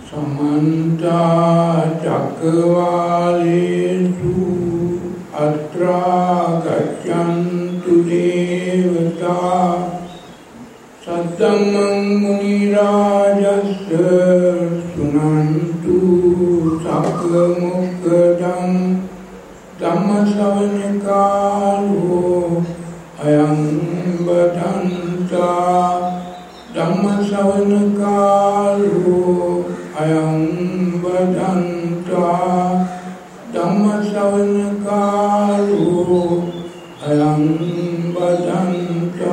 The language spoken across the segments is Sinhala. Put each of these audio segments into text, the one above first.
समन्ता चक्रवालेषु अत्रा गच्छन्तु देवता सद्धम्मं मुनिराजस्य शृण्वन्तु सकलमुक्तं धम्मश्रवणकालो अयं बदन्ता धम्मश्रवणकालो अयं बदन्ता धम्मश्रवणकालो अयं बदन्ता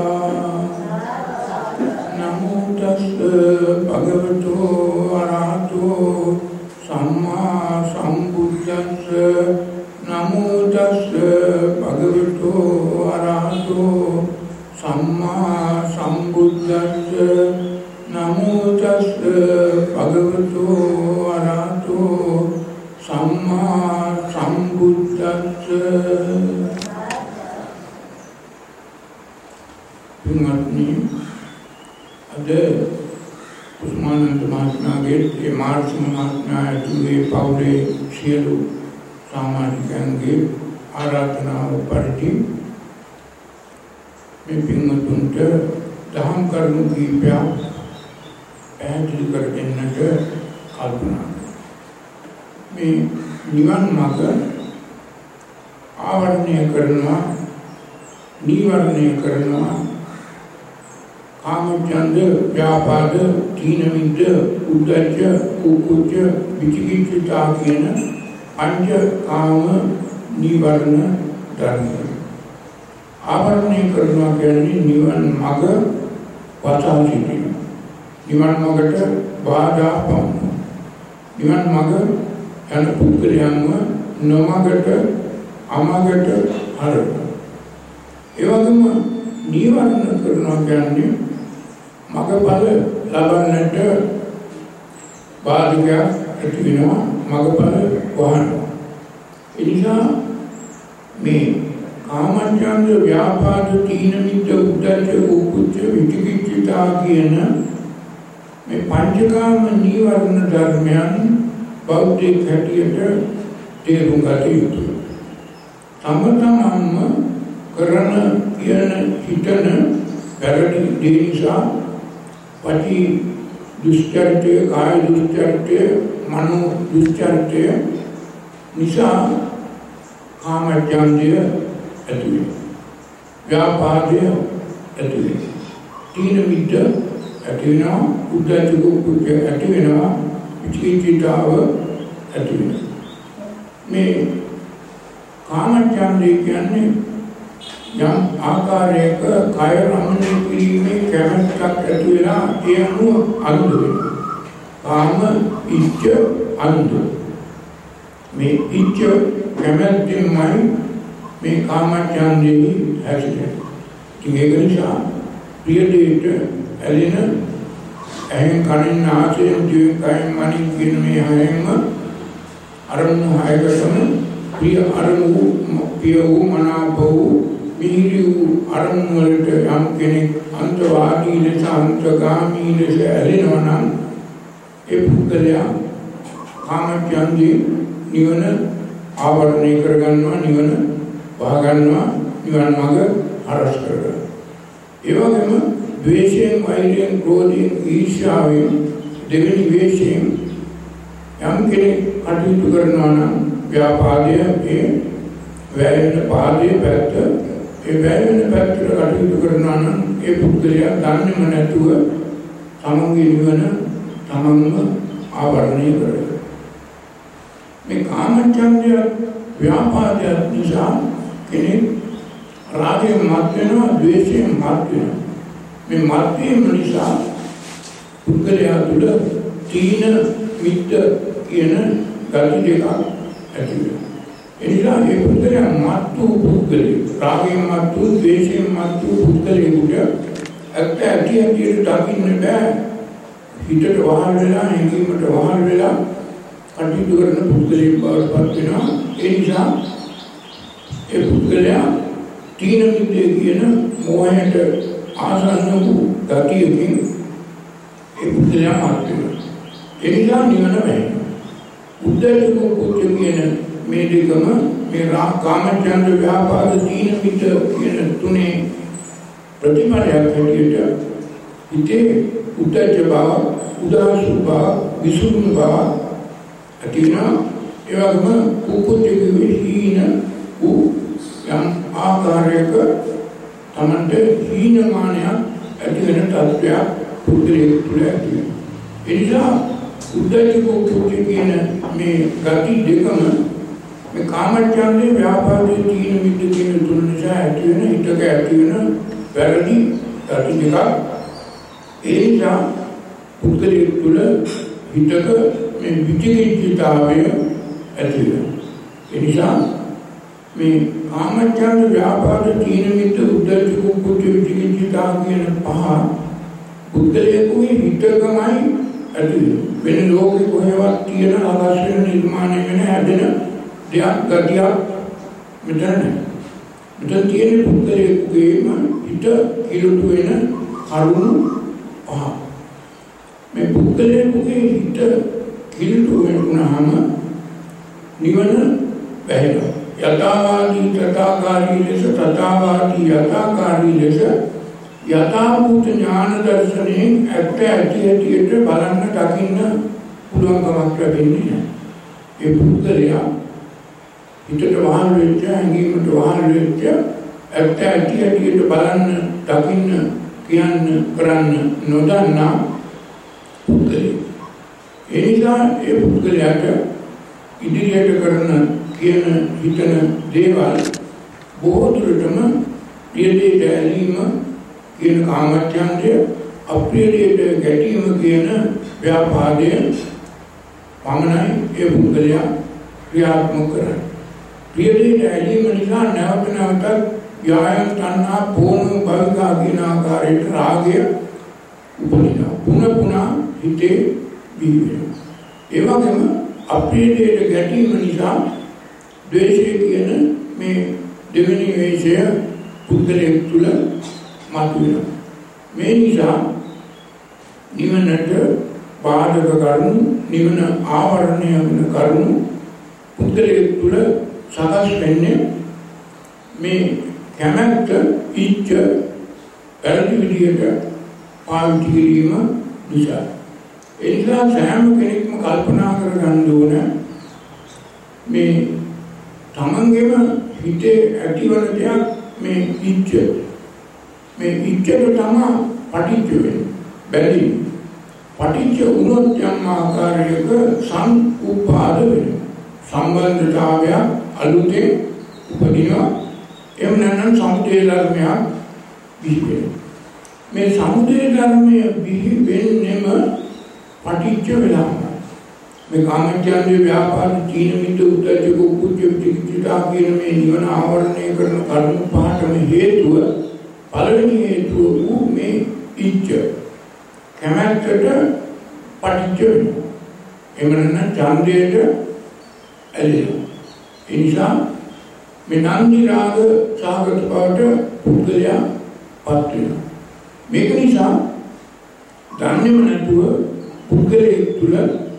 नमो तस्से भगवतो अरहतो सम्मा सम्बुद्धस्से नमो तस्से भगवतो अरहतो सम्मा सम्बुद्धस्से नमो तस्से भगवतो अरहतो सम्मा सम्बुद्धस्से पिंगमत्नी अदे उस्मानंद महात्माගේ ඒ මාර්ග මහත්මයා ඇතුළේ පවුලේ සියලු සමාජිකයන්ගේ ආරාධනාව පරිදි මේ පින්වතුන්ට දහම් කරුණු කීපයක් පැහැදිලි කර දෙන්නට කල්පනා මේ නිවන් මාර්ග ආවරණය කරනවා නිවර්ණය කරනවා कामचंद व्यापाद तीनमिद्द उद्दच्च कुकुच्च विचिकित्सिता केन पंच काम निवर्ण धर्म आवरणीय करना कहने निवन मग वसा सिद्धि निवन मगट बाधा पम निवन मग යන පුද්ගලයන්ව නොමගට අමගට හර ඒ වගේම නිවර්ණ කරනවා කියන්නේ මගපල ලබන්නට බාධක ඇති වෙනවා මගපල වහනවා ඒ නිසා මේ කාමච්ඡන්ද ව්‍යාපාද තීන මිද්ද උද්ධච්ච කුච්ච විචිකිච්ඡා කියන මේ පංචකාම නීවරණ ධර්මයන් බෞද්ධ හැටියට තේරුම් ගත යුතුයි සම්මතම්ම කරන කියන හිතන වැරදි දේ නිසා පටි දුෂ්චරිතය කාය දුෂ්චරිතය මනෝ දුෂ්චරිතය නිසා කාමච්ඡන්දය ඇති වෙනවා ව්‍යාපාදය ඇති වෙනවා තීන මිද්ද ඇති වෙනවා උද්ධච්ච කුච්ච ඇති වෙනවා විචිකිච්ඡාව ඇති වෙනවා මේ කාමච්ඡන්දය කියන්නේ යම් ආකාරයක කය රමණය කිරීමේ කැමැත්තක් ඇති වෙලා ඒ අනුව අන්ධ වෙනවා. කාම ඉච්ඡ අන්ධ. මේ ඉච්ඡ කැමැත්තෙන්මයි මේ කාමච්ඡන්දෙහි හැසිරෙන්නේ. ඒක නිසා ප්‍රිය දෙයට ඇලෙන ඇහෙන් කනින් නාසයෙන් දිවෙන් කයින් මනින් කියන මේ හැම අරමුණු හයකටම ප්‍රිය අරමුණු ප්‍රිය වූ මනාප වූ මිහිරි වූ අරමුණු වලට යම් කෙනෙක් අන්තවාදී ලෙස අන්තගාමී ලෙස ඇලෙනවා නම් ඒ පුද්ගලයා කාමච්ඡන්දේ නිවන ආවරණය කරගන්නවා නිවන වහගන්නවා නිවන් මඟ අරස් කරගන්නවා ඒ වගේම ද්වේෂයෙන් වෛරයෙන් ක්‍රෝධයෙන් ඊර්ෂ්‍යාවෙන් දෙවෙනි ද්වේෂයෙන් යම් කෙනෙක් කටයුතු කරනවා නම් ව්‍යාපාදය ඒ වැය වෙන පාදයේ පැත්ත ඒ වැය වෙන පැත්තට කටයුතු කරනවා නම් ඒ පුද්ගලයා දන්නේම නැතුව තමන්ගේ නිවන තමන්ම ආවරණය කරගන්නවා මේ කාමච්ඡන්දය ව්‍යාපාදය නිසා කෙනෙක් රාගයෙන් මත් වෙනවා ද්වේෂයෙන් මත් වෙනවා මේ මත් වීම නිසා පුද්ගලයා තුළ තීන මිද්ද කියන ගති දෙකක් ඇති වෙනවා එනිසා මේ පුද්ගලයා මත් වූ පුද්ගලෙක් රාගයෙන් මත් වූ ද්වේෂයෙන් මත් වූ පුද්ගලෙකුට ඇත්තට දකින්න බෑ හිතට වහල් වෙලා හැඟීමට වහල් වෙලා කටයුතු කරන පුද්ගලෙක් බවට පත් වෙනවා ඒ නිසා ඒ පුද්ගලයා තීන මිද්දේ කියන මොහයට ආසන්න වූ ගතියකින් ඒ පුද්ගලයා මත් වෙනවා එනිසා නිවන වෙනවා. උද්දච්ච කුච්ච කියන මේ දෙකම මේ කාමචන්ද්‍ර ව්‍යාපාද තීන මිත කියන තුනේ ප්‍රතිපලයක් හැටියට හිතේ උද්දච්ච බව, උදාසු බව, විසුණු බව ඇතිවෙනවා. ඒ වගේම කුකුච්ච හීන වූ යම් ආකාරයක තමන්ට හීනමානයක් ඇති වෙන තත්ත්වයක් පුද්ගලයෙක් තුළ ඇති වෙනවා. ඒ නිසා උද්දච්ච කුච්ච කියන මේ ගති දෙකම මේ කාමචන්ද්‍රේ ව්‍යාපාදයේ තීන මිද්ද කියන තුන නිසා ඇති වෙන හිතක ඇති වෙන වැරදි ගති දෙක. ඒ නිසා පුද්ගලයෙක් තුළ හිතක මේ විචිකිච්ඡාවය ඇති වෙනවා. ඒ නිසා මේ කාමචන්ද්‍ර ව්‍යාපාද තීන මිද්ද උද්දච්ච කුච්ච විචිකිච්ඡා කියන පහ පුද්ගලයෙකුගේ හිතකමයි ඇති වෙන ලෝකෙ කොහෙවත් තියෙන අවශ්‍ය නිර්මාණය වෙන හැදෙන දෙයක් ගතියක් මෙතන නැහැ. මෙතන තියෙන පුද්ගලයෙකුගේම හිත කිලුටු වෙන කරුණු පහ. මේ පුද්ගලයෙකුගේ හිත කිලුටු වෙනුනහම නිවන වැහෙනවා. යථාවාදී තථාකාරී ලෙස තථාවාදී යථාකාරී ලෙස යථාභූත ඥාන දර්ශනයෙන් ඇත්ත ඇති හැටියට බලන්න දකින්න පුළුවන්කමක් ලැබෙන්නේ නැහැ. ඒ පුද්ගලයා හිතට වහල් වෙච්ච, ඇඟීමට වහල් වෙච්ච ඇත්ත ඇති හැටියට බලන්න දකින්න කියන්න කරන්න නොදන්නා පුද්ගලයා. ඒ නිසා ඒ පුද්ගලයාට ඉදිරියට කරන කියන හිතන දේවල් බොහෝ දුරටම ප්‍රියදේට ඇලීම කියන කාමච්ඡන්දය, අප්‍රියදේට ගැටීම කියන ව්‍යාපාදය පමණයි ඒ පුද්ගලයා ක්‍රියාත්මක කරන්නේ. ප්‍රියදේට ඇලීම නිසා නැවත නැවතත් යායන් තණ්හා පෝන භවිකා කියන ආකාරයට රාගය උපදිනවා. පුන හිතේ බිහි වෙනවා. ඒ වගේම අප්‍රියදේට ගැටීම නිසා ද්වේෂය කියන මේ දෙවෙනි වේශය පුද්ගලයෙක් තුළ මතුවෙනවා. මේ නිසා නිවනට බාධක කරුණු, නිවන ආවරණය වෙන කරුණු පුද්ගලයෙක් තුළ සකස් වෙන්නේ මේ කැමැත්ත, ඉච්ඡ වැරදි විදියට පාවිච්චි කිරීම නිසා. ඒ නිසා සෑම කෙනෙක්ම කල්පනා කරගන්න ඕන මේ තමන්ගේම හිතේ ඇතිවන දෙයක් මේ ඉච්ඡ. මේ ඉච්ඡට තමයි පටිච්ච වෙන්නේ. බැඳී පටිච්ච වුණොත් යම් ආකාරයක සංඋපාද වෙනවා. සම්බන්ධතාවයක් අලුතෙන් උපදිනවා. එහෙම නැත්නම් සමුදය ධර්මයක් බිහි වෙනවා. මේ සමුදය ධර්මය බිහි වෙන්නෙම පටිච්ච වෙලාමයි. මේ කාමච්ඡන්දේ ව්‍යාපාද තීන මිද්ද උද්දච්ච කුච්ච විචිකිච්ඡා කියන මේ නිවන ආවරණය කරන කර්ම පහටම හේතුව, පළවෙනි හේතුව වූ මේ ඉච්ඡ කැමැත්තට පටිච්ච වෙනවා. එහෙම නැත්නම් ඡන්දයට ඇලෙනවා. ඒ නිසා මේ නන්දි රාග සාගත බවට පුද්ගලයා පත් වෙනවා. මේක නිසා දන්නේම නැතුව පුද්ගලයෙක් තුළ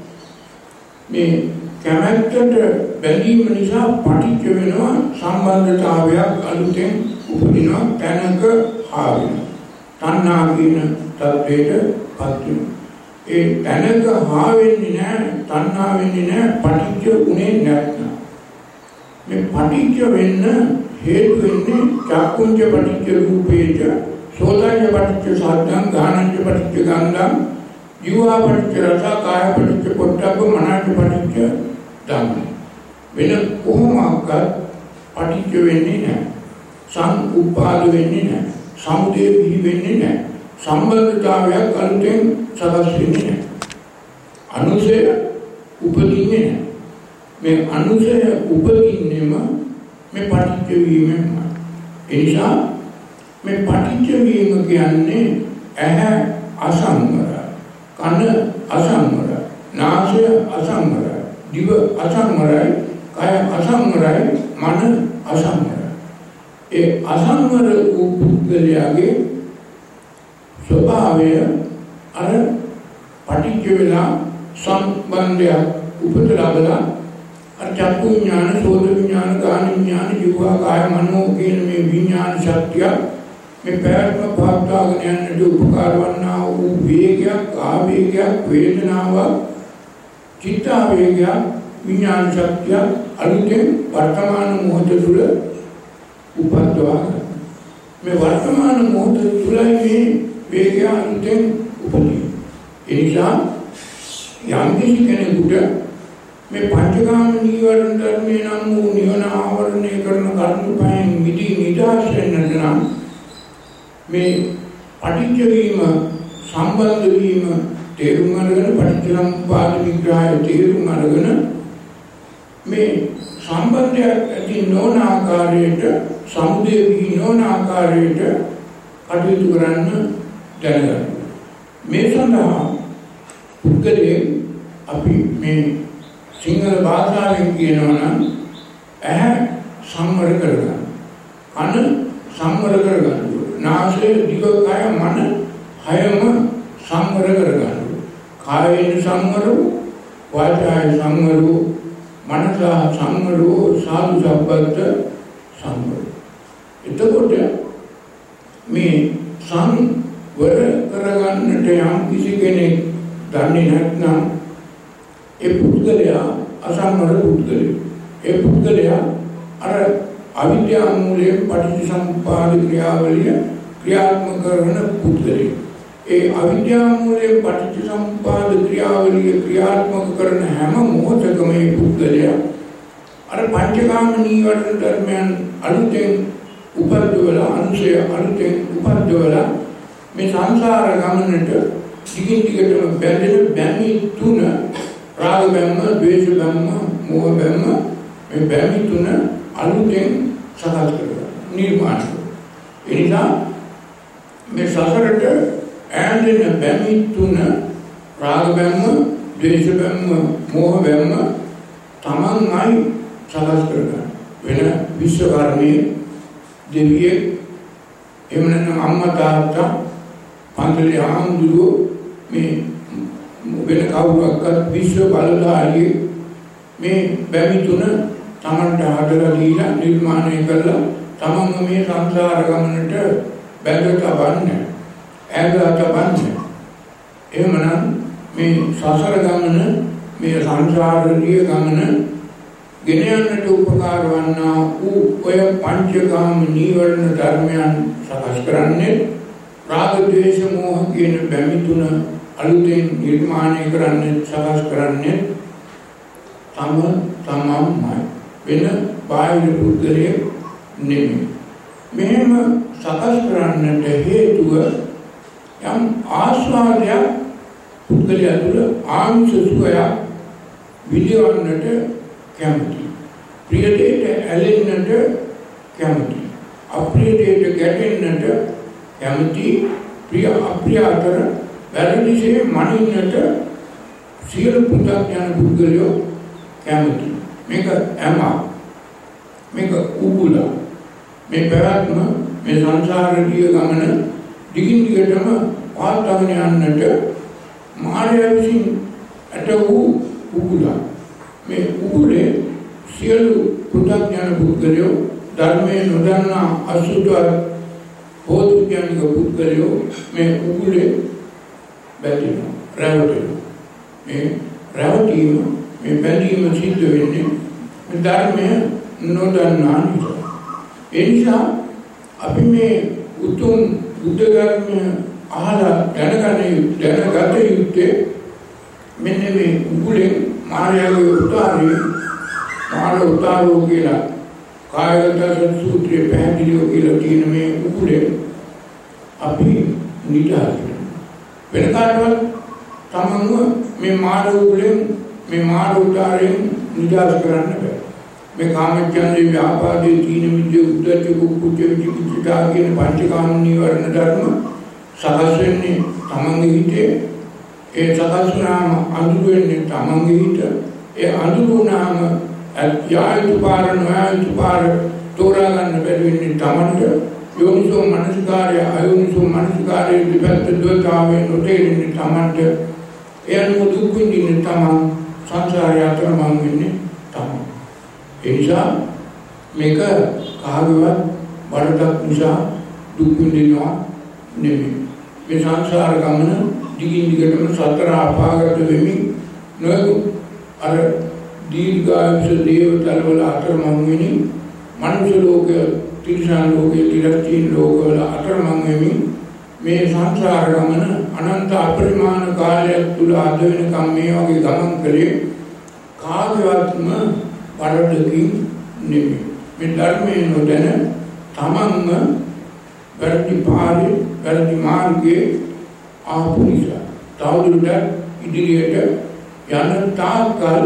මේ කැමැත්තට බැඳීම නිසා පටිච්ච වෙනවා, සම්බන්ධතාවයක් අලුතෙන් උපදිනවා, තැනක හා වෙනවා. තණ්හා කියන තත්වයට පත් වෙනවා. ඒ තැනක හා වෙන්නේ නැහැ, තණ්හා වෙන්නේ නැහැ, පටිච්ච උනේ නැත්නම්. මේ පටිච්ච වෙන්න හේතු වෙන්නේ චක්කුංච පටිච්ච රූපේච, සෝතංච පටිච්ච සද්දං, ගානංච පටිච්ච ගන්ධං, ජීවා පටිච්ච රස, කාය පටිච්ච පොට්ටබ්බ, මනංච පටිච්ච ධම්ම. වෙන කොහොමවත් පටිච්ච වෙන්නේ නැහැ. සංඋපාද වෙන්නේ නැහැ. සමුදය බිහි වෙන්නේ නැහැ. සම්බන්ධතාවයක් අලුතෙන් සකස් වෙන්නේ නැහැ. අනුසය උපදින්නේ නැහැ. මේ අනුසය උපදින්නේම මේ පටිච්ච වීමෙන්මයි. ඒ නිසා මේ පටිච්ච වීම කියන්නේ ඇහැ අසංවරයි, කන අසංවරයි, නාසය අසංවරයි, දිව අසංවරයි, කය අසංවරයි, මන අසංවරයි. ඒ අසංවර වූ පුද්ගලයාගේ ස්වභාවය අර පටිච්ච වෙලා සම්බන්ධය උපත ලැබලා අර චක්කු විඥාන, සෝත විඥාන, ගාන විඥාන, ජීවා කාය මනෝ කියන මේ විඥාන ශක්තිය මේ පැවැත්ම පවත්වාගෙන යන්නට උපකාර වන්නා වූ වේගයක්, ආවේගයක්, වේදනාවක්, චිත්තාවේගයක්, විඥාන ශක්තිය අලුතෙන් වර්තමාන මොහොත තුළ උපද්දවා මේ වර්තමාන මොහොත තුළයි මේ වේගය අලුතෙන් උපදින්නේ. ඒ නිසා යම් කෙනෙකුට මේ පංචකාම නීවරණ ධර්මේ නම් වූ නිවන ආවරණය කරන කර්ම පහෙන් මිදී නිදහස් වෙන්නට නම් මේ පටිච්ච වීම, සම්බන්ධ වීම තේරුම් අරගෙන පටිච්චසමුප්පාද විග්‍රහය තේරුම් අරගෙන මේ සම්බන්ධයක් ඇති නොවන ආකාරයට, සමුදය වී නොවන ආකාරයට කටයුතු කරන්න දැනගන්න. මේ සඳහා පුද්ගලයන් අපි මේ සිංහල භාෂාවෙන් කියනවා නම් ඇහැ සම්වර කරගන්න, කන සම්වර කරගන්න, නාසය, දිව, කය, මන හයම සම්වර කරගන්න. කායේන සම්වරෝ, වාචාය සම්වරෝ, මනස සම්වරෝ, සාදු සම්පත්ත සම්වරෝ. එතකොට මේ සංවර කරගන්නට යම් කිසි කෙනෙක් දන්නේ නැත්නම් ඒ පුද්ගලයා අසම්වර පුද්ගලයෙක්. ඒ පුද්ගලයා අර අවිද්‍යා මූලයෙන් පටිච්චසමුප්පාද ක්‍රියාවලිය ක්‍රියාත්මක කරන පුද්ගලයෙක්. ඒ අවිද්‍යා මූලයෙන් පටිච්චසමුප්පාද ක්‍රියාවලිය ක්‍රියාත්මක කරන හැම මොහොතකම මේ පුද්ගලයා අර පංචකාම නීවරණ ධර්මයන් අලුතෙන් උපද්දවලා, අනුසය අලුතෙන් උපද්දවලා මේ සංසාර ගමනට දිගින් දිගටම බැඳෙන බැමි තුන, රාග බැම්ම, ද්වේෂ බැම්ම, මෝහ බැම්ම, මේ බැමි තුන අලුතෙන් සකස් කරගන්න, නිර්මාණය කරනවා. ඒ නිසා මේ සසරට ඈඳෙන බැමි තුන, රාග බැම්ම, ද්වේෂ බැම්ම, මෝහ බැම්ම තමන්මයි සකස් කරගන්න. වෙන විශ්වකර්මයේ දෙවියෙක්, එහෙම නැත්නම් අම්මා තාත්තා, පන්සලේ ආම්දුරෝ, මේ වෙන කවුරක්වත් විශ්ව බලධාරියෙක් මේ බැමි තුන තමන්ට හදලා දීලා නිර්මාණය කරලා තමන්ම මේ සංසාර ගමනට බැඳ තබන්නේ, ඇදලා තබන්නේ. එහෙමනම් මේ සසර ගමන, මේ සංසාරීය ගමන ගෙන යන්නට උපකාර වන්නා වූ ඔය පංචකාම නීවරණ ධර්මයන් සකස් කරන්නේ, රාග, ද්වේෂ, මෝහ කියන බැමි තුන අලුතෙන් නිර්මාණය කරන්නේ, සකස් කරන්නේ තමන්මයි, වෙන බාහිර පුද්ගලයෙක් නෙමෙයි. මෙහෙම සකස් කරන්නට හේතුව යම් ආස්වාදයක් පුද්ගලයා තුළ ආමිෂ සුඛයක් විඳවන්නට කැමති, ප්‍රිය දෙයට ඇලෙන්නට කැමති, අප්‍රිය දෙයට ගැටෙන්නට කැමති, ප්‍රිය අප්‍රිය අතර වැරදිසේ මනින්නට සියලු පු탁ඥාන පුද්ගලයෝ කැමති. මේක ඇම, මේක උගුලා, මේ පැවැත්ම, මේ සංසාරීය ගමන දිගින් දිගටම පවත්වාගෙන යන්නට මායාව විසින් ඇත වූ උගුලා. මේ උගුලේ සියලු පු탁ඥාන පුද්ගලයෝ, ධර්මයේ නොදන්නා අසුද්ධ බෝධිඥානික පුද්ගලයෝ මේ උගුලේ බැඳෙනවා, රැවටෙනවා. මේ රැවටීම, මේ බැඳීම සිද්ධ වෙන්නේ මේ ධර්මය නොදන්නා නිසා. ඒ නිසා අපි මේ උතුම් බුද්ධ ධර්මය අහලා දැනගත යුත්තේ මෙන්න මේ උගුලෙන් මායාවේ උතාරෝ කියලා කායගත සූත්‍රයේ පැහැදිලිව කියලා තියෙන මේ උගුලෙන් අපි නිදහස් වෙන කාටවත් තමන්ව මේ මාන උගුලෙන්, මේ මාන උතාරයෙන් නිදහස් කරන්න බෑ. මේ කාමච්ඡන්දේ, ව්‍යාපාදේ, තීන මිද්දේ, උද්ධච්ච, කුක්කුච්ච, විචිකිච්ඡා කියන පංචකාම නීවරණ ධර්ම සකස් වෙන්නේ තමන්ගේ හිතේ. ඒ සකස් වුණාම අඳුර වෙන්නේ තමන්ගේ හිත. ඒ අඳුර වුණාම යායුතු පාර, නොයායුතු පාර තෝරා ගන්න බැරි වෙන්නේ තමන්ට. යෝනිසෝ මනසිකාරය, අයෝනිසෝ මනසිකාරය දෙපැත්ත දුතාවේ නොතේරෙන්නේ තමන්ට. ඒ අනුව දුක් විඳින්න තමන් සංසාරය අතරමං වෙන්නේ තමයි. ඒ නිසා මේක කාගේවත් වරදක් නිසා දුක් විඳිනවා නෙමෙයි. මේ සංසාර ගමන දිගින් දිගටම සතර අපාගත වෙමින් නොයෙකුත් අර දීර්ඝායුෂ දේවතලවල අතරමං වෙමින් මනුෂ්‍ය ලෝකය, තිරිසන් ලෝකය, තිරස්චීන ලෝකවල අතරමං වෙමින් මේ සංසාර ගමන අනන්ත අපරිමාණ කාලයක් තුල අද වෙනකම් මේ වගේ ගමන් කළේ කාගේවත්ම වරදකින් නෙමෙයි. මේ ධර්මයේ නොදැන තමන්ම වැරදි පාරේ වැරදි මාර්ගයේ ආපු නිසා තවදුරටත් ඉදිරියට යන තාක්කල්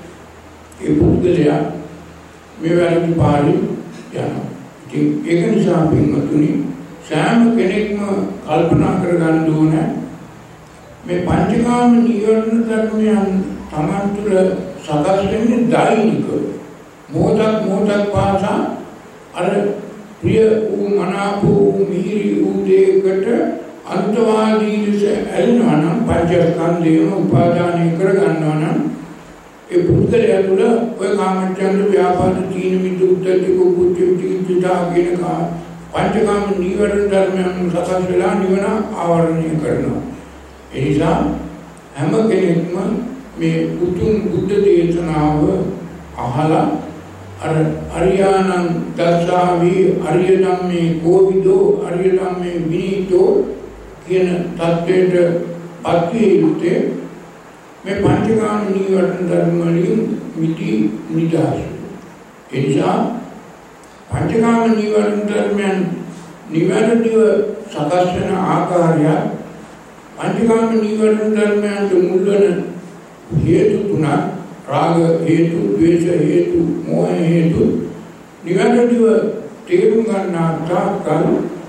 ඒ පුද්ගලයා මේ වැරදි පාරේ යනවා. ඉතින් ඒක නිසා පින්වතුනි සෑම කෙනෙක්ම කල්පනා කරගන්න ඕනේ මේ පංචකාම නීවරණ ධර්මයන් තමන් තුළ සකස් වෙන්නේ දෛනිකව. මොහොතක් පාසා අර ප්‍රිය වූ මනාප වූ මිහිරි වූ දෙයකට අන්තවාදී ලෙස ඇලෙනවා නම් පංචස්කන්ධයම උපාදානය කරගන්නවා නම් ඒ පුද්ගලයා තුළ ඔය කාමච්ඡන්ද ව්‍යාපාද තීන මිද්ද උද්ධච්ච කුච්ච විචිකිච්ඡා කියන පංචකාම නීවරණ ධර්මයන් සකස් වෙලා නිවන ආවරණය කරනවා. ඒ නිසා හැම කෙනෙක්ම මේ උතුම් බුද්ධ දේශනාව අහලා අර අරියාණං දස්සාවි අරිය ධම්මේ කෝවිදෝ අරිය ධම්මේ විනීතෝ කියන තත්ත්වයට අත්විඳිතේ මේ පංචකාම නීවරණ ධර්ම වලින් මිදි නිදහස්. ඒ නිසා පංචකාම නීවරණ ධර්මයන් නිවැරදිව සකස් වෙන ආකාරය පංචකාම නීවරණ ධර්මයන්ට මුල් වන හේතු තුනක් රාග හේතු, ද්වේෂ හේතු, මෝහ හේතු නිවැරදිව තේරුම් ගන්නා තාක්කල්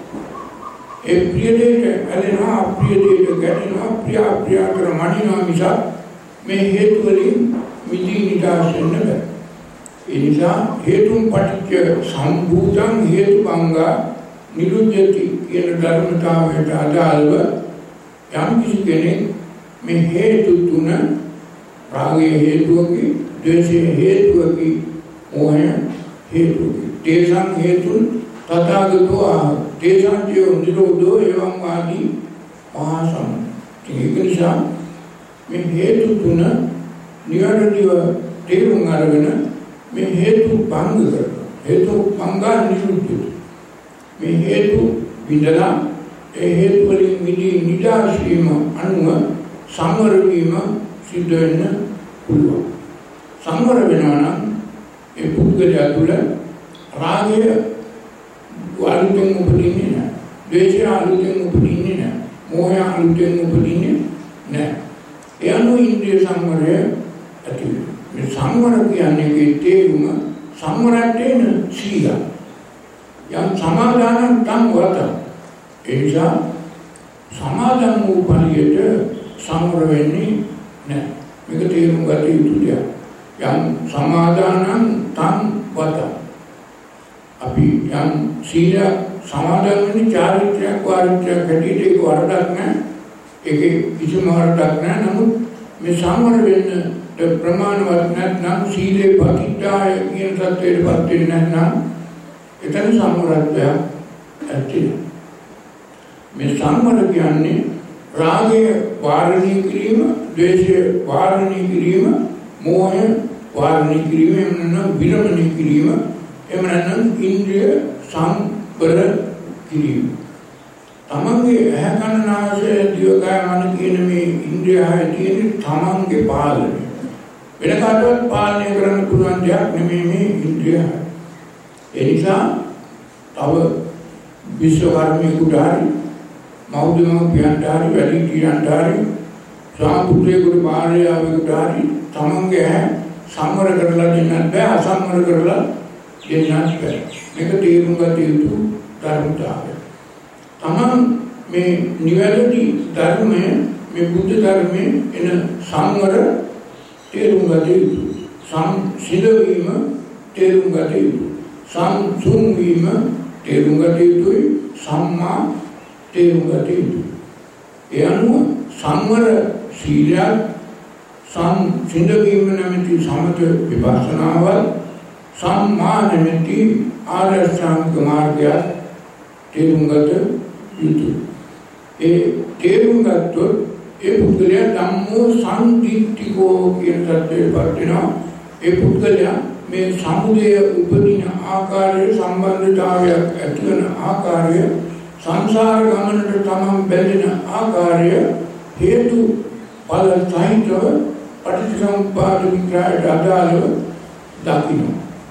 ඒ ප්‍රිය දෙයට ඇලෙනවා, අප්‍රිය දෙයට ගැටෙනවා, ප්‍රිය අප්‍රිය අතර මනිනවා මිසක් මේ හේතු වලින් මිදී නිදහස් වෙන්න බෑ. ඒ නිසා හේතුන් පටිච්ච සම්භූතං හේතුබංගා නිරුද්ධති කියන ධර්මතාවයට අදාළව යම් කිසි කෙනෙක් මේ හේතු තුන රාගයේ හේතුවකි, ද්වේෂයේ හේතුවකි, මෝහය හේතුවකි. තේසං හේතුන් තථාගතෝ තේසං ජීව නිරෝධෝ එවං වාදී මහා සම්මත. ඒක නිසා මේ හේතු තුන නිවැරදිව තේරුම් අරගෙන මේ හේතු භංග කරනවා. හේතු භංගා නිරුද්ධ. මේ හේතු විඳලා ඒ හේතු වලින් මිදී නිදහස් වීම අනුව සංවර වීම සිද්ධ වෙන්න පුළුවන්. සංවර වෙනවා නම් ඒ පුද්ගලයා තුළ රාගය අලුතෙන් උපදින්නේ නැහැ. ද්වේෂය අලුතෙන් උපදින්නේ නැහැ. මෝහය අලුතෙන් උපදින්නේ නැහැ. ඒ අනුව ඉන්ද්‍රිය සංවරය ඇති වෙනවා. මේ සංවර කියන්නේ තේරුම සංවරයෙන් සීල. යම් සමාදානං තං වත. ඒ නිසා සමාදන් වූ පරියට සංවර වෙන්නේ නැහැ. මේක තේරුම් ගත යුතු දෙයක්. යම් සමාදානං තං වත. අපි යම් සීල සමාදන් වෙන්නේ චාරිත්‍රාක් වාරිත්‍රාක් හැටියට ඒක වරදක් නැහැ. ඒකේ කිසිම වරදක් නැහැ. නමුත් මේ සංවර වෙන්න ප්‍රමාණවත් නැත්නම් සීලේ පතිත්තාය කියන තත්ත්වයටපත් වෙන්නේ නැත්නම් එතන සංවරත්වයක් ඇති. මේ සංවර කියන්නේ රාගය වාරණය කිරීම, ද්වේෂය වාරණය කිරීම, මෝහය වාරණය කිරීම, එමනම් විරමණය කිරීම, එමනම් ඉන්ද්‍රිය සංවර කිරීම. තමන්ගේ ඇහැ කන නාසය දිවකය මන කියන මේ ඉන්ද්‍රිය හය තියෙන තමන්ගේ පාලනය. වෙන කාටවත් පාලනය කරන්න පුළුවන් දෙයක් නෙමෙයි මේ ඉන්ද්‍රිය හය. ඒ නිසා තව විශ්වකර්මයෙකුට හරි මෞද්ගලිකයන්ට හරි වැඩිහිටියන්ට හරි සාම්ප්‍රදායික භාර්යාවකට හරි තමන්ගේ ඇහැ සංවර කරලා දෙන්නත් බෑ, අසංවර කරලා දෙන්නත් බෑ. මේක තේරුම් ගත යුතු ධර්මතාවය. තමන් මේ නිවැරදි ධර්මය, මේ බුද්ධ ධර්මයේ එන සංවර තේරුම් ගත යුතු. සිදවීම තේරුම් ගත යුතු. සංසුන් වීම තේරුම් ගත යුතුයි. සම්මා තේරුම් ගත යුතුයි. ඒ අනුව සංවර සීලය සිඳවීම නැමැති සමත විපස්සනාවල් සම්මා නැමැති ආර්ය අෂ්ටාංගික මාර්ගය තේරුම් ගත යුතුයි. ඒ තේරුම් ගත්තොත් ඒ පුද්ගලයා ධම්මෝ සම්දිට්ඨිකෝ කියන තත්ත්වයට පත් වෙනවා. ඒ පුද්ගලයා මේ සමුදය උපදින ආකාරයේ සම්බන්ධතාවයක් ඇති වෙන ආකාරය සංසාර ගමනට තමන් බැඳෙන ආකාරය හේතු ඵල සහිතව පටිච්චසමුප්පාද විග්‍රහයට අදාළව දකින්න.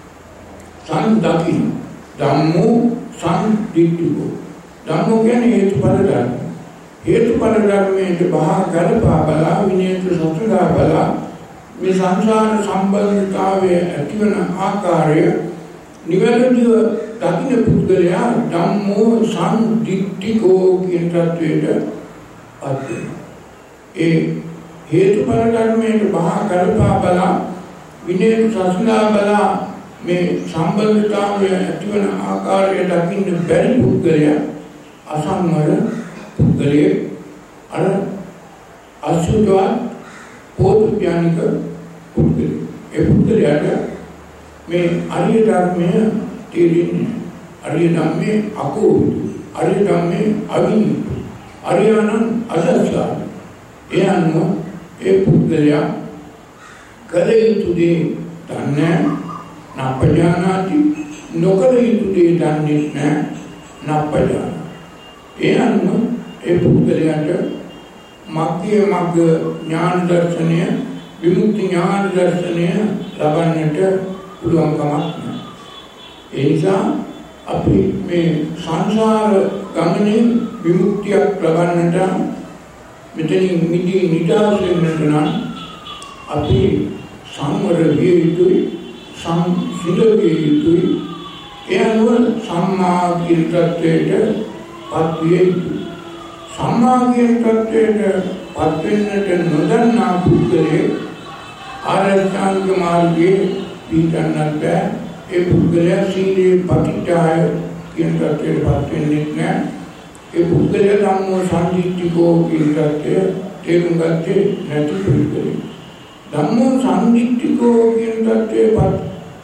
දකින්න. ධම්මෝ සම්දිට්ඨිකෝ. ධම්මෝ කියන්නේ හේතුඵල ධර්ම. හේතුඵල ධර්මයේ බහා ගලපා බලා විනයට සසුදා බලා මේ සංසාර සම්බන්ධතාවයේ ඇතිවන ආකාරය නිවැරදිව දකින්න පුද්ගලයා ධම්මෝ සම්දිට්ඨිකෝ කියන තත්වයට පත් වෙනවා. ඒ හේතුඵල ධර්මයේ බහා ගලපා බලා විනයට සසුදා බලා මේ සම්බන්ධතාවය ඇතිවන ආකාරය දකින්න බැරි පුද්ගලයා අසංවර පුද්ගලයෙක් අර අසුද්ධවත් පෝතුඥානික පුද්ගලයෙක්. ඒ පුද්ගලයාට මේ අරිය ධර්මය තේරෙන්නේ අරිය ධම්මේ අකෝවිද අරිය ධම්මේ අවිනිත අරියනං අසස්සා. ඒ අනුව ඒ පුද්ගලයා කල යුතු දේ දන්නේ නප්පජානාති නොකල යුතු දේ දන්නේ නැහැ නප්පජාන. ඒ අනුව ඒ පුද්ගලයාට මග්ගේ මග්ග ඥාන දර්ශනය විමුක්ති ඥාන දර්ශනය ලබන්නට පුළුවන් කමක් නැහැ. ඒ නිසා අපි මේ සංසාර ගමනේ විමුක්තියක් ලබන්නට මෙතනින් මිදී නිදහස් වෙන්නට නම් අපි සංවර විය යුතුයි, සංසිඳ විය යුතුයි. ඒ අනුව සම්මා කියන තත්ත්වයට පත් විය යුතුයි. සම්මා කියන තත්ත්වයට පත් වෙන්නට නොදන්නා පුද්ගලයෙක් ආර්ය අෂ්ටාංගික මාර්ගයේ පිටන්නත් බෑ. ඒ පුද්ගලයා සීලේ පටිච්චාය කියන තත්ත්වයට පත් වෙන්නේ නැහැ. ඒ පුද්ගලයා ධම්මෝ සම්දිට්ඨිකෝ කියන තත්ත්වය තේරුම් ගත්තේ නැති පුද්ගලයෙක්. ධම්මෝ සම්දිට්ඨිකෝ කියන තත්ත්වයට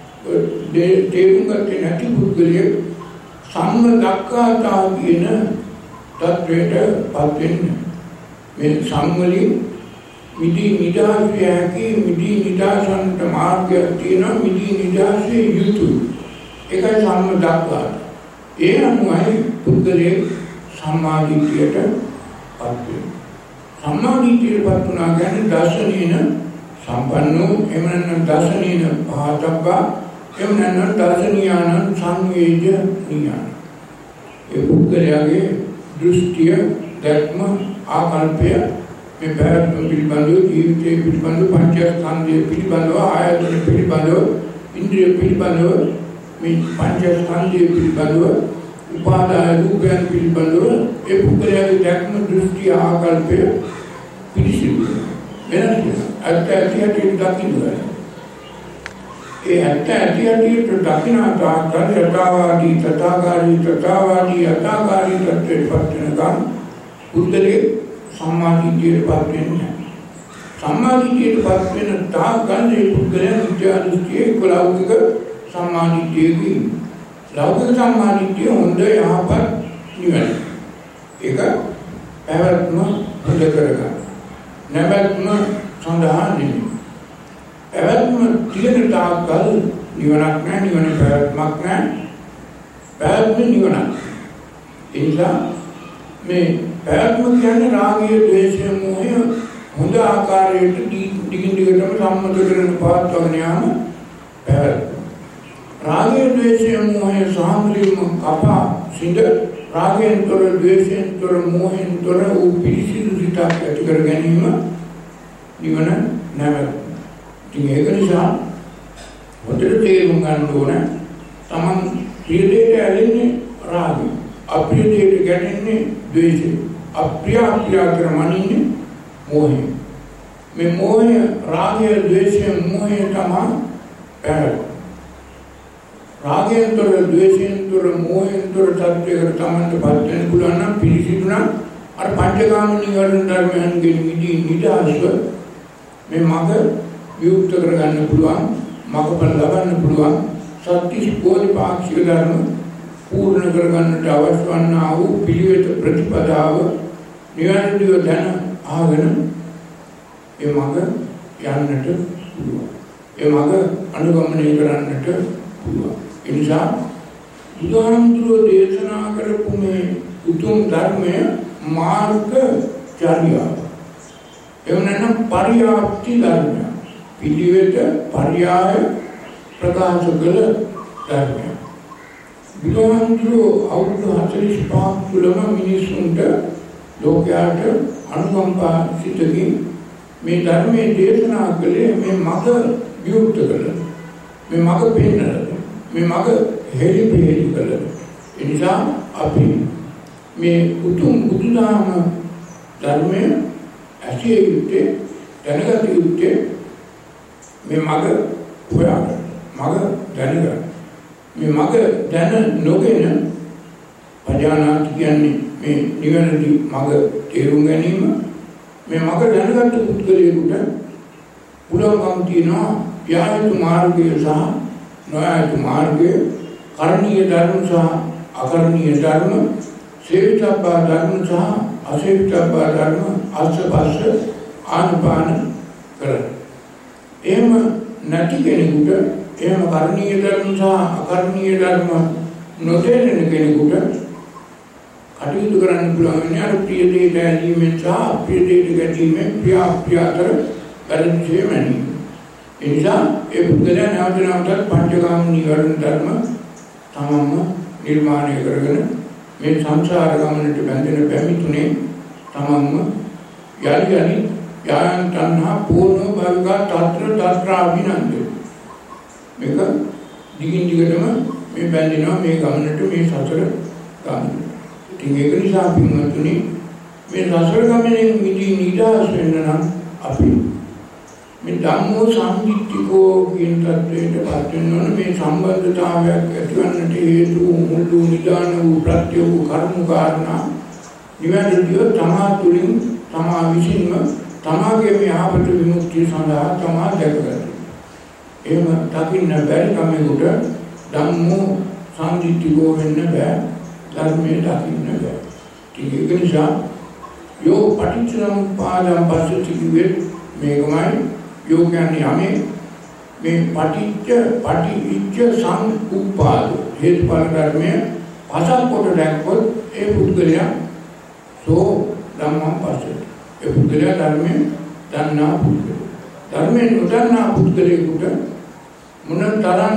තේරුම් ගත්තේ නැති පුද්ගලයෙක් සම්මදක්ඛාතා කියන තත්ත්වයට පත් වෙන්නේ. මේ සම්වලින් මිදී නිදාසියකි මිදී නිදාසන්ට මාර්ගයක් තියෙනවා. මිදී නිදාසිය යුතුයි. ඒකයි සම්මදක්ඛාත. ඒ අනුවයි පුද්ගලයේ සම්මාදිට්ඨියට පත් වෙන්නේ. සම්මාදිට්ඨියට පත් වුණා කියන්නේ දර්ශනීන සම්පන්නෝ එහෙම නැත්නම් දර්ශනීන පහතබ්බා එහෙම නැත්නම් දර්ශනීයානං සංවේජ නියාන. ඒ පුද්ගලයාගේ දෘෂ්ටිය දැක්ම ආකල්පය මේ පැවැත්ම පිළිබඳව ජීවිතය පිළිබඳව පංචස්කන්ධය පිළිබඳව ආයතන පිළිබඳව ඉන්ද්‍රිය පිළිබඳව මේ පංචස්කන්ධය පිළිබඳව උපාදාය රූපයන් පිළිබඳව ඒ පුද්ගලයාගේ දැක්ම දෘෂ්ටි ආකල්පය පිළිසිදු වෙනස් ඇත්ත දකින්න. ඒ ඇත්ත දකින්න තාක්කල් යථාවාදී තථාගාමී තථාවාදී යථාගාමී තත්ත්වයට පත් වෙනකම් පුද්ගලයේ සම්මාදිට්ඨියට පත් වෙන්නේ නැහැ. සම්මාදිට්ඨියට පත් වෙන තාක්කල් මේ පුද්ගලයා විද්‍යා දෘෂ්ටියේ ලෞකික සම්මාදිට්ඨියකින් ලෞකික සම්මාදිට්ඨිය හොඳ යහපත් නිවන. ඒක පැවැත්ම හොඳ කරගන්න. නැවැත්ම සඳහා නෙමෙයි. පැවැත්ම තියෙන තාක්කල් නිවනක් නැහැ, නිවන පැවැත්මක් නැහැ. පැවැත්ම නිවනක්. ඒ නිසා මේ පැවැත්ම කියන්නේ රාගය, ද්වේෂය, මෝහය හොඳ ආකාරයට දිගින් දිගටම සම්මත කරගෙන පවත්වාගෙන යාම පැවැත්ම. රාගය, ද්වේෂය, මෝහය සාමලින්ම කපා සිඳ රාගයෙන් තොර, ද්වේෂයෙන් තොර, මෝහයෙන් තොර වූ පිරිසිදු සිතක් ඇති කර ගැනීම නිවන නැවැත්ම. ඉතින් ඒක නිසා හොඳට තේරුම් ගන්න ඕන තමන් ප්‍රිය දෙයට ඇලෙන්නේ රාගය, අප්‍රිය දෙයට ගැටෙන්නේ ද්වේෂය, අප්‍රිය කරමනින්නේ මෝහය. මේ මෝහය, රාගය, ද්වේෂය, මෝහය තමයි පැවැත්ම. රාගයෙන් තොර, ද්වේෂයෙන් තොර, මෝහයෙන් තොර තත්ත්වයකට තමන්ට පත් වෙන්න පුළුවන් නම් පිළිසිදු නම් අර පංචකාම නිවර්ණ ධර්මයන්ගෙන් නිදහස්ව මේ මඟ විවුර්ත කරගන්න පුළුවන්, මඟපල ලබන්න පුළුවන් සත්‍තිස් බෝධිපාක්ෂික ධර්ම පූර්ණ කරගන්නට අවශ්‍ය වන්නා වූ පිළිවෙත ප්‍රතිපදාව නිවැරදිව දැන ආගෙන ඒ මඟ යන්නට පුළුවන්. ඒ මඟ අනුගමනය කරන්නට පුළුවන්. ඒ නිසා බුදුහාමුදුරුවෝ දේශනා කරපු මේ උතුම් ධර්මය මාර්ග චර්යාව. එහෙම නැත්නම් පරියාප්ති ධර්මය. පිළිවෙත පරියාය ප්‍රකාශ කළ ධර්මය. බුදුහාමුදුරුවෝ අවුරුදු 45ක් තුළම මිනිසුන්ට ලෝකයාට අනුකම්පා සිතකින් මේ ධර්මයේ දේශනා කළේ මේ මඟ විවුර්ත කළ, මේ මඟ පෙන්වන, මේ මඟ හෙළිපෙහෙළි කළ. ඒ නිසා අපි මේ උතුම් බුදුදහම ධර්මය ඇසිය යුත්තේ, දැනගත යුත්තේ මේ මඟ හොයාගන්න, මඟ දැනගන්න. මේ මඟ දැන නොගෙන පජානාති කියන්නේ මේ නිවැරදි මඟ තේරුම් ගැනීම. මේ මඟ දැනගත්ත පුද්ගලයෙකුට පුළුවන්කම් තියෙනවා යා යුතු මාර්ගය සහ නොයා යුතු මාර්ගය, කරණීය ධර්ම සහ අකරණීය ධර්ම, සේවිතබ්බා ධර්ම සහ අසේවිතබ්බා ධර්ම අස්පස්ස ආනපාන කරන. එහෙම නැති කෙනෙකුට, එහෙම කරණීය ධර්ම සහ අකරණීය ධර්ම නොතේරෙන කෙනෙකුට කටයුතු කරන්න පුළුවන් වෙන්නේ අර ප්‍රිය දේ දැනීමෙන් සහ අප්‍රිය දේ ගැටීමෙන් ප්‍රිය අතර බැලන්ස් වෙන්නේ. ඒ නිසා ඒ පුද්ගලයා නැවත නැවතත් පංචකාම නිවර්ණ ධර්ම තමම නිර්මාණය කරගෙන මේ සංසාර ගමනට බැඳෙන පැමිණුනේ තමම යලි යායන් තණ්හා පූර්ණ භවිකා තත්‍ර අභිනන්දේ. මේක දිගින් දිගටම මේ බැඳෙනවා මේ ගමනට, මේ සසර ගමනට. ඉතින් ඒක නිසා පින්වත්නි මේ සසර ගමනේ මිදී නිදහස් වෙන්න නම් අපි මේ ධම්මෝ සම්දිත්තිකෝ කියන තත්ත්වයට පත් වෙන්න ඕන. මේ සම්බන්ධතාවයක් ඇතිවන්නට හේතු මුළු නිදාන වූ ප්‍රත්‍ය වූ කර්ම කාරණා නිවැරදිව තමා තුළින් තමා විසින්ම තමාගේ මේ ආපත විමුක්තිය සඳහා තමා දැකගන්න. එහෙම දකින්න බැරි කමෙකුට ධම්මෝ සම්දිත්තිකෝ වෙන්න බෑ, ධර්මයේ දකින්න බෑ. ඒක නිසා යෝ පටිච්චසමුප්පාදං පස්සති කිව්වේ මේකමයි. යෝ කියන්නේ යමේ මේ පටිච්ච සමුප්පාද හේතුඵල ධර්මය පසක් කොට දැක්කොත් ඒ පුද්ගලයා සෝ ධම්මං පස්සති. ඒ පුද්ගලයා ධර්මයෙන් දන්නා පුද්ගලයා. ධර්මයෙන් නොදන්නා පුද්ගලයෙකුට මොන තරම්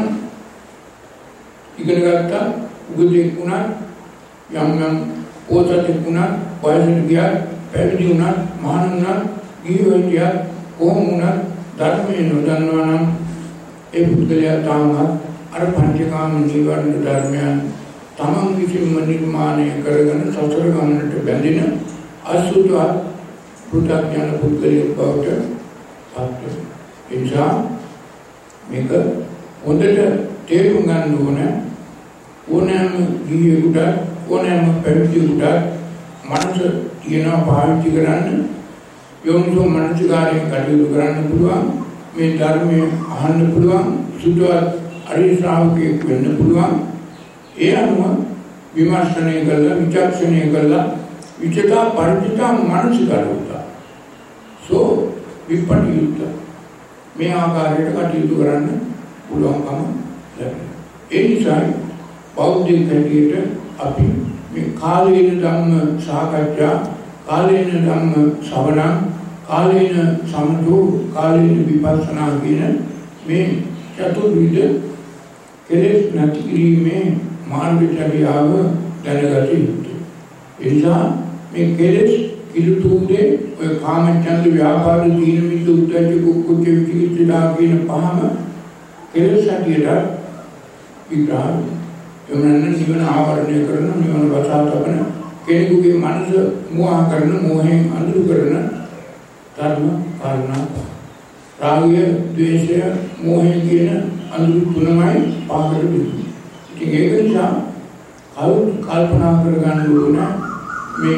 ඉගෙන ගත්තා, උගදෙක් වුණත්, යම් පොතක් වුණත්, වයසට ගියත්, පැවිදි වුණත්, මහාන වුණත්, ගිහිවෙන්දියා කොහොම වුණත් ධර්මයෙන් නොදන්නවා නම් ඒ පුද්ගලයා තාමත් අර පංචකාම නිවර්ණ ධර්මයන් තමන් විසින්ම නිර්මාණය කරගෙන සසර ගමනට බැඳෙන අසුතවත් පු탁ඥාන පුද්ගලයෙක් බවට පත් වෙනවා. ඒ නිසා මේක හොඳට තේරුම් ගන්න ඕනේ. ඕනෑම ගිහියෙකුට, ඕනෑම පැවිදියෙකුට මනස තියනවා පාවිච්චි කරන්න, යොමුසෝ මනසිකාරයෙන් කටයුතු කරන්න පුළුවන්, මේ ධර්මය අහන්න පුළුවන්, සුද්ධවත් අරිය ශ්‍රාවකයෙක් වෙන්න පුළුවන්. ඒ අනුව විමර්ශනය කළා, විචක්ෂණය කළා, විචිතා පරිචිතා මනසිකාරෝතා සෝ විපටියුක්ත මේ ආකාරයට කටයුතු කරන්න පුළුවන්කම ලැබෙනවා. ඒ නිසා බෞද්ධ කැටියට අපි මේ කාලේන ධම්ම සාකච්ඡා, කාලේන ධම්ම ශ්‍රවණ, කාලේන සමතෝ, කාලේන විපස්සනා කියන මේ චතුර්විධ කෙලෙස් නැති කිරීමේ මාර්ගචර්යාව දැනගත යුතුයි. ඒ නිසා මේ කෙලෙස් කිලුතුනේ ඔය කාමච්ඡන්ද ව්‍යාපාද දීන මිද්ද උද්දච්ච කුක්කුච්ච විචිකිච්ඡා කියන පහම කෙලෙස් හැටියට විග්‍රහ. එවනන්න නිවන ආවරණය කරන, නිවන වසා තබන කෙනෙකුගේ මනස මෝහ කරන, මෝහයෙන් අඳුරු කරන ධර්ම කාරණා. රාගය, ද්වේෂය, මෝහය කියන අඳුරු තුනමයි පාදක දෙන්නේ. ඉතින් ඒක නිසා කල්පනා කරගන්න ඕන මේ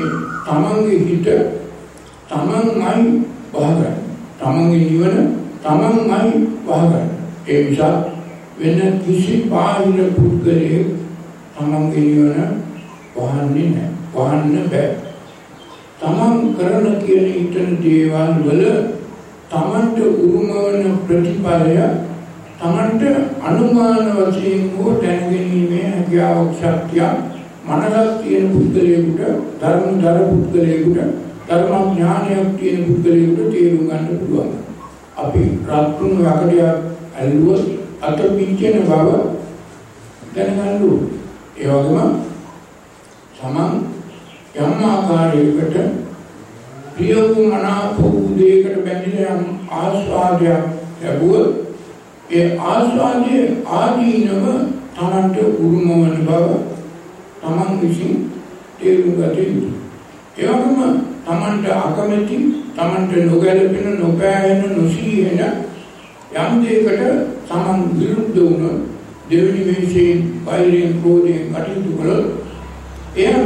තමන්ගේ හිත තමන්මයි වහගන්නේ. තමන්ගේ නිවන තමන්මයි වහගන්නේ. ඒ නිසා වෙන කිසි බාහිර පුද්ගලයෙක් තමන්ගේ නිවන වහන්නේ නැහැ. වහන්න බෑ. තමන් කරන කියන ඊතන දේවල් වල තමන්ට උරුම වන ප්‍රතිඵලය තමන්ට අනුමාන වශයෙන් හෝ දැනගැනීමේ හැකියාවක් ශක්තිය මනසක් තියෙන පුද්ගලයෙකුට ධර්මදර පුද්ගලයෙකුට ධර්ම ඥානයක් තියෙන පුද්ගලයෙකුට තේරුම් ගන්න පුළුවන්. අපි රත්තුන් වකඩයක් ඇල්ලුවොත් අත පිච්චෙන බව දැනගන්න ඕනේ. ඒ වගේම තමන් යම් ආකාරයකට ප්‍රිය වූ මනාප වූ දෙයකට බැඳිලා යම් ආස්වාදයක් ලැබුවොත් ඒ ආස්වාදයේ ආදීනව තමන්ට උරුම වන බව තමන් විසින් තේරුම් ගත යුතුයි. ඒ වගේම තමන්ට අකමැති, තමන්ට නොගැලපෙන, නොපෑහෙන, නොසීහෙන යම් දෙයකට තමන් විරුද්ධ වුණොත් දෙවෙනි වේශයෙන්, වෛරයෙන්, ක්‍රෝධයෙන් කටයුතු කළොත් එයම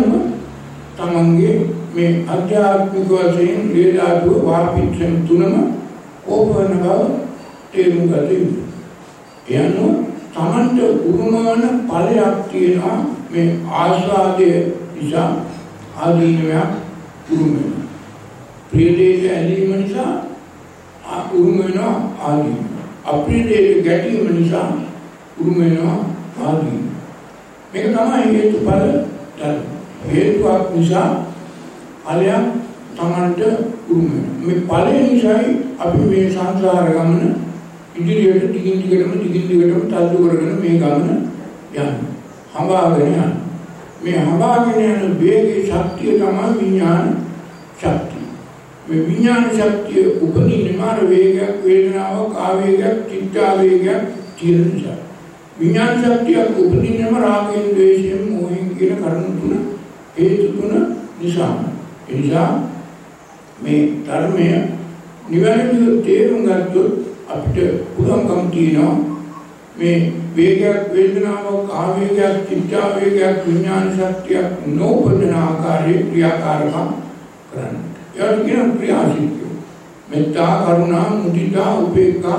තමන්ගේ මේ අධ්‍යාත්මික වශයෙන් ලේදාදුව වාපිච්චන තුනම ඕපන බව තේරුම් ගත යුතුයි. එයන්ව තමන්ට උරුමවන ඵලයක් තියෙනවා මේ ආස්වාදය නිසා ආදීනවයක් උරුම වෙනවා. ප්‍රිය දෙයට ඇලීම නිසා උරුම වෙනවා ආදීනව. අප්‍රිය දෙයට ගැටීම නිසා උරුම වෙනවා ආදීනව. මේක තමයි හේතුඵල ධර්ම. හේතුවක් නිසා ඵලයක් තමන්ට උරුම වෙනවා. මේ ඵලය නිසායි අපි මේ සංසාර ගමන ඉදිරියට දිගින් දිගටම තල්ලු කරගෙන මේ ගමන යන්නේ. හඹාගෙන යන්නේ. මේ හඹාගෙන යන වේගයේ ශක්තිය තමයි විඥාන ශක්තිය. මේ විඥාන ශක්තිය උපදින්නේ මාර වේගයක්, වේදනාවක්, ආවේගයක්, චිත්තාවේගයක් තියෙන නිසා. විඥාන ශක්තිය උපදින්නේම රාගයෙන්, ද්වේෂයෙන්, මෝහයෙන් කියන කරුණු තුන හේතු තුන නිසා. ඒ නිසා මේ ධර්මය නිවැරදිව තේරුම් ගත්තොත් අපිට පුළුවන්කම තියෙනවා මේ වේගයක්, වේදනාවක්, ආවේගයක්, චිත්තාවේගයක්, විඥාන ශක්තියක් නොපදන ආකාරයේ ක්‍රියාකාරකම් කරන්න. ඒකට කියන ක්‍රියාශීලීත්වය. මෙත්තා, කරුණා, මුදිතා, උපේක්ඛා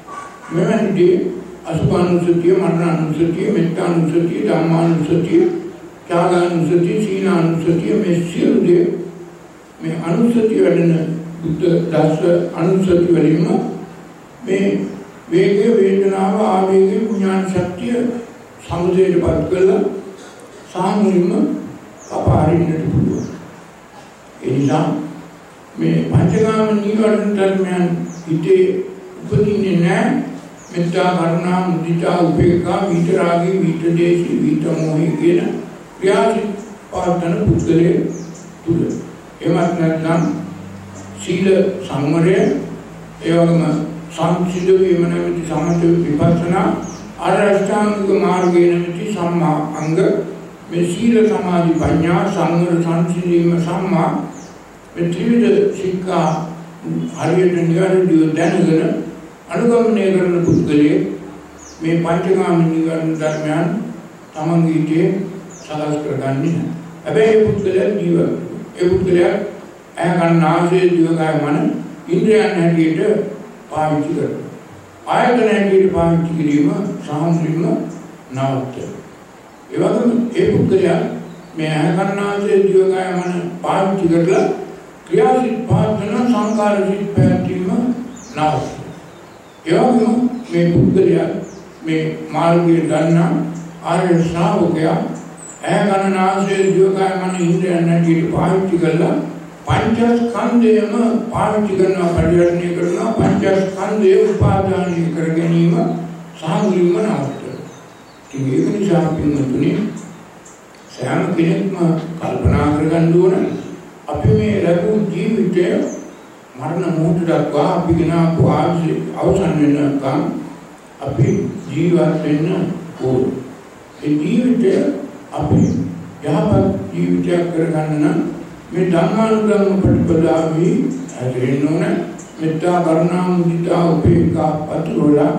මෙවැනි අසුභානුසතිය, මරණානුසතිය, මෙත්තානුසතිය, ධම්මානුසතිය, ත්‍යාගානුසතිය, සීලානුසතිය මේ සියලු දේ මේ අනුසතිය වැඩෙන බුද්ධ දාස අනුසතිය වලින්ම මේ වේගය, වේදනාව, ආවේගය, විඥාන ශක්තිය සමුදේටපත් කළා සාමුලින්ම කපාරින්නට පුළුවන්. ඒ නිසා මේ පංචකාම නීවරණ ධර්මයන් හිතේ උපදින්නේ නැහැ. මෙත්තා, කරුණා, මුදිතා, උපේක්ඛා, විතරාගී, විතදේශී, විතමෝහී කියන ක්‍රියාසිත පාදන පුද්ගලයේ තුල. එමත් නැත්නම් සීල සංවරය, ඒ වගේම සංසිද්ධ වීම නැමැති සමථ විපස්සනා, අෂ්ටාංගික මාර්ගය නැමැති සම්මා අංග මේ සීල, සමාධි, ප්‍රඥා, සංවර, සංසිඳීම, සම්මා මේ ත්‍රිවිධ ශික්ෂා හරියට නිවැරදිව දැනගෙන අනුගමනය කරන පුද්ගලයේ මේ පංචකාම නිවර්ණ ධර්මයන් තමන්ගේ හිතේ සකස් කරගන්නේ නැහැ. හැබැයි ඒ පුද්ගලයා ජීවත්. ඒ පුද්ගලයා ඇහ, කන, නාසය, දිව, කය, මන ඉන්ද්‍රයන් හැටියට පාවිච්චි කරනවා. ආයතන හැටියට පාවිච්චි කිරීම සාමුලින්ම නවත්වනවා. ඒ වගේම ඒ පුද්ගලයා මේ ඇහ, කන, නාසය, දිව, කය, මන පාවිච්චි කරලා ක්‍රියාසිත පාදන සංකාරසිත පැවැත්වීම නවත්වනවා. ඒ වගේම මේ පුද්ගලයා මේ මාර්ගයේ ගන්නා ආර්ය ශ්‍රාවකයා ඇහ, කන, නාසය, දිව, කය, මන ඉන්ද්‍රයන් හැටියට පාවිච්චි කරලා පංචස්කන්ධයම පාවිච්චි කරනවා, පරිවර්තනය කරනවා. පංචස්කන්ධය උපාදානය කර ගැනීම සාමුලින්ම නවත්වනවා. ඉතින් ඒක නිසා පින්වතුනි සෑම කෙනෙක්ම කල්පනා කරගන්න ඕන අපි මේ ලැබූ ජීවිතය මරණ මොහොත දක්වා අපි ගෙනාවු ආයුෂ අවසන් වෙනකම් අපි ජීවත් වෙන්න ඕන. ඒ ජීවිතය අපි යහපත් ජීවිතයක් කරගන්න නම් මේ ධම්මානුධම්ම ප්‍රතිපදාවේ හැදෙන්න ඕන. මෙත්තා, කරුණා, මුදිතා, උපේක්ඛා පතුරලා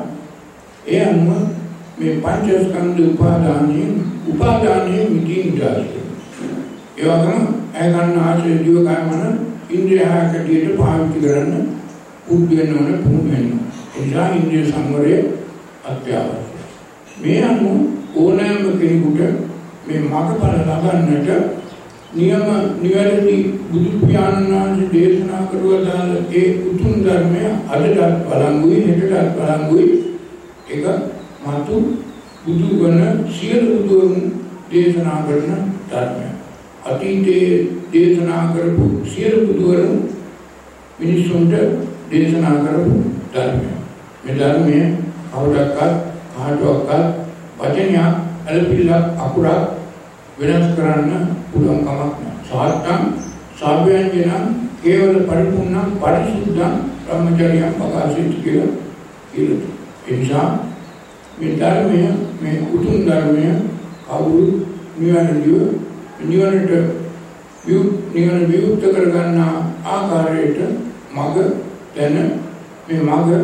ඒ අනුව මේ පංචස්කන්ධ උපාදානයේ මිදීම දායි. ඒ වගේම ඇගන්න ආශ්‍රය දිව කයමන ඉන්ද්‍රිය හැකටියට පාවිච්චි කරන්න පුරුදු වෙන්න ඕනේ පුහුණු වෙන්න. ඒ නිසා ඉන්ද්‍රිය සංවරය අත්‍යවශ්‍යයි. මේ අනුව ඕනෑම කෙනෙකුට මේ මාර්ගඵල ලබන්නට නිවැරදි බුදු පියාණන් වහන්සේ දේශනා කරුවා ඒ උතුම් ධර්මය අදටත් බලංගුයි හෙටටත් බලංගුයි. ඒක මතු බුදු ගුණ සියලු බුදුන් දේශනා කරන ධර්මය. අතීතයේ දේශනා කරපු සියලු බුදුවරුන් මිනිසුන්ට දේශනා කරපු ධර්මය. මේ ධර්මයේ කවුරක්වත් කාටවත් වචනයක් අලපිලක් අකුරක් වෙනස් කරන්න පුළුවන් කමක් නැහැ. සාත්තම් සාව්‍යංජනං කේවල පරිපූර්ණං පරිසුද්ධං බ්‍රහ්මචර්යං ප්‍රකාශිත කියලා කියනවා. ඒ නිසා මේ ධර්මය මේ උතුම් ධර්මය කවුරු නිවනට විවුර්ත කරගන්න ආකාරයට මඟ දැන මේ මඟ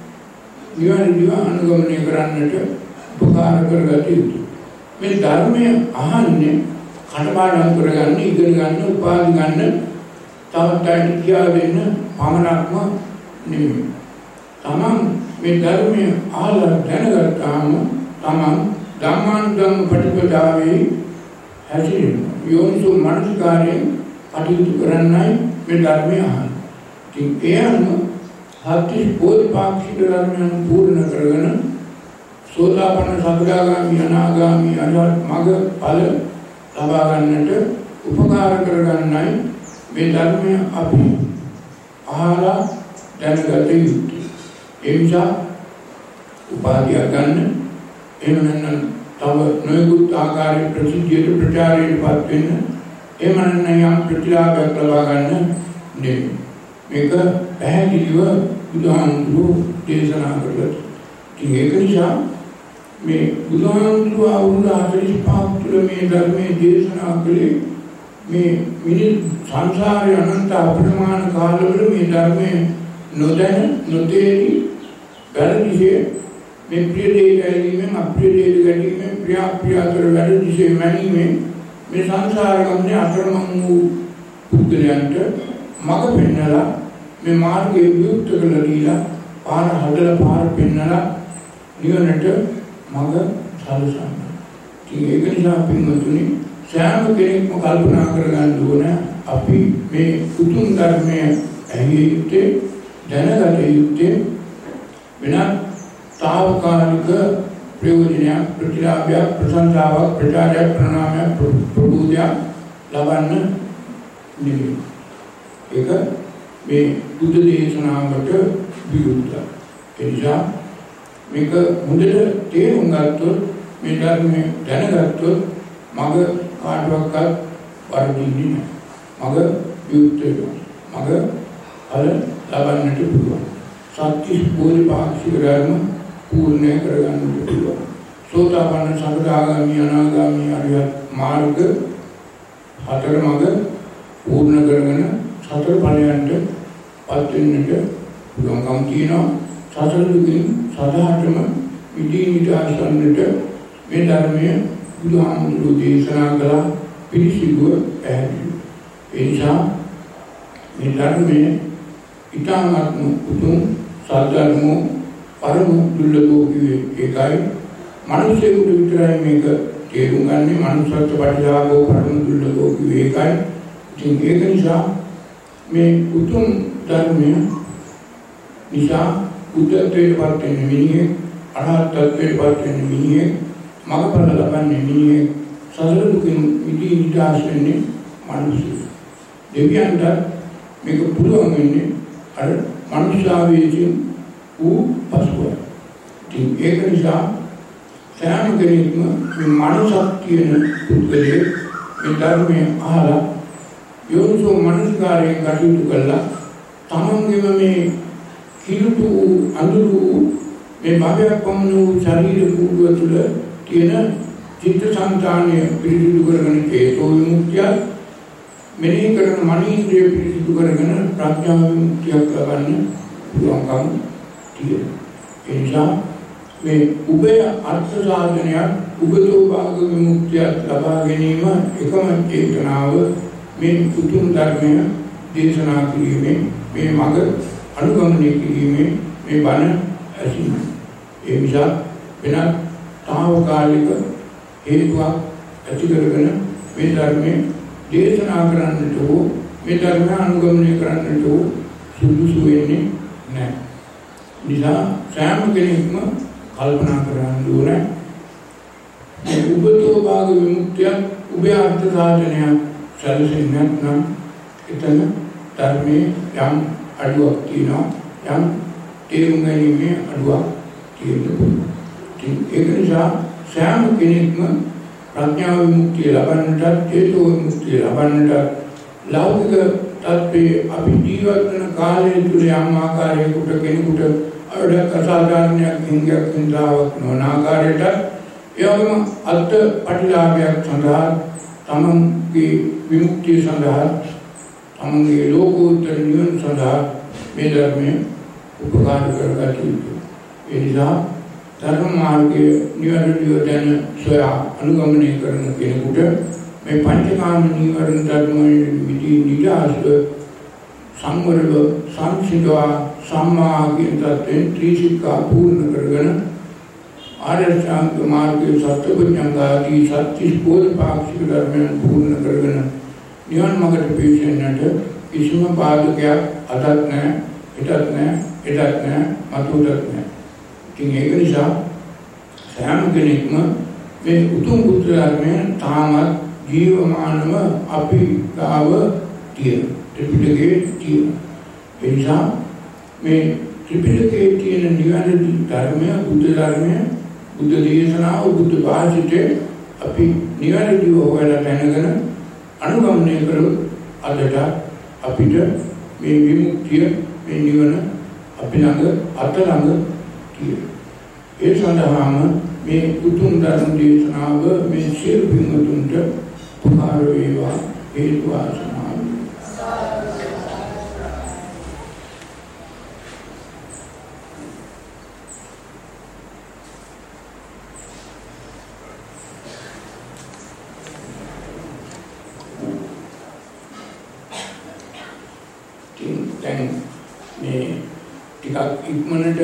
නිවැරදිව අනුගමනය කරන්නට උපකාර කරගත යුතුයි. මේ ධර්මය අහන්නේ කටපාඩම් කරගන්න, ඉගෙන ගන්න, උපාධි ගන්න, තවත් අයට කියා දෙන්න පමණක්ම නෙමෙයි. තමන් මේ ධර්මය අහලා දැනගත්තාම තමන් ධම්මානුධම්ම ප්‍රතිපදාවේ හැසිරෙනවා. යෝනිසෝ මනසිකාරයෙන් කටයුතු කරන්නයි මේ ධර්මය අහන්නේ. ඉතින් ඒ අනුව හත්ති බෝධිපාක්ෂික ධර්මයන් පූර්ණ කරගෙන සෝතාපන්න සකදාගාමි අනාගාමි අරහත් මඟ ඵල ලබා ගන්නට උපකාර කරගන්නයි මේ ධර්මය අපි අහලා දැනගත යුතුයි. ඒ නිසා උපාධිය ගන්න එහෙම නැත්නම් තව නොයෙකුත් ආකාරයේ ප්‍රසිද්ධියට ප්‍රචාරයටපත් වෙන්න එහෙම නැත්නම් යම් ප්‍රතිලාභයක් ලබා ගන්න නෙමෙයි. මේක පැහැදිලිව බුදුහාමුදුරුවෝ දේශනා කළා. ඉතින් ඒක නිසා මේ බුදුහාමුදුරුවෝ අවුරුදු 45ක් තුළ මේ ධර්මයේ දේශනා කළේ මේ මිනිස් සංසාරයේ අනන්ත අප්‍රමාණ කාලවල මේ ධර්මයේ නොදැන නොතේරි වැරදිසේ මේ ප්‍රිය දේ ගැනීමෙන් අප්‍රිය දේ ගැනීමෙන් ප්‍රිය අතර වැරදිසේ මැනීමෙන් මේ සංසාර ගමනේ අතරමං වූ පුද්ගලයන්ට මඟ පෙන්නලා මේ මාර්ගයේ විවුර්ත කරලා දීලා පාර හදලා පාර පෙන්නලා නිවනට මඟ සලසන්න. ඉතින් ඒක නිසා පින්වතුනි සෑම කෙනෙක්ම කල්පනා කරගන්න ඕන අපි මේ උතුම් ධර්මය ඇහිය යුත්තේ දැනගත යුත්තේ වෙනත් తాවකාලික ප්‍රයෝජනයක් ප්‍රතිලාභයක් ප්‍රශංසාවක් ප්‍රචාරයක් ප්‍රණාමයක් ප්‍රබෝධයක් ලබන්න නෙමෙයි. ඒක මේ බුද්ධ දේශනාවට විරුද්ධයි. ඒ නිසා මේක හොඳට තේරුම් ගත්තොත් මේ ධර්මය දැනගත්තොත් මග කාටවත් වර්ධින්නේ නැහැ. මග විවුර්ත වෙනවා. මග ඵල ලබන්නට පුළුවන්. සත්‍ය බෝධිපාක්ෂික ධර්ම පූර්ණ කරගන්නට පුළුවන්. සෝතාපන්න සකදාගාමි අනාගාමි අරියත් මාර්ග හතර මග පූර්ණ කරගෙන සතර ඵලයන්ට පත් වෙන්නට පුළුවන්කම් තියෙනවා. සතර දුකින් සදාටම මිදීමට ආසන්නට මේ ධර්මය බුදුහාමුදුරුවෝ දේශනා කළ පිළිසිදුව පැහැදිලි. ඒ නිසා මේ ධර්මයේ ඊටාත්ම උතුම් සාධර්මෝ පරම දුර්ලභෝ කියේ ඒකයි. මනුෂ්‍යයෙකුට විතරයි මේක තේරුම් ගන්නේ. මනුෂ්‍යත්ව පරිලාභෝ පරම දුර්ලභෝ කියේ ඒකයි. ඉතින් ඒක නිසා මේ උතුම් ධර්මය නිසා බුද්ධත්වයට පත් වෙන මිනිහෙක්, අරහත්ත්වයට පත් වෙන මිනිහෙක්, මඟඵල ලබන්නේ මිනිහෙක්, සසර දුකින් මිදී නිදහස් වෙන්නේ මිනිස්සු. දෙවියන්ට මේක පුළුවන් වෙන්නේ අර මනුෂ්‍යාවේදී වූ පසුබිම. ඉතින් ඒක නිසා සෑම කෙනෙක්ම මේ මනසක් තියෙන පුද්ගලයෙක් මේ ධර්මය අහලා යෝනිසෝ මනසිකාරයෙන් කටයුතු කළා තමන්ගේම මේ කිලුටු අඳුරු මේ භවයක් පමණ වූ ශරීර කූඩුව තුළ තියෙන චිත්තසංතානය පිරිසිදු කරගෙන චේතෝ විමුක්තිය මෙනෙහි කරන මනීන්ද්‍රිය පිරිසිදු කරගෙන ප්‍රඥා විමුක්තියක් ලබන්න පුළුවන්කම තියෙනවා. ඒ නිසා මේ උභය අර්ථ සාධනයක් උභයෝ භාග විමුක්තිය ලබා ගැනීම එකම චේතනාව මේ උතුම් ධර්මය දේශනා කිරීමෙන් මේ මඟ අනුගමනය කිරීමෙන් මේ බණ ඇසීම. ඒ නිසා වෙනත් තාවකාලික හේතුවක් ඇති කරගෙන මේ ධර්මයේ දේශනා කරන්නට හෝ මේ ධර්මය අනුගමනය කරන්නට හෝ සුදුසු වෙන්නේ නැහැ. නිසා සෑම කෙනෙක්ම කල්පනා කරන්න ඕනේ මේ උපතෝ භාග විමුක්තිය උභය අර්ථ සාධනයක් සැලසෙන්නේ නැත්නම් එතන ධර්මයේ යම් අඩුවක් තියෙනවා, යම් තේරුම් ගැනීමේ අඩුවක් තියෙනවා. ඒක නිසා සෑම කෙනෙක්ම ප්‍රඥා විමුක්තිය ලබන්නට, චේතෝ විමුක්තිය ලබන්නට ලෞකික තත්ත්වයේ අපි ජීවත් වන කාලය තුළ යම් ආකාරයකට කෙනෙකුට අඩක් අසාධාරණයක් හිඟයක් හිඳාවක් නොවන ආකාරයට එවම අර්ථ ප්‍රතිලාභයක් සඳහා තමන්ගේ විමුක්තිය සඳහා තමන්ගේ ලෝකෝත්තර නිවන සඳහා මේ ධර්මයේ උපකාර කරගත යුතුයි. ඒ නිසා ධර්ම මාර්ගයේ නිවැරදිව දැන සොයා අනුගමනය කරන කෙනෙකුට මේ පංචකාම නීවරණ ධර්මයේ විදී නිදාස්ව සංවරව සංසිඳවා සම්මා කියන තත්ත්වයෙන් ත්‍රිශික්ෂා පූර්ණ කරගෙන ආර්ය අෂ්ටාංග මාර්ගයේ සත්‍යඥානදී සත්‍තිස් බෝධිපාක්ෂික ධර්මයන් පූර්ණ කරගෙන නිවන් මාර්ගයට පිවිසෙන්නට කිසිම බාධකයක් අදත් නැහැ, පිටත් නැහැ, එදත් නැහැ, මතුවටත් නැහැ. ඉතින් ඒක නිසා සෑම කෙනෙක්ම මේ උතුම් බුද්ධ ධර්මයෙන් තාමත් ජීවමානව අපි ගාව තියෙන ත්‍රිපිටකයේ තියෙන. ඒ නිසා මේ ත්‍රිපිටකයේ තියෙන නිවැරදි ධර්මය, බුද්ධ ධර්මය, බුද්ධ දේශනාව, බුද්ධ භාෂිතේ අපි නිවැරදිව හොයලා දැනගෙන අනුගමනය කරොත් අදට අපිට මේ විමුක්තිය, මේ නිවන අපි ළඟ අත ළඟ තියෙනවා. ඒ සඳහාම මේ උතුම් ධර්ම දේශනාව මේ සියලු පින්වතුන්ට උපකාර වේවා, හේතු වාසනා දැන් මේ ටිකක් ඉක්මනට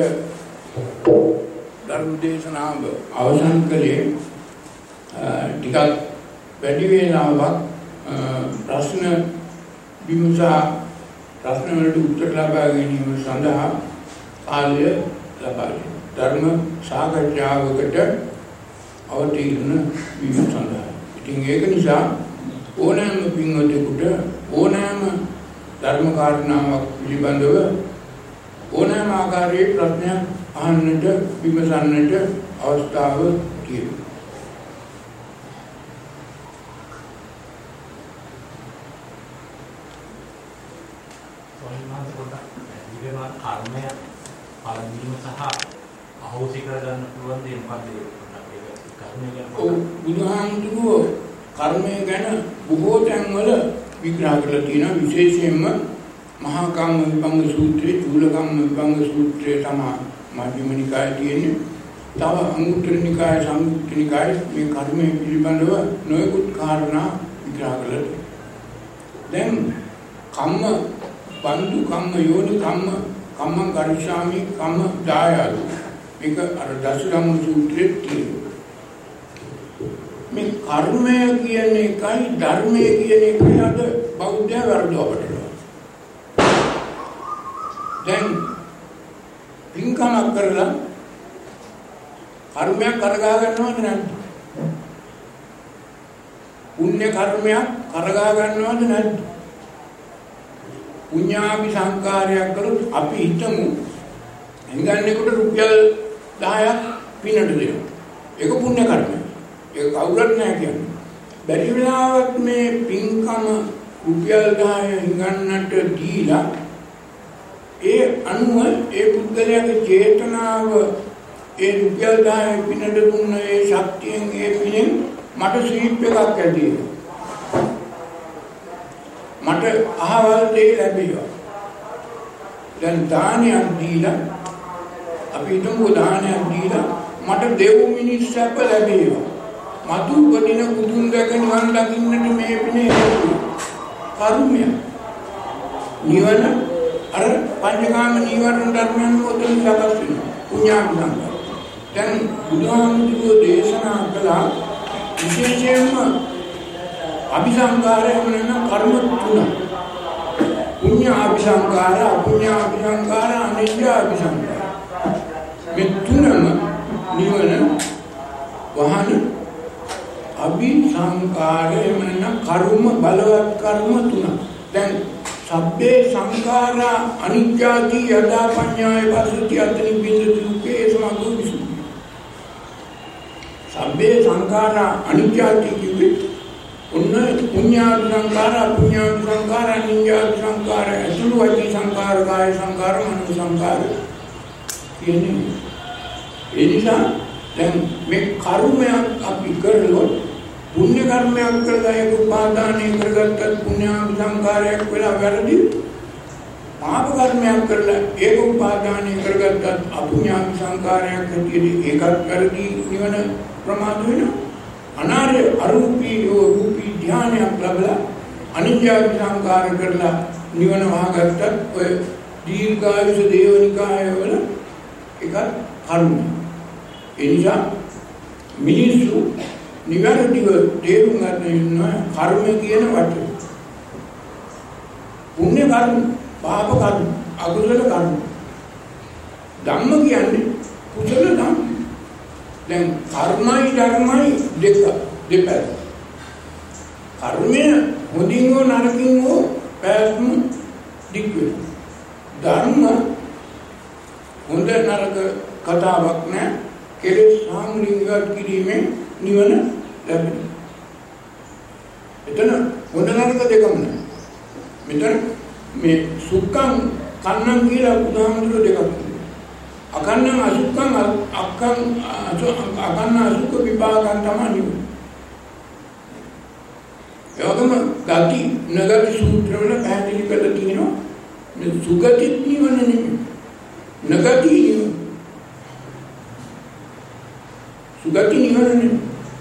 ධර්ම දේශනාව අවසන් කළේ ටිකක් වැඩි වේලාවක් ප්‍රශ්න විමසා ප්‍රශ්න වලට උත්තර ලබා ගැනීම සඳහා කාලය ලබා ධර්ම සාකච්ඡාවකට අවතීර්ණ වීම සඳහා. ඉතින් ඒක නිසා ඕනෑම පින්වතෙකුට ඕනෑම ධර්ම කාරණාවක් පිළිබඳව ඕනෑම ආකාරයේ ප්‍රශ්නයක් අහන්නට, විමසන්නට අවස්ථාව තියෙනවා. කර්මය පළදීම සහ අහෝසි කරගන්න පුළුවන් දේ මොකක්ද? කර්මය ගැන බුදුහාමුදුරුවෝ කර්මය ගැන බොහෝ තැන්වල විග්‍රහ කරලා තියෙනවා. විශේෂයෙන්ම මහා කම්ම විභංග සූත්‍රයේ, චූල කම්ම විභංග සූත්‍රයේ තමයි මධ්‍යම නිකායේ තියෙන්නේ. තව අංගුත්තර නිකාය, සංයුක්ත නිකාය මේ කර්මය පිළිබඳව නොයෙකුත් කාරණා විග්‍රහ කරලා තියෙනවා. දැන් කම්ම බන්දු කම්ම යෝනි කම්මං කරිෂාමි කම්ම දායාදු මේක අර දසකම්ම සූත්‍රයේ තියෙනවා. මේ කර්මය කියන එකයි ධර්මය කියන එකයි අද බෞද්ධය වර්ධවපටල. දැන් පින්කමක් කරලා කර්මයක් කරගා ගන්නවද නැද්ද? පුණ්‍ය කර්මයක් කරගා ගන්නවද නැද්ද? පුඤ්ඤාභි සංකාරයක් කරොත් අපි හිතමු හිඟන්නේකට රුපියල් 10ක් පිනට දෙනවා. ඒක පුණ්‍ය කර්මයක්. ඒක කවුරුත් නැහැ කියන්නේ. බැරි වෙලාවත් මේ පින්කම රුපියල් 10 හිඟන්නට දීලා ඒ අනුව ඒ පුද්ගලයාගේ චේතනාව ඒ රුපියල් 10 පිනට දුන්න ඒ ශක්තියෙන් ඒ පිනෙන් මට සීප් එකක් ඇති වෙනවා. මට අහවල් දෙයක් ලැබෙනවා. දැන් දානයක් දීලා අපි හිතමු දානයක් දීලා මට දෙව් මිනිස් සැප ලැබෙනවා. මතු උපදින බුදුන් දැක නිවන් දකින්නට මේ පිනේ හේතුව. කර්මය. නිවන අර පංචකාම නීවරණ ධර්මයන් වලින් සකස් වෙනවා. පුඤ්ඤාභි සංකාර. දැන් බුදුහාමුදුරුවෝ දේශනා කළා විශේෂයෙන්ම අபிසංකාරය වෙන කර්ම තුන. පුඤ්ඤාභි සංකාර, අපුඤ්ඤාභි සංකාර, අනිත්‍යාභි සංකාර. මේ තුනම නිවන වහන අபிසංකාරය වෙන කර්ම බලවත් කර්ම තුන. දැන් සබ්බේ සංඛාරා අනිත්‍යාති යදා පඤ්ඤාය පස්සති අතනි බින්දති දුක්ඛේ සමග්ගෝ විසුද්ධි. සබ්බේ සංඛාරා අනිත්‍යාති කිව්වේ ඔන්න පුඤ්ඤාභි සංඛාර, අපුඤ්ඤාභි සංඛාර, අනිත්‍යාභි සංඛාර, අසුළු වචී සංඛාර, කාය සංඛාර, මනෝ සංඛාර කියන්නේ. ඒ නිසා දැන් මේ කර්මයක් අපි කරනොත් පුණ්‍ය කර්මයක් කරලා ඒක උපාදානය කරගත්තත් පුණ්‍යාභි සංඛාරයක් වෙලා වැරදි. පාප කර්මයක් කරලා ඒක උපාදානය කරගත්තත් අපුණ්‍යාභි සංඛාරයක් හැටියට ඒකත් වැරදි නිවන ප්‍රමාද වෙනවා. අනාර්ය අරූපී රූපී ධානයක් ලැබලා අනිත්‍යාභි සංඛාර කරලා නිවන වහගත්තත් ඔය දීර්ඝායුෂ දේවනිකාය වල ඒකත් කර්ම. ඒ නිසා මිනිස්සු නිවැරදිව තේරුම් ගන්න ඉන්නවා කර්ම කියන වචනේ. පුණ්‍ය කර්ම, පාප කර්ම, අකුසල කර්ම. ධම්ම කියන්නේ කුසල ධම්ම. දැන් කර්මයි ධර්මයි දෙපැත්ත. කර්මය හොඳින් හෝ නරකින් හෝ පැවැත්ම දික් වෙනවා. ධර්ම හොඳ නරක කතාවක් නෑ. කෙලෙස් සාමුලින්ගත් කිරීමෙන් නිවන ලැබෙනවා. එතන හොඳ නරක දෙකම නෑ. මෙතන මේ සුඛං කන්නං කියලා බුදුහාමුදුරුවෝ දෙකක් කියනවා. අකන්නං අසුඛං අකන්න අසුඛ විපාකං තමයි නිවන. එවගම ගති නගති සූත්‍ර වල පැහැදිලි කරලා තියෙනවා මේ සුගති නිවන නෙමෙයි. නගති නිවන. සුගති නිවන නෙමෙයි.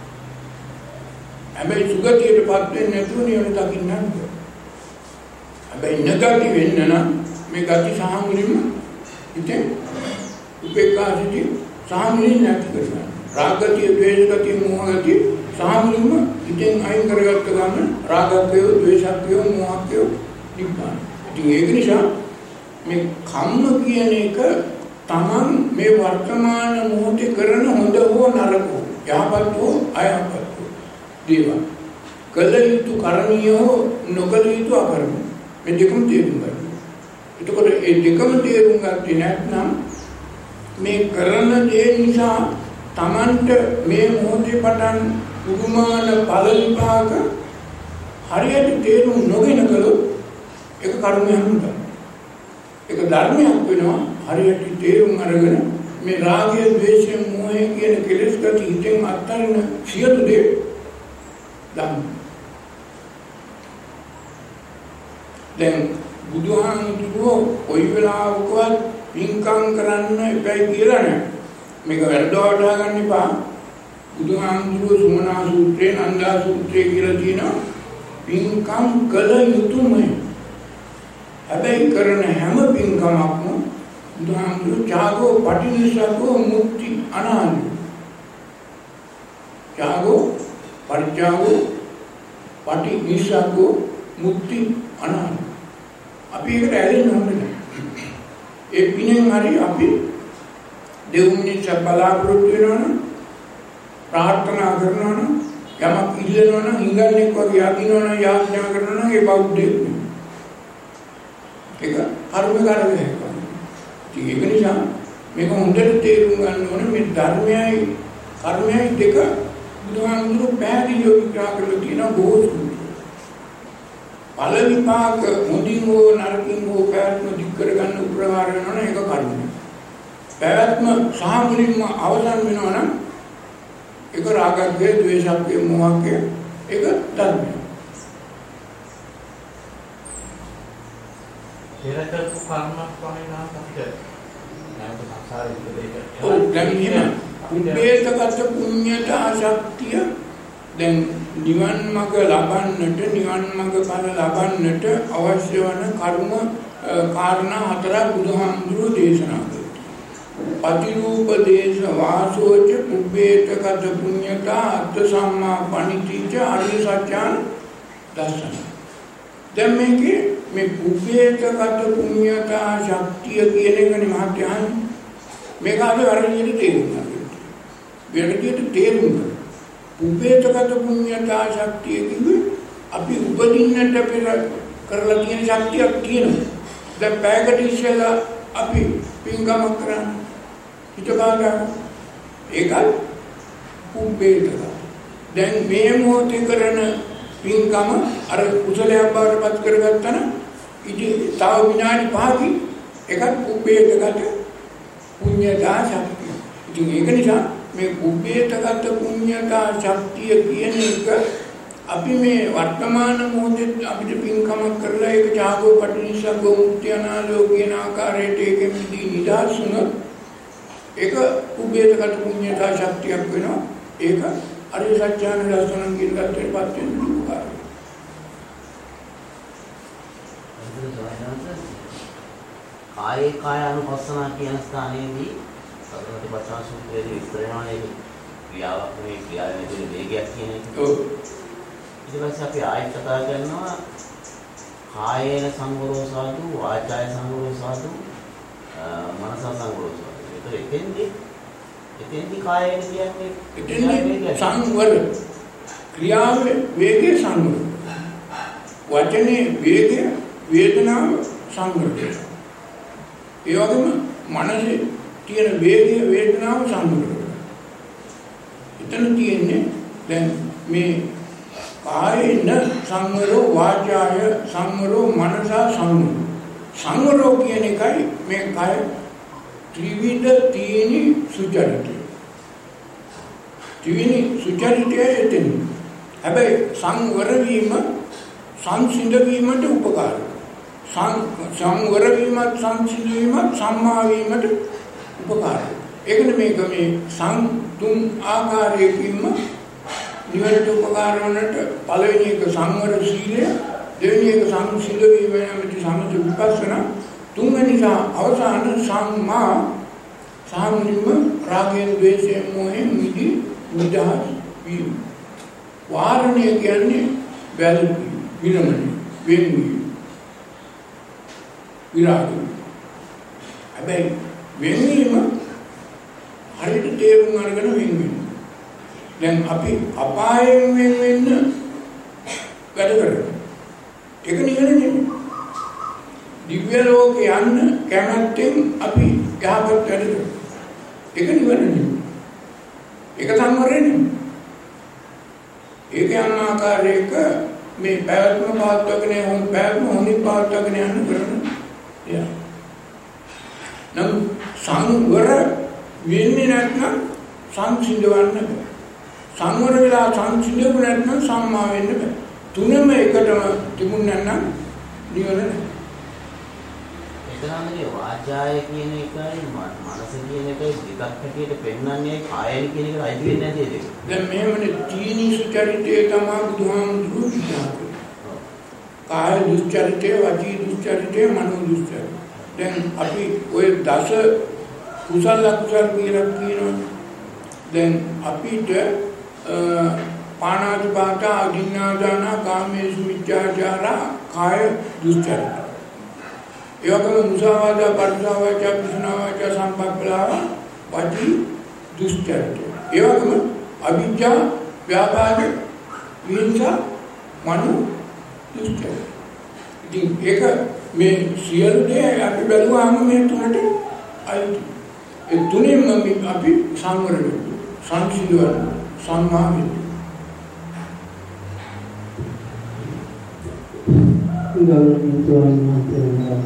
හැබැයි සුගතියටපත් වෙන්නේ නැතුව නිවන දකින්න නෑ. හැබැයි නගති වෙන්න නම් මේ ගති සාමුලින්ම ඉතින් උපේක්ඛාසිතී සාමුලින් නැති කරගන්න. රාගතිය, ද්වේෂගතිය, මෝහගතිය සාමුලින්ම ඉතින් අයින් කරගත්ත ගමන් රාගක්කය, ද්වේෂක්කය, මෝහක්කය නිබ්බාන. ඉතින් ඒක නිසා මේ කම්ම කියන එක තමන් මේ වර්තමාන මොහොතේ කරන හොඳ හෝ නරක හෝ යහපත් හෝ අයහපත් හෝ දේවල් කළ යුතු කරණීය හෝ නොකළ යුතු අකරණීය මේ දෙකම තේරුම් ගන්න. එතකොට මේ දෙකම තේරුම් ගත්තේ නැත්නම් මේ කරන දේ නිසා තමන්ට මේ මොහොතේ පටන් උගුමාන ඵල විපාක හරියට තේරුම් නොගෙන කළොත් ඒක කර්මයක් නෙවෙයි. ඒක ධර්මයක් වෙනවා. හරියට තේරුම් අරගෙන මේ රාගය, ද්වේෂය, මෝහය කියන කෙලෙස් ගති හිතෙන් අත්හරින සියලු දේ ධම්ම. දැන් බුදුහාමුදුරුවෝ කොයි වෙලාවකවත් පින්කම් කරන්න එපයි කියලා නෑ. මේක වැරදවට ගන්න එපා. බුදුහාමුදුරුවෝ සුමනා සූත්‍රේ, නන්දා සූත්‍රේ කියලා තියෙනවා පින්කම් කළ යුතුමයි. හැබැයි කරන හැම පින්කමක්ම බුදුහාමුදුරුවෝ ත්‍යාගෝ පටිනිසග්ගෝ මුක්ති අනාලි. ත්‍යාගෝ පරිත්‍යාගෝ පටිනිසග්ගෝ මුක්ති අනාලි. අපි ඒකට ඇලෙන්න ඕනේ නැහැ. ඒ පිනෙන් හරි අපි දෙවුමිනිත් බලාපොරොත්තු වෙනවනම් ප්‍රාර්ථනා කරනවනම් යමක් ඉල්ලනවනම් හිඟන්නේක් වගේ යදිනවනම් යාඥා කරනවනම් ඒ බෞද්ධයෙක් නෙමෙයි. ඒක කර්ම කරන්නේ. ඒක නිසා මේක හොඳට තේරුම් ගන්න ඕනේ මේ ධර්මයයි කර්මයයි දෙක බුදුහාමුදුරුවෝ පැහැදිලිව විග්‍රහ කරලා තියෙන බොහෝ සූත්‍ර. ඵල විපාක මුදින් හෝ නරකින් හෝ පැවැත්ම දික් කරගන්න උපකාර වෙනවා නම් ඒක කර්මය. පැවැත්ම සහ මුලින්ම අවසන් වෙනවා නම් ඒක රාගක්කය, ද්වේෂක්කය, මෝහක්කය ඒක ධර්මය. ඒකට කර්ම ස්වාමීනා අපිට නැවත සංසාරේ ඉපදෙන්න. ඔව් දැන් එහෙම උපේතගත පුඤ්ඤයට ආශක්තිය දැන් නිවන් මඟ ලබන්නට නිවන් මඟ ඵල ලබන්නට අවශ්‍ය වන කර්ම කාරණා හතරක් බුදුහාමුදුරුවෝ දේශනා කළා. පටිරූප දේශ වාසෝච පුබ්බේතකත පුඤ්ඤතා අත්ථ සම්මා පණිතිච අරිය සත්‍යං දර්ශන. දැන් මේ පුබ්බේතකත පුඤ්ඤතා ශක්තිය කියන එකනේ මහත්යන් මේක අපි වරදියට තේරුම් ගන්න. වරදියට තේරුම් ගන්න. පුබ්බේතකත පුඤ්ඤතා ශක්තිය කියන්නේ අපි උපදින්නට පෙර කරලා තියෙන ශක්තියක් තියෙනවා. දැන් පැයකට ඉස්සෙල්ලා අපි පින්කම කරන්නේ හිතපාගා ඒක පුබ්බේතක. දැන් මේ මොහොතේ කරන පින්කම අර කුසලයක් බවට පත් කරගත්තා නම් ඉතින් තව විනාඩි 5කින් ඒකත් පුබ්බේතකට පුඤ්ඤතා ශක්තිය. ඉතින් ඒක නිසා මේ පුබ්බේතකට පුඤ්ඤතා ශක්තිය කියන එක අපි මේ වර්තමාන මොහොතේ අපිට පින්කම කරලා ඒක ඡාගෝ පටිනිස්සග්ගෝ මුක්තියනාලෝ කියන ආකාරයට ඒකෙ නිදාසුන ඒක උභේතකට පුඤ්ඤතා ශක්තියක් වෙනවා. ඒක අරිය සත්‍යන දර්ශනන් කියන කතරපත් වෙන උපකාරය. කායේ කායානුපස්සනා කියන ස්ථානයේදී සතරපටිපස්සනා සූත්‍රයේදී විස්තර වෙනවානේ ක්‍රියාවක් මේ ක්‍රියාවේ තියෙන වේගයක් කියන එක. ඔව්. ඊට පස්සේ අපි ආයෙත් කතා කරනවා කායේන සංවරෝ සාදු වාචාය සංවරෝ සාදු මනස සංවරෝ සාදු. එතෙන්දී කායයෙන් කියන්නේ සංවර ක්‍රියාවේ වේගය සංවර වචනේ වේගය වේදනාව සංවර ඒ වගේම මනසේ තියෙන වේගය වේදනාව සංවර එතන තියෙන්නේ දැන් මේ කායේන සංවරෝ වාචාය සංවරෝ මනස සංවරෝ කියන එකයි මේ කාය ත්‍රිවිධ තීනි සුචරිතය. ත්‍රිවිධ සුචරිතය එතන. හැබැයි සංවර වීම සංසිඳ වීමට උපකාරයි. සංවර වීමත් සංසිඳ වීමත් සම්මා වීමට උපකාරයි. ඒකනේ මේක මේ තුන් ආකාරයකින්ම නිවනට උපකාර වන්නට පළවෙනි එක සංවර සීලය, දෙවෙනි එක සංසිඳ වීම යමිට සමථ විපස්සනා, තුන්වෙනි අවසාන සම්මා සාමුනිම රාගයෙන් ද්වේෂයෙන් මොහෙන් මිදි නිදහස් වීම. වාරණය කියන්නේ වැළකීම, විරමණය, වෙන්වීම, විරාගය. හැබැයි වෙන්වීම හරියට තේරුම් අරගෙන වෙන්වීම. දැන් අපි අපායෙන් වෙන් වෙන්න වැඩ කරනවා. ඒක නිවන නෙමෙයි. දිව්‍ය ලෝකේ යන්න කැමැත්තෙන් අපි යහපත් වැඩ කරනවා. ඒක නිවන නෙමෙයි. ඒක සංවරය නෙමෙයි. ඒක යන ආකාරයක මේ පැවැත්ම පවත්වාගෙන හොඳ පැවැත්ම හොඳින් පවත්වාගෙන යන්න කරන දෙයක්. නම් සංවර වෙන්නේ නැත්නම් සංසිඳවන්න බෑ. සංවර වෙලා සංසිඳුනේ නැත්නම් සම්මා වෙන්න බෑ. තුනම එකටම තිබුණා නම් නිවන නැහැ. එතනන්නේ වාචාය කියන එකයි මනස කියන එකයි දෙකක් හැටියට පෙන්වන්නේ කායය කියන එකට අයිති වෙන්නේ නැති දෙයක්. දැන් මෙහෙමනේ තීනි සුචරිතය තමයි බුදුහාමුදුරුවෝ කියන්නේ. කාය දුස්චරිතය, වාචී දුස්චරිතය, මනෝ දුස්චරිතය. දැන් අපි ওই දස කුසල අකුසල කියලා කියනවා. දැන් අපිට පාණාතිපාත අදින්නාදාන කාමේසු මිච්ඡාචාර කාය දුස්චරිත. ඒ වගේම මුසාවාදා පරුසාවාචා පිසුනාවාචා සම්පප්පලාව වාචී දුස්චරිත. ඒ වගේම අවිජ්ජා ව්‍යාපාද විහිංසා මනෝ දුස්චරිත. ඉතින් ඒක මේ සියලු දේ අපි බැලුවාම මේ තුනට අයිති. ඒ තුනෙන්ම අපි සංවර වෙනවා. සංසිඳවන්න සම්මා වෙනවා. ගෞරවනීය ස්වාමීන් වහන්සේ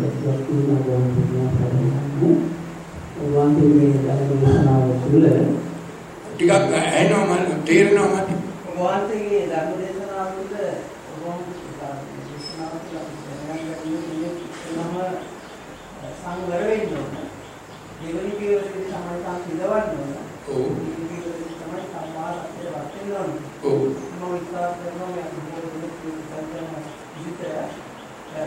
ටිකක් ඇහෙනවා මම තේරෙනවා මට. වාන්තයේ ධර්ම දේශනාව තුළ සංවර වෙන්න ඕන. දෙවෙනි පියවරේදී සමාජතා පිළවන්න ඕන. ඔව්. දෙවෙනි පියවරේදී තමයි සම්මා සත්‍ය වර්තන ඕන. ඔව්. මොවිතාව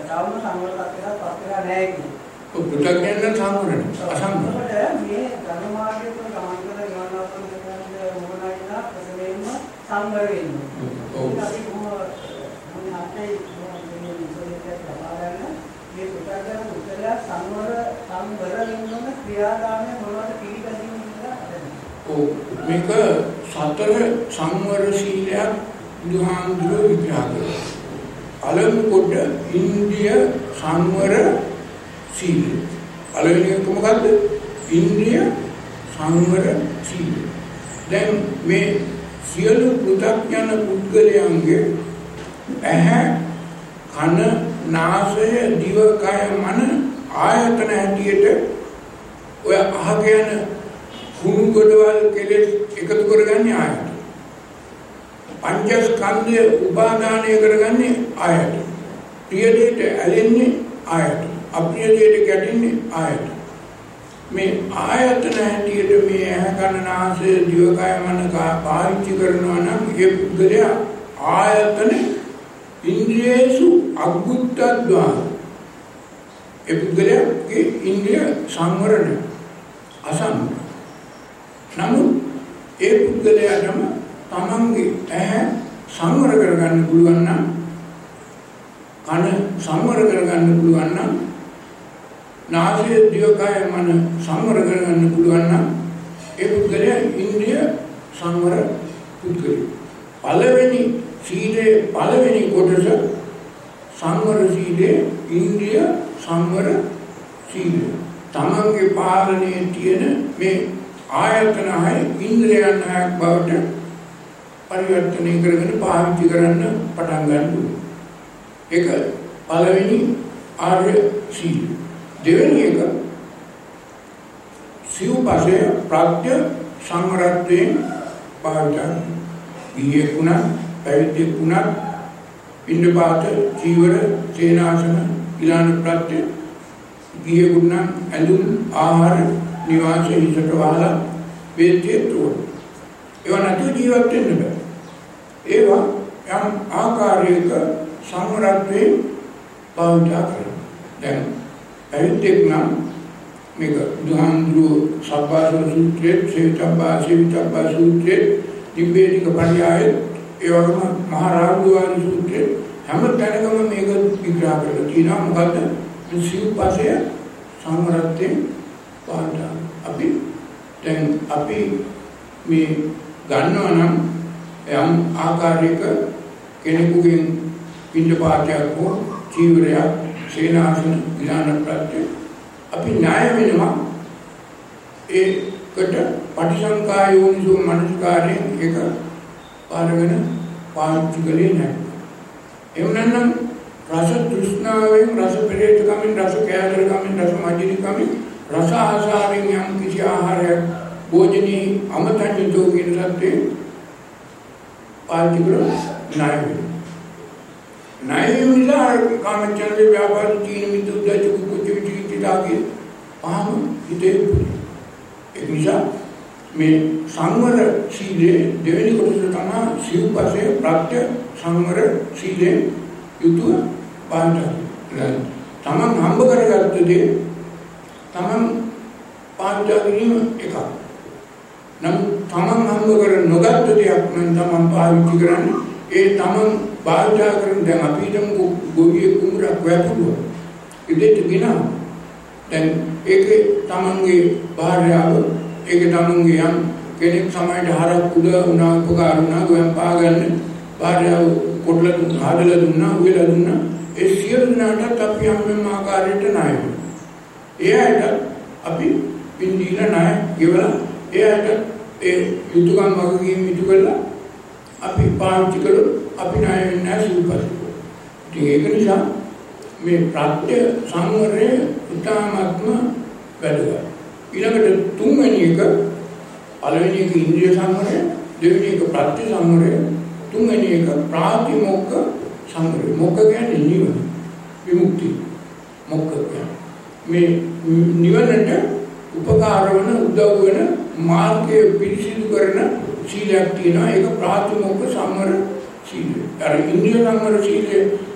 තාම සංවරතාවයට පත් වෙලා නැහැ කියන්නේ. පුතග්ජන සංවරණ අසංවර. මේ ධර්ම මාර්ගයේ ගමන් කරන ගමනවල මොනවායිනා ප්‍රසමයෙන්ම සංවර වෙන්නේ. ඒක අපි කොහොම අපේ මේ ඉස්සරහට ලබාගන්න මේ පුතග්ජන උත්තර සංවර වෙනම ක්‍රියාදාමය මොනවද පිළිපැදීම කියලා හදන්න. මේක සතර සංවර සීලයක් බුදුහාමුදුරුවෝ විග්‍රහ කළා. අලම් කොට ඉන්ද්‍රිය සංවර සීලය. පළවෙනි එක මොකද්ද? ඉන්ද්‍රිය සංවර සීලය. දැන් මේ සියලු පෘථග්ජන පුද්ගලයන්ගේ ඇහැ, කන, නාසය, දිව, කය, මන ආයතන හැටියට ඔය අහගෙන කුණු ගොඩවල් කෙලෙස් එකතු කරගන්නේ ආයතන. පංචස්කන්ධය උපාදානය කරගන්නේ ආයතන. ප්‍රිය දෙයට ඇලෙන්නේ ආයතන. අප්‍රිය දෙයට ගැටෙන්නේ ආයතන. මේ ආයතන හැටියට මේ ඇහැ කන නාසය දිව කය මන පාවිච්චි කරනවා නම් ඒ පුද්ගලයා ආයතන ඉන්ද්‍රියේසු අග්ගුත්තද්වා. ඒ පුද්ගලයාගේ ඉන්ද්‍රිය සංවරණ අසංවර. නමුත් ඒ පුද්ගලයාටම තමන්ගේ ඇහැ සංවර කරගන්න පුළුවන් නම්, කන සංවර කරගන්න පුළුවන් නම්, නාසය දිව කය මන සංවර කරගන්න පුළුවන් නම් ඒ පුද්ගලයා ඉන්ද්‍රිය සංවර පුද්ගලයා. පළවෙනි සීලේ පළවෙනි කොටස සංවර සීලේ ඉන්ද්‍රිය සංවර සීලය. තමන්ගේ පාලනයේ තියෙන මේ ආයතන හය ඉන්ද්‍රියයන් හයක් බවට පරිවර්තනය කරගෙන පාවිච්චි කරන්න පටන් ගන්න. ඒක පළවෙනි ආර්ය සීලය. දෙවෙනි එක සිව්පසය ප්‍රත්‍ය සංවරත්වයෙන් පාවිච්චි. ඊයකුණා පැවිද්දෙක් වුණා පින්නපාත චීවර සේනාසන ඊළාන ප්‍රත්‍ය ගියෙකුණ ඇඳුම් ආහාර නිවාස හිසට වහලා වේද්‍ය තුන ඒවා නැතුව ජීවත් වෙන්න බෑ. ඒවා යම් ආකාරයක සංවරත්වයෙන් පාවිච්චි කරනවා. දැන් පැවිද්දෙක් නම් මේක බුදුහාමුදුරුවෝ සබ්බාසන සූත්‍රයේ සේවිතබ්බා සූත්‍රයේ නිබ්බේධික පරියායේ ඒ වගේම මහා රාජ්‍යවාදී සූත්‍රයේ හැම තැනකම මේක විග්‍රහ කරලා තියෙනවා. මොකද්ද? මේ සිව්පසය සංවරත්වයෙන් පාවිච්චි. අපි මේ ගන්නවා නම් යම් ආකාරයක කෙනෙකුගෙන් පින්ඩපාතයක් හෝ චීවරයක් සේනාසන ඊළාන ප්‍රත්‍ය අපි ණය වෙනවා. ඒකට පටිසංකා යෝනිසෝ මනසිකාරයෙන් එක පාරගෙන පාවිච්චි කළේ නැහැ. එහෙම නැත්නම් රස තෘෂ්ණාවෙන් රස පෙරේතකමින් රස කෑදරකමින් රස මජ්ජිනිකමින් රස ආසාවෙන් යම් කිසි ආහාරයක් භෝජනී අමතඤ්ඤතෝ කියන සත්‍යේ පාවිච්චි කරලා ණය වෙනවා. ණය වෙනවා කාමචන්දේ ව්‍යාපාර තීන මිදුද්දච කුච්ච විචිකිච්ඡාගේ පහම හිතේ ඒ නිසා මේ සංවර සීලේ දෙවෙනි කොටස තමයි සිව්පසය ප්‍රත්‍ය සංවර සීලේ යුතුය පාඩම්. තමන් හම්බ කරගත්ත දේ තමන් පාඩම් කිරීම එකක්. නම් තමන් හම්බ කර නොගත්ත දෙයක් නම් තමන් පාවිච්චි කරන්නේ ඒ තමන් පාවිච්චි කරන දැන් අපි හිතමු ගොවියෙක් කුඹරක් වැපුවා. ඉතින් ගිනා දැන් ඒකේ තමන්ගේ භාර්යාව ඒකේ තමන්ගේ යම් කෙනෙක් සමහරට හරක් උඩ උනා උපකාර උනා ගොයන් පාගන්න භාර්යාව කොටල හදලා දුන්නා උයලා දුන්නා ඒ සියලු දෙනාට අපි හැම ආකාරයට ණය වෙනවා. එයාට අපි පින්දීලා ණය ගෙවලා එයාට ඒ යුතුයකම් වගකීම් ඉටු කරලා අපි පාවිච්චි කළොත් අපි ණය වෙන්නේ නැහැ සිව්පසෙ. ඉතින් ඒක නිසා මේ ප්‍රත්‍ය සංවරය උදාමත්ම වැදගත්. ඊළඟට තුන්වෙනි එක පළවෙනි එක ඉන්ද්‍රිය සංවරය, දෙවෙනි එක ප්‍රත්‍ය සංවරය, තුන්වෙනි එක ප්‍රාතිමොක්ඛ සංවරය. මොක්ඛ කියන්නේ නිවන, විමුක්තිය. මොක්ඛ කියන්නේ මේ නිවනට උපකාර වන උදව් වෙන මාර්ගය පිරිසිදු කරන සීලයක් තියෙනවා. ඒක ප්‍රාතිමොක්ඛ සංවර සීලය. අර ඉන්ද්‍රිය සංවර සීලය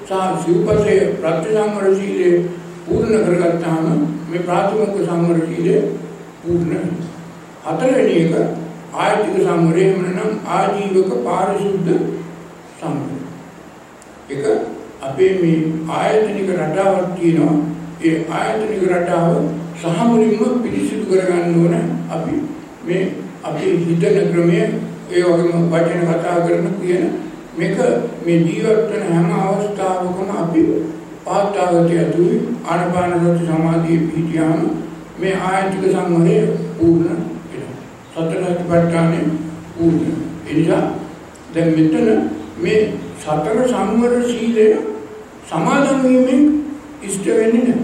සහ සිව්පසේ ප්‍රතිසංවර සීලය පූර්ණ කරගත්තාම මේ ප්‍රාථමික සංවර සීලය පූර්ණ වෙනවා. හතරවෙනි එක ආයතික සංවරය වෙනනම් ආජීවක පාරිශුද්ධ සංවරය. ඒක අපේ මේ ආයතනික රටාවක් තියෙනවා. ඒ ආයතනික රටාව සහ මුලින්ම පිළිසිදු කරගන්න ඕන අපි මේ අපේ හිතන ක්‍රමයේ ඒ වගේම වචන කතා කරන කියන මේක මේ ජීවත් වෙන හැම අවස්ථාවකම අපි පාඨාගතය ඇතුළු ආනාපාන සති සමාධියේ පිහිටියාම මේ ආයතික සංවරය පූර්ණ වෙනවා. සතර සතිපට්ඨානෙ පූර්ණ. ඒ නිසා දැන් මෙතන මේ සතර සංවර සීලය සමාදන් වීමෙන් ඉෂ්ට වෙන්නේ නැහැ.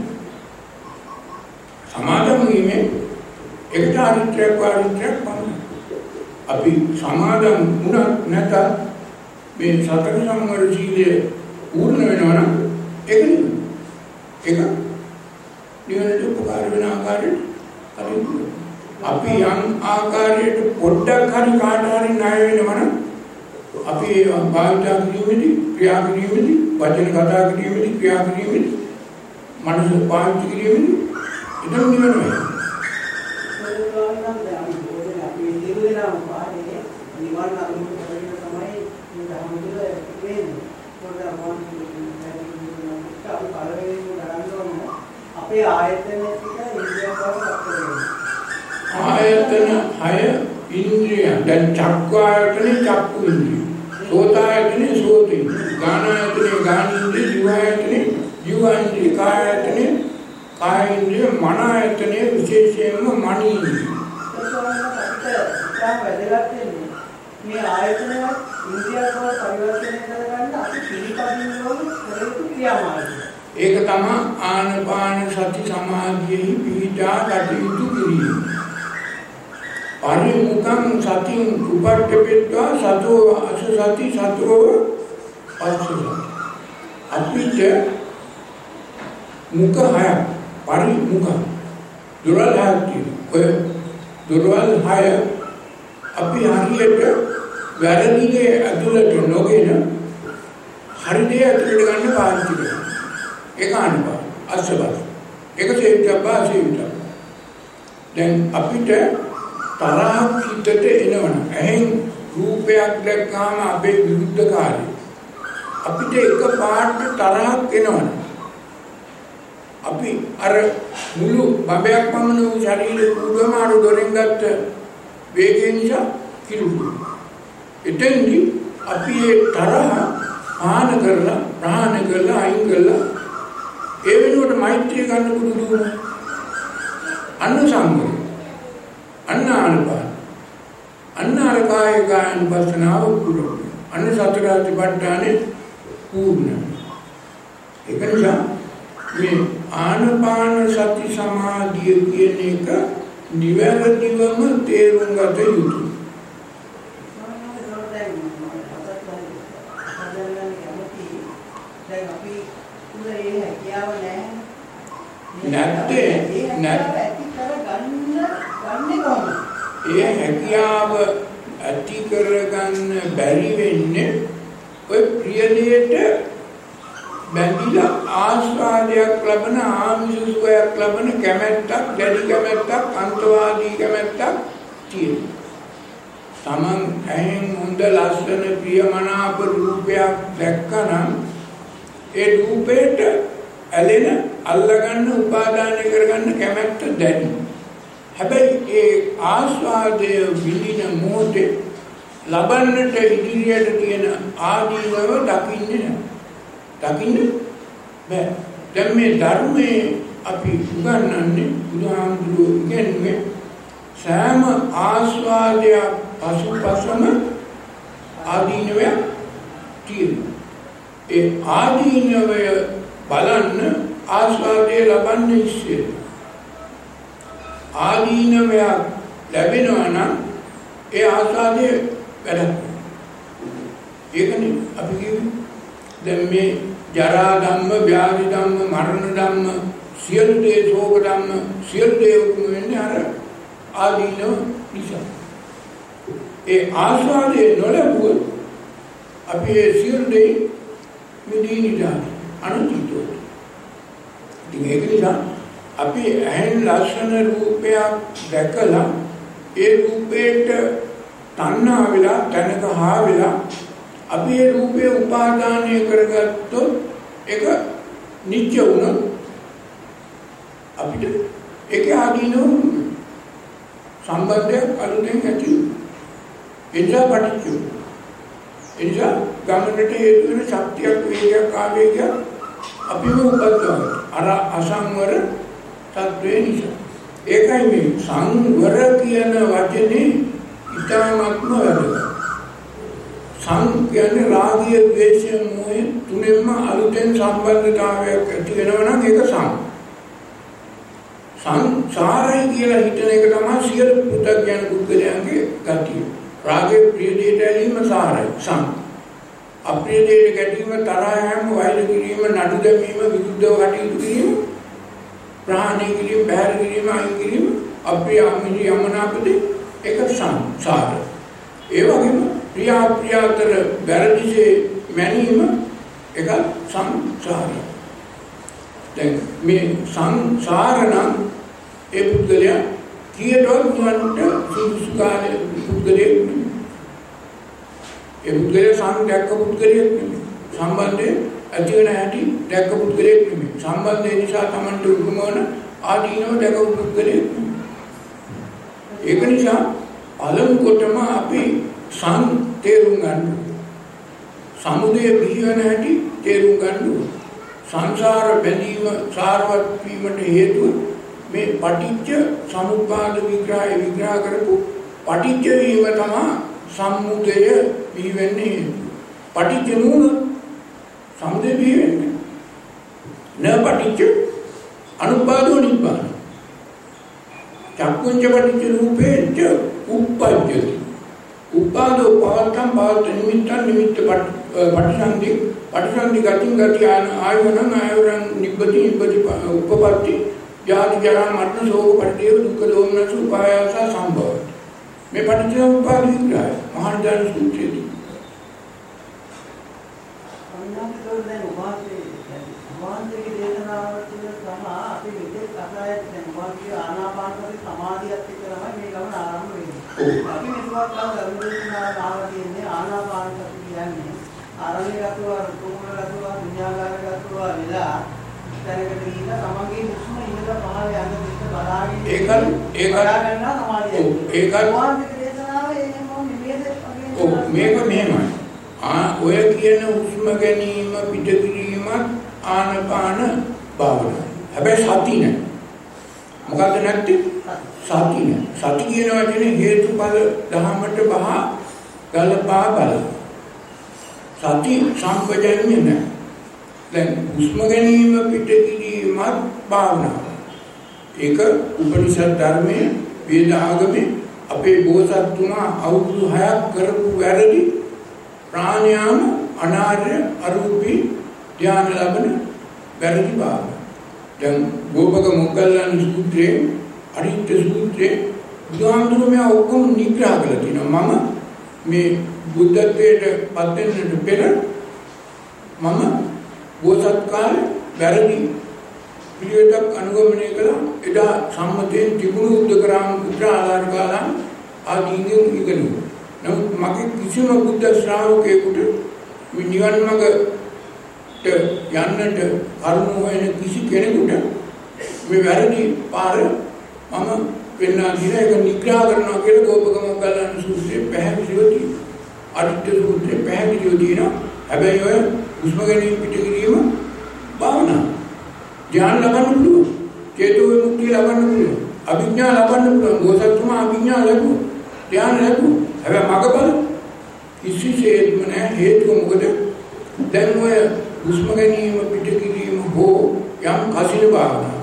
සමාදන් වීමෙන් එකට අරිත්‍රයක් වාරිත්‍රයක් පමණයි. අපි සමාදන් වුණත් නැතත් මේ සතර සංවර සීලය පූර්ණ වෙනවා නම් ඒක නිවනට උපකාර වෙන ආකාරයට කටයුතු. අපි යම් ආකාරයට පොඩ්ඩක් හරි කාට හරි ණය වෙනවා නම් අපි භාවිතා කිරීමේදී ක්‍රියා කිරීමේදී වචන කතා කිරීමේදී ක්‍රියා කිරීමේදී මනස පාවිච්චි කිරීමේදී ඉතින් නිවන වෙනවා. අපි නිරුදේනම් පාඩේ නිවන් අනුමත කරගෙන තමයි මේ ධර්ම තුල වෙන්නේ. අපි පළවෙනිම ගණන් ඕන අපේ ආයතන ටික ඉන්ද්‍රිය බවට ආයතන 6 ඉන්ද්‍රිය. දැන් චක්ක ආයතනේ චක්කු ඉන්ද්‍රිය. සෝත ආයතනේ සෝත ඉන්ද්‍රිය. ගාන ආයතනේ ගාන ඉන්ද්‍රිය. ජීව ආයතනේ ජීව ඉන්ද්‍රිය. කාය ආයතනේ කාය ඉන්ද්‍රිය. මන ආයතනේ විශේෂයෙන්ම මන ඉන්ද්‍රිය. මේ ආයතනවත් ඉන්ද්‍රියක් බවට පරිවර්තනය කරගන්න අපි පිළිපදින්න ඕන කරුණු ක්‍රියාමාර්ගය. ඒක තමයි ආනාපාන සති සමාධියෙහි පිහිටා කටයුතු කිරීම. පරිමුඛං සතින් උපට්ඨපෙත්වා සතෝ අසසති සතෝ පස්සති. අපිට මුඛ හය පරිමුඛ දුරල් හය ඔය දුරල් හය අපි හරියට වැරදිගේ ඇතුළට නොගෙන හරි දේ ඇතුළට ගන්න පාවිච්චි කරනවා. ඒක අනුපාත අස්සබස්. ඒක සේවිතබ්බා. දැන් අපිට තරහක් හිතට එනවනම් එහෙන් රූපයක් දැක්කාම අපේ විරුද්ධකාරී අපිට එක පාට තරහක් එනවනම් අපි අර මුළු බබයක් පමණ වූ ශරීරේ පුරම අර දොරෙන් ගත්ත වේගය නිසා කිලුටු. එතෙන්දී අපි ඒ තරහ ආන කරලා ප්‍රහාණය කරලා අයින් කරලා ඒ වෙනුවට මෛත්‍රිය ගන්න පුරුදු වුණා. අන්න සංවරය. අන්න ආනපාන. අන්න අර කාය කායනුපස්සනාව පුරුදු. අන්න සතර සතිපට්ඨානෙ පූර්ණ. ඒක නිසා මේ ආනපාන සති සමාධිය කියන එක නිවැරදිවම තේරුම් ගත යුතුයි. ඒ හැකියාව ඇති කරගන්න බැරි වෙන්නේ ඔය ප්‍රිය දෙයට බැඳිලා ආස්වාදයක් ලබන ආමිෂයක් ලබන කැමැත්තක් දැඩි කැමැත්තක් අන්තවාදී කැමැත්තක් තියෙනවා. Taman ඇහෙන් හොඳ ලස්සන ප්‍රියමනාප රූපයක් දැක්කනම් ඒ රූපයට ඇලෙන අල්ලගන්න උපාදානය කරගන්න කැමැත්ත දැඩි. හැබැයි ඒ ආස්වාදය විඳින මොහොතේ ලබන්නට ඉදිරියට තියෙන ආදීනව දකින්නේ නැහැ. දකින්න බෑ. දැන් මේ ධර්මයේ අපි උගන්වන්නේ බුදුහාමුදුරුවෝ ඉගෙනුවේ සෑම ආස්වාදයක් පසුපසම ආදීනවය තියෙනවා. ඒ ආදීනවය බලන්න ආස්වාදයේ ලබන්නේ ඉස්සෙල්. ආදීනවය ලැබෙනවා නම් ඒ ආස්වාදයේ වැඩක්. ඒකනේ අපි කියන්නේ දැන් මේ ජරා ධම්ම, ව්‍යාධි ධම්ම, මරණ ධම්ම, සියලු දේ ශෝක ධම්ම, සියලු දේ උතුම් වෙන්නේ අර ආදීනව නිසා. ඒ ආස්වාදයේ නොලැබුවොත් අපි ඒ සියලු දේ මිදී නිදාන අනුචිතෝ. ඉතින් ඒක නිසා අපි ඇහෙන් ලස්සන රූපයක් දැකලා ඒ රූපයට තණ්හා වෙලා තනක හා වෙලා අපි ඒ රූපේ උපාදානය කරගත්තොත් ඒක නිත්‍ය වුණොත් අපිට ඒකේ ආදීනෝ සම්බන්ධයක් අලුතෙන් ඇති එනිසා පටිච්ච එනිසා ගමනට හේතු වෙන ශක්තියක් වේගයක් ආවේගයක් අපිම උපද්දවන අර අසංවර තත්ත්වේ නිසා ඒකයි මේ සංවර කියන වචනේ ඉතාමත්ම වැදගත්. සං කියන්නේ රාගය, ද්වේෂය, මෝහය තුනෙන්ම අලුතෙන් සම්බන්ධතාවයක් ඇති වෙනවා නම් ඒක සංසාරයි කියලා හිතන එක තමයි සියලු පුතග්ජන පුද්ගලයන්ගේ ගතිය. රාගයේ ප්‍රිය දෙයට ඇලීම සාරයි සං. අප්‍රිය දෙයට ගැටීම, තරහ යෑම, වෛර කිරීම, නඩු දැමීම, විරුද්ධව කටයුතු කිරීම, ප්‍රහාණය කිරීම, බැහැර කිරීම, අයින් කිරීම, අප්‍රිය අමිහිරි යමනාපදී ඒක සංසාරය. ඒ වගේම ප්‍රිය අප්‍රිය අතර වැරදිසේ මැනීම ඒක සංසාරය. දැන් මේ සංසාර නම් ඒ පුද්ගලයා කීයටවත් නිවන්ට සුදුසු කාලේ පුද්ගලයෙක් නෙමෙයි. ඒ පුද්ගලයා සංදැක්ක පුද්ගලයෙක් නෙමෙයි. සම්බන්ධය ඇති වෙන හැටි දැක්ක පුද්ගලයෙක් නෙමෙයි. සම්බන්ධය නිසා Tamanට උරුමවන ආදීනව දැක පුද්ගලයෙක් නෙමෙයි. ඒක නිසා අලම් කොටම අපි සං තේරුම් ගන්න. සමුදය පිහිවන හැටි තේරුම් ගන්න. සංසාර බැඳීම සාරවත් වීමට හේතුව මේ පටිච්ච සමුප්පාද විග්‍රහය විග්‍රහ කරපු පටිච්ච වීම තමයි සමුදය පිහිවෙන්නේ. පටිච්ච නූන සමුදය පිහිවෙන්නේ. න පටිච්ච අනුපාදෝ නිබ්බාන. චක්කුංච පටිච්ච රූපේච්ච උප්පජ්ජති. උපාදෝ පවත්තම් පවත්ත නිමිත්තං නිමිත්ත පටිසන්ධි පටිසන්ධි ගතින් ගති ආයවනං ආයවරං නිබ්බති නිබ්බති උපපත්ති ජාති ජරා මරණ ශෝක පරිදේව දුක්ඛ දෝමනස උපායාස සම්භව. මේ පටිච්චසමුප්පාද විග්‍රහය මහානිදාන සූත්‍රයේදී අන්නතෝ දැන් උපාසයේ දේශනාවට තමයි අපි විදේ කතාවේ දැන් උපාසයේ ආනාපානසති සමාධියත් එක්ක තමයි මේ ගමන ආරම්භ වෙන්නේ. අපි මෙතුවක් ධර්මදේශනා දාලා තියෙන්නේ ආනාපානසති කියන්නේ ආරණ්‍යගතව රුකුමලගතව විඤ්ඤාණගතව වෙලා දැනකට ගිහිල්ලා තමන්ගේ මුස්ම ඉඳලා පහළ යන දෙක බලාගෙන ඒක ගන්නවා සමාධිය. ඒක දේශනාවේ මේක මෙහෙමයි. ඔය කියන හුස්ම ගැනීම පිටකිරීමත් ආනපාන භාවනාව. හැබැයි සති නෑ. මොකද්ද නැත්තේ? සති නෑ. සති කියන වචනේ හේතුඵල ධහමට බහ ගලපා බල. සති සම්පජන්‍ය නෑ. දැන් හුස්ම ගැනීම පිටකිරීමත් භාවනාව. ඒක උපනිෂද් ධර්මයේ වේද ආගමේ අපේ බෝසත්තුමා අවුරුදු 6ක් කරපු වැරදි ප්‍රාණයාම අනාර්ය අරූපී ධ්‍යාන ලබන වැරදි භාවය. දැන් ගෝපක මොග්ගල්ලාන සූත්‍රයේ අරිත්‍ය සූත්‍රයේ බුදුහාමුදුරුවෝ මේ ඔක්කොම නිග්‍රහ කරලා තිනවා. මම මේ බුද්ධත්වයට පත් වෙන්නට පෙර මම බෝසත් කාලේ වැරදි පිළිවෙතක් අනුගමනය කළා. එදා සම්මතයෙන් තිබුණු උද්දකරාම පුත්‍ර ආලාරකාලම් ආදීන් ඉගෙනුවා. නමුත් මගේ කිසිම බුද්ධ ශ්‍රාවකයෙකුට මේ නිවන් මාර්ගට යන්නට කරුණු හොයන කිසි කෙනෙකුට මේ වැරදි පාර මම වෙන්නා දින එක නිග්‍රහ කරනවා කියලා ගෝපක මොග්ගල්ලාන සූත්‍රයේ පැහැදිලිව තියෙනවා. අරිත්‍ය සූත්‍රයේ පැහැදිලිව තියෙනවා. හැබැයි ඔය හුස්ම ගැනීම පිටකිරීම භාවනා. ධ්‍යාන ලබන්න පුළුවන්. චේතෝ විමුක්තිය ලබන්න පුළුවන්. අභිඥා ලබන්න පුළුවන්. බෝසත්තුමා අභිඥා ලැබුවා. ධ්‍යාන ලැබුවා. හැබැයි මග බල කිසිසේත්ම නැහැ. හේතුව මොකද? දැන් ඔය හුස්ම ගැනීම පිටකිරීම හෝ යම් කසින භාවනාව.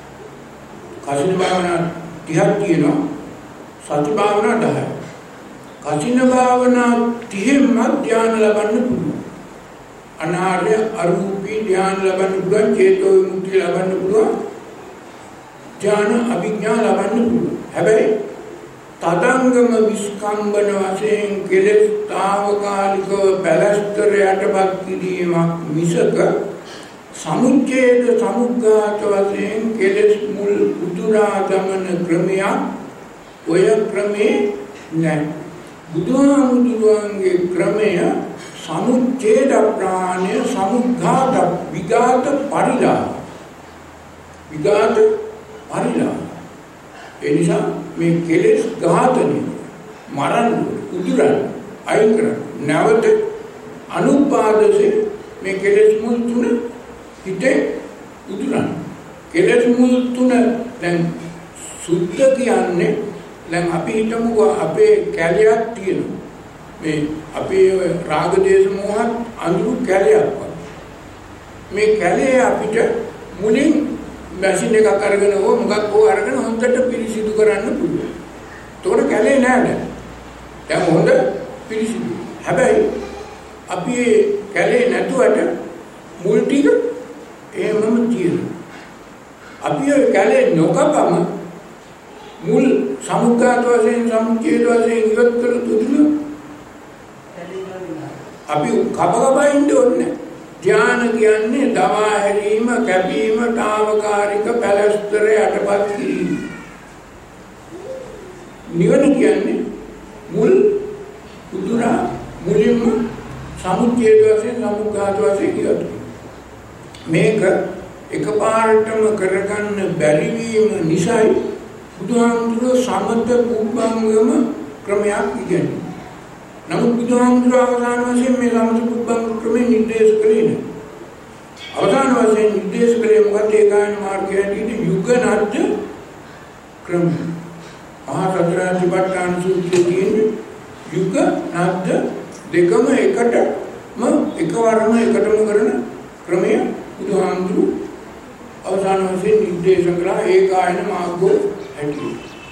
කසින භාවනාව 30ක් තියෙනවා. සති භාවනාව 10ක්. කසින භාවනාව 30ෙන් ධ්‍යාන ලබන්න පුළුවන්. අනාර්ය අරූපී ධ්‍යාන ලබන්න පුළුවන්. චේතෝ විමුක්තිය ලබන්න පුළුවන්. ධ්‍යාන අභිඥා ලබන්න පුළුවන්. හැබැයි තදංගම විස්කම්බන වශයෙන් කෙලෙස් తాවකාලිකව පැලස්තර යටපත් කිරීමක් මිසක සමුච්ඡේද සමුග්ඝාත වශයෙන් කෙලෙස් මුල් උදුරා දමන ක්‍රමයක් ඔය ක්‍රමේ නැහැ. බුදුහාමුදුරුවන්ගේ ක්‍රමය සමුච්ඡේද ප්‍රාණය සමුග්ඝාත විඝාත පරිලා ඒ නිසා මේ කෙලෙස් ඝාතනය මරන්න උදුරන්න අයින් කරන්න නැවත අනුපාදසේ මේ කෙලෙස් මුල් තුන හිතේ උදුරන්න. කෙලෙස් මුල් තුන දැන් සුද්ධ කියන්නේ දැන් අපි හිතමු අපේ කැලයක් තියෙනවා. මේ අපේ රාග දේශ මොහත් අඳුරු කැලයක් වගේ. මේ කැලේ අපිට මුලින් මැෂින් එකක් අරගෙන මොකක් අරගෙන හොඳට පිරිසිදු කරන්න පුළුවන්. ඒතකොට කැලේ නෑ දැන් හොඳ පිරිසිදු. හැබැයි අපි කැලේ නැතුවට මුල් ටික එහෙමම තියෙනවා. අපි ඔය කැලේ නොකපම මුල් සමුග්ඝාත වශයෙන් සමුච්ඡේද වශයෙන් ඉවත් කළ තුරු අපි කපකපා ඉන්න ඕනේ. ධ්‍යාන කියන්නේ දවා හැරීම, කැපීම, తాවකාලික පැලස්තර යටපත් කිරීම. නිවන කියන්නේ මුල් උදුරා මුලින්ම සමුච්ඡේද වශයෙන් සමුග්ඝාත වශයෙන් ඉවත්. මේක එකපාරටම කරගන්න බැරි වීම නිසායි බුදුහාමුදුරුවෝ සමත පුබ්බංගම ක්‍රමයක් ඉගෙනුවා. නමුත් බුදුහාමුදුරුවෝ අවසාන වශයෙන් මේ සමත පුබ්බංගම ක්‍රමය නිර්දේශ කළේ නැහැ. අවසාන වශයෙන් නිර්දේශ කළේ මොකද? ඒකායන මාර්ගයේදී යුග නද්ද ක්‍රමය. මහා සතරාතිපට්ඨාන සූත්‍රයේ තියෙන යුග නද්ද දෙකම එකවරම එකටම කරන ක්‍රමය බුදුහාමුදුරුවෝ අවසාන වශයෙන් නිර්දේශ කළා. ඒකායන මාර්ගෝ හැටි.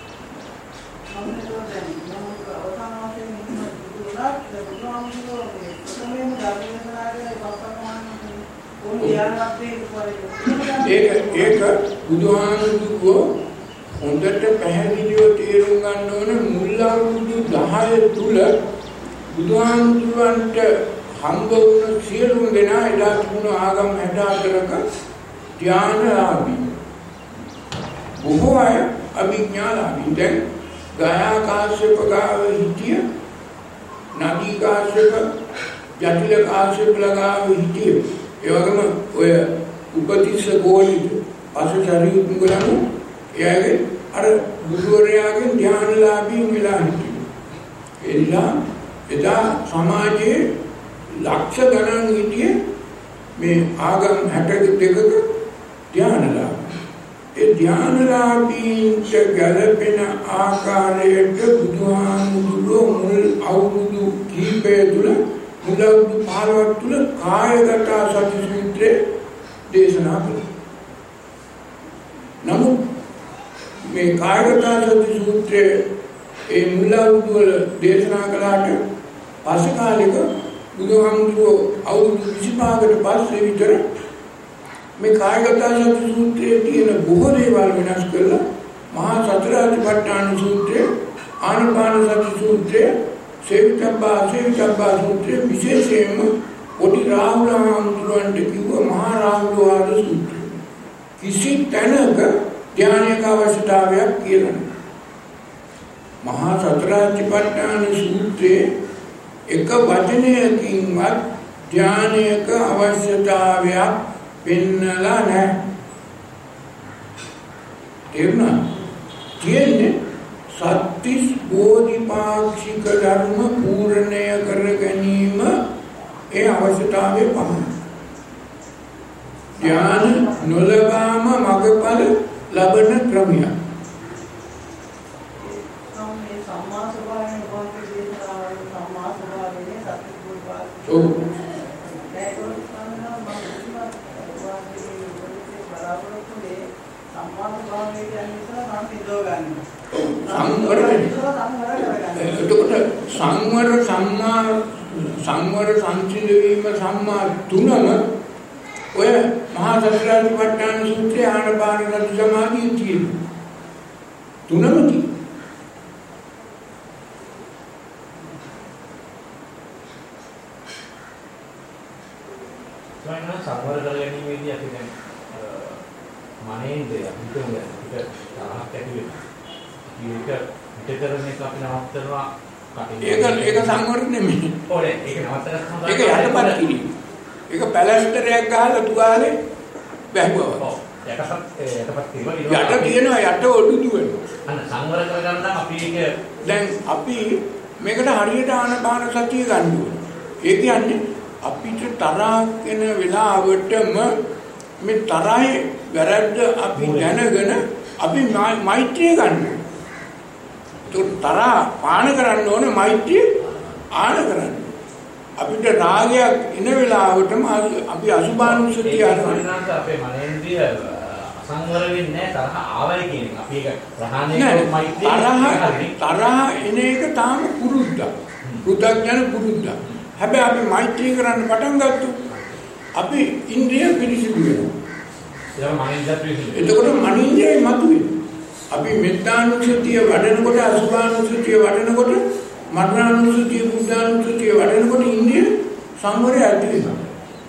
ඒක බුදුහාමුදුරුවෝ හොඳට පැහැදිලිව තේරුම් ගන්න ඕනේ. මුල් අවුරුදු 10 තුල බුදුහාමුදුරුවන්ට හම්බ වුණ සියලුම දෙනා එදා තිබුණු ආගම් 64ක ධ්‍යානලාභී. බොහෝ අය අභිඥාලාභී. දැන් ගයා කාශ්‍යප ගාව හිටිය, නදී කාශ්‍යප, ජටිල කාශ්‍යප ගාව හිටිය. ඒ වගේම ඔය උපතිස්ස ගෝලිත පසුචරියු මුගලන් එයාගේ අර බුදුරයාගේ ධ්‍යානලාභී වෙලා හිටියේ. එනිසා එදා සමාජයේ ලක්ෂ ගණන් හිටියේ මේ ආගම් 62ක ධ්‍යානලාභී. ඒ ධ්‍යානලාභීන්ට ගැළපෙන ආකාරයට බුදුහාමුදුරුවෝ මුල් අවුරුදු කිහිපය තුළ මුල් අවුරුදු 15ක් තුළ කායගත සති සූත්‍රය දේශනා කළා. නමුත් මේ කායගත සති සූත්‍රයේ ඒ මුල් අවුරුදු වල දේශනා කළාට පස්සේ කාලෙක බුදුහාමුදුරුවෝ අවුරුදු 25කට පස්සේ විතර මේ කායගත සති සූත්‍රයේ තියෙන බොහෝ දේවල් වෙනස් කරලා මහා සතරාතිපට්ඨාන සූත්‍රය, ආනාපාන සති සූත්‍රය, සේවිතබ්බා සූත්‍රය, විශේෂයෙන්ම පොඩි රාහුල හාමුදුරුවන්ට කිව්ව මහා රාහුල වාද සූත්‍රය. කිසි තැනක ධ්‍යානයක අවශ්‍යතාවයක් කියලා නැහැ. මහා සතරාතිපට්ඨාන සූත්‍රයේ එක වචනයකින්වත් ධ්‍යානයක අවශ්‍යතාවයක් පෙන්නලා නැහැ. එන්න කියන්නේ සත්‍තිස් බෝධිපාක්ෂික ධර්ම පූර්ණය කර ගැනීම ඒ අවශ්‍යතාවය පමණයි. ධ්‍යාන නොලබාම මගඵල ලබන ක්‍රමයක්. සංවර සංසිඳ වීම සම්මා තුනම ඔය මහා සතරාතිපට්ඨාන සූත්‍රයේ ආනාපාන සති සමාධිය තියෙනවා. තුනම තියෙනවා. ස්වයං සංවර කර ගැනීමේදී අපි දැන් මනේන්ද්‍රය හිතුවම අපිට තරහක් ඇති වෙනවා. ඒක පිටකරන එක අපි නවත්තනවා. ඒක සංවර නෙමෙයි. ඕනේ ඒක නවත්තලා ඒක යටපත් කිරීම. ඒක පැලස්ටරයක් ගහලා තුවාලේ බැහැගුවා. ඔව්. යටපත් කිරීම යට තියෙනවා යට ඔඩු දුවනවා. අන්න සංවර කරගන්න නම් අපි ඒක දැන් අපි මේකට හරියට ආනාපාන සතිය ගන්න ඕනේ. ඒ කියන්නේ අපිට තරහ වෙන වෙලාවටම මේ තරහේ වැරද්ද අපි දැනගෙන අපි මෛත්‍රිය ගන්න ඕනේ. ඒක තරහ පාන කරන්න ඕනේ මෛත්‍රිය ආන කරන්න. අපිට රාගයක් එන වෙලාවටම අපි අසුභානුසතිය අරගෙන අපේ මනේන්ද්‍රිය සංවර වෙන්නේ තරහ ආවයි කියන එක. අපි ඒක ප්‍රහාණය කරලා මෛත්‍රිය තරහ එන එක තාම පුරුද්දක්. පෘථග්ජන පුරුද්දක්. හැබැයි අපි මෛත්‍රී කරන්න පටන් ගත්තොත් අපි ඉන්ද්‍රිය පිරිසිදු වෙනවා. එතකොට මනින්ද්‍රියයි මතුවේ. අපි මෙත්තානුසතිය වඩනකොට අසුභානුසතිය වඩනකොට මරණානුසතිය බුද්ධානුසතිය වඩනකොට ඉන්ද්‍රිය සංවරය ඇති වෙනවා.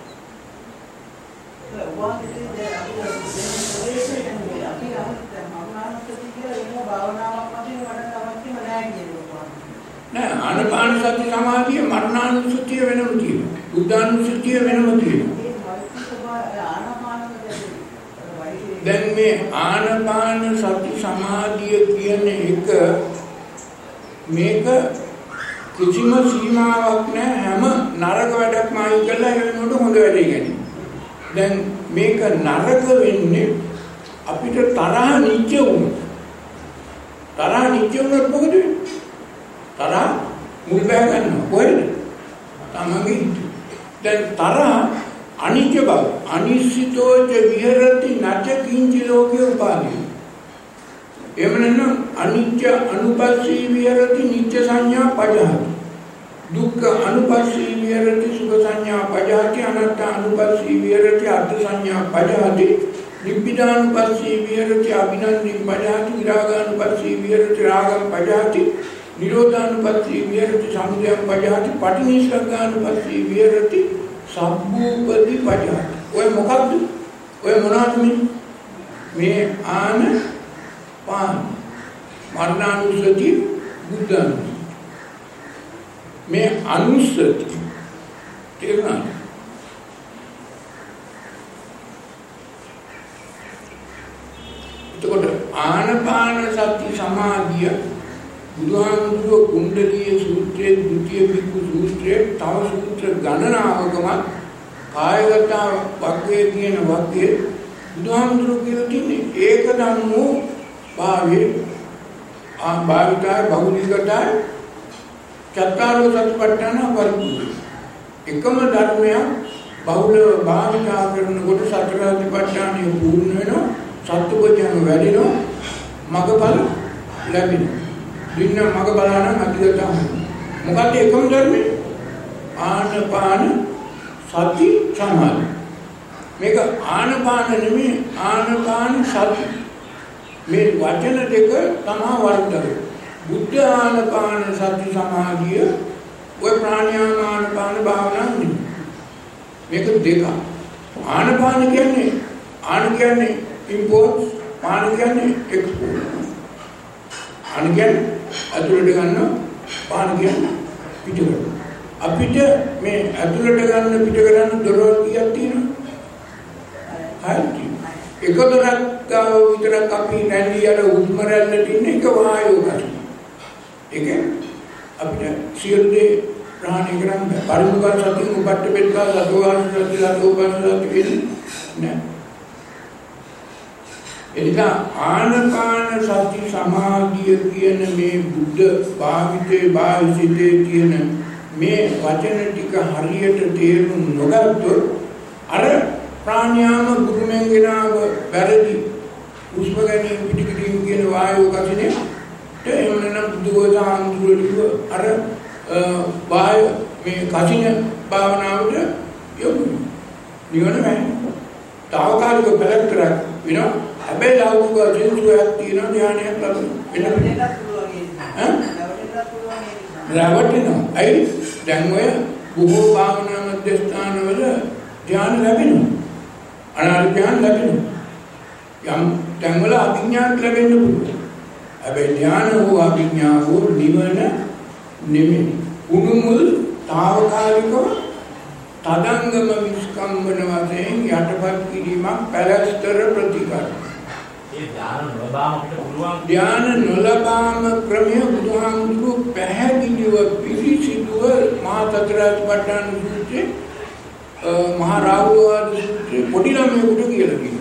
නෑ ආනාපාන සති සමාධිය මරණානුසතිය වෙනම තියෙනවා. බුද්ධානුසතිය වෙනම තියෙනවා. දැන් මේ ආනාපාන සති සමාධිය කියන එක මේක කිසිම සීමාවක් නැහැ. හැම නරක වැඩක්ම අයින් කරලා ඒ වෙනකොට හොඳ වැඩේ ගැනීම. දැන් මේක නරක වෙන්නේ අපිට තරහ නිච්ච වුණා. තරහ නිච්ච වුණොත් මොකද වෙන්නේ? තරහ මුල් බෑ ගන්නවා. කොහෙද? තමන්ගේ දැන් තරහ අනිත්‍ය බව අනිශ්චිතෝච විහෙරති නච කිංචි ලෝකේ උපාදී. එමනම් අනිත්‍ය අනුපස්සී විහෙරති නිත්‍ය සංඥා පජහති. දුක්ඛ අනුපස්සී විහෙරති සුඛ සංඥා පජහති. අනාත්ම අනුපස්සී විහෙරති අර්ථ සංඥා පජහති. නිබ්බිදානුපස්සී විහෙරති අභිනන්දින් පජහති. විරාගානුපස්සී විහෙරති රාගම් පජහති. නිරෝධානුපස්සී විහෙරති සමුදයං පජහති. පටිනිස්සග්ගානුපස්සී විහෙරති සම්භූපති පජහති. ඔය මොකක්ද? ඔය මොනවද මේ ආන පාන මරණානුස්සති බුද්ධානුස්සති මේ අනුස්සති තේරුණාද? එතකොට ආනපාන සති සමාධිය බුදුහාමුදුරුවෝ කුණ්ඩලීය සූත්‍රයේ ද්විතීය බික්ඛු සූත්‍රයේ තව සූත්‍ර ගණනාවකම කායගත වග්ගයේ කියන වග්ගයේ බුදුහාමුදුරුවෝ කියලා තින්නේ ඒක ධම්මෝ භාවේ භාවිතය බහුලීකටය චත්තාරෝ සතිපට්ඨාන පරිපූර්ණ. එකම ධර්මයක් බහුල භාවිතා කරනකොට සතර සතිපට්ඨානෙ පූර්ණ වෙනවා. සත්පුරුෂයන් වැඩිනවා. මගඵල ලැබෙනවා. දින්න මග බලන අධිගතම මොකද එකම ධර්මයේ ආනපාන සති සමාධි. මේක ආනපාන නෙමෙයි ආනපාන සති. මේ වචන දෙක තමයි වර්ධක. බුද්ධ ආනපාන සති සමාධිය ඔය ප්‍රාණායාම ආනපාන භාවනාව නෙමෙයි. මේක දෙක. ආනපාන කියන්නේ ආන කියන්නේ ඉම්පෝර්ට්, පාන කියන්නේ එක්ස්පෝර්ට්. ආන කියන්නේ අතුලට ගන්න, පාන කියන්නේ පිට කරන. අපිට මේ අතුලට ගන්න පිට කරන දොරවල් කීයක් තියෙනවද? හරි. එක දොරක් ගාව විතරක් අපි නැල්ලි යන උස්ම රැල්ලට ඉන්න එක වායුව ගන්න. ඒක අපිට සියලු දේ ප්‍රාණය කරන්න පරිමුඛ සතිය උපට්ඨ පෙත්තා සතෝවාන සතිය ලෝකන සතිය වෙන්නේ නෑ. එනිසා ආනපාන සති සමාධිය කියන මේ බුද්ධ භාවිතේ භාවිතේ කියන මේ වචන ටික හරියට තේරුම් නොගත්තොත් අර ප්‍රාණයාම ගුරුමෙන් ගෙනාව වැරදි උස්ම ගැනීම පිටිකින් කියන වායෝ කසිනේ එමනම් බුදුගෝසාන්දුරුව අර වායෝ මේ කසින භාවනාවට යොමු නිවන වෙන්නේ. තාවකාලික බලතරක් වෙනවා. හැබැයි ලෞකික ජීවිතයක් තියෙන ධානයක් ලබන රැවටෙනවා. අයි දැන් ඔය බොහෝ භාවනා මධ්‍යස්ථානවල ධ්‍යාන ලැබෙනවා. අනාර්ය ධ්‍යාන ලැබෙනවා. යම් තැන්වල අභිඥාත් ලැබෙන්න පුළුවන්. හැබැයි ධ්‍යාන හෝ අභිඥා හෝ නිවන නෙමෙයි. උණුමුල් తాවකාලිකව තදංගම විස්කම්බන වශයෙන් යටපත් කිරීමක් පැලස්තර ප්‍රතිකාර. ඒ ධ්‍යාන නොලබාම අපිට පුළුවන් ධ්‍යාන නොලබාම ක්‍රමය බුදුහාමුදුරුවෝ පැහැදිලිව පිළිසිදුව මහා සතරාතිපට්ඨාන සූත්‍රයේ මහා රාහුලවාද සූත්‍රයේ පොඩි ළමයෙකුට කියලා කියනවා.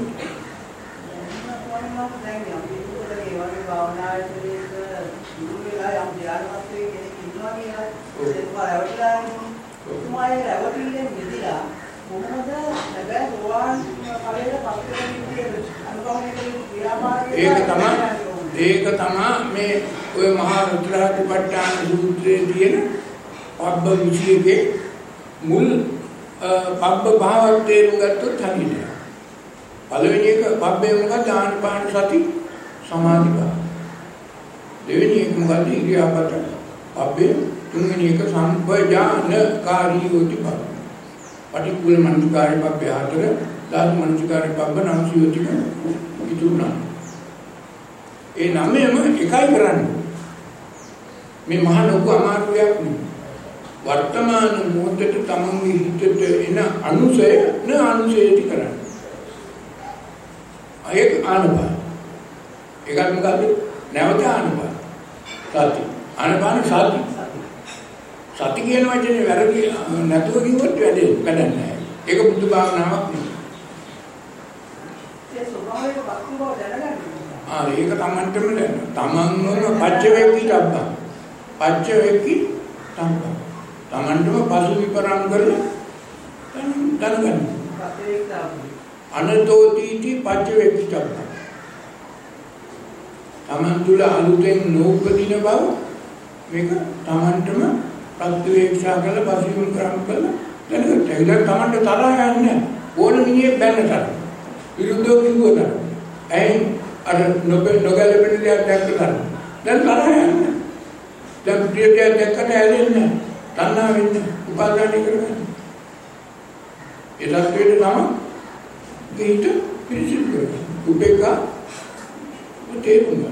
ඒක තමයි මේ ඔය මහා රුද්‍රාතිපට්ඨාන සූත්‍රයේ තියෙන පබ්බ 21 මුල් පබ්බ භාවයෙන් තේරුම් ගත්තොත් හරියට. පළවෙනි එක පබ්බේ මොකක්ද? ආනාපාන සති සමාධි භාව. දෙවෙනි එක මොකක්ද? ඉරියාපත. පබ්බේ තුන්වෙනි එක සම්පජානකාරී වූති පබ්බ. පටික්කුල මනස්කාරී පබ්බේ 4 ධාතු මනස්කාරී පබ්බ 9 වූති ඉතුරුනා. ඒ නමෙම එකයි කරන්නේ. මේ මහා ලොකු අමාරුවක් නෙවෙයි. වර්තමාන මොහොතේ තමන්ගේ හිතට එන අනුසය න අනුසයටි කරන්නේ. ඒක ආනපාන. ඒකත් මොකද්ද? නැවත ආනපාන. සති. ආනපාන සති. සති කියන වචනේ වැරදි නැතුව කිව්වොත් වැඩන්නේ නැහැ. ඒක බුද්ධ භාවනාවක් නෙවෙයි. ඒ ස්වභාවයේ වස්තු බව දැනගන්න. ඒක තමන්ටම දැන. තමන්වම පච්චවේක්කී තබ්බා. පච්චවේක්කී තබ්බා. තමන්ටම පසු විපරම් කරලා දැනගන්න. අනතෝදීටි පච්චවේක්කී තබ්බා. තමන් තුළ අලුතෙන් නූපදින බව මේක තමන්ටම ප්‍රත්‍යවේක්ෂා කරලා පසු විපරම් කරලා දැනගන්න. ඒක තමන්ට තරහ යන්නේ ඕන මිනිහෙක් බැන්න තරහ. විරුද්ධව කිව්වොත් ඇයි අර නොගැලපෙන දෙයක් දැක්කම දැන් තරහ යන්නේ. දැන් ප්‍රිය දෙයක් දැක්කට ඇලෙන්නේ. තණ්හා වෙන්නේ. උපාදානය කරගන්න. ඒ තත්ත්වයට තමයි දෙහිත පිළිසිදු කරගන්න. උපේක්ඛා තේරුම් ගන්න.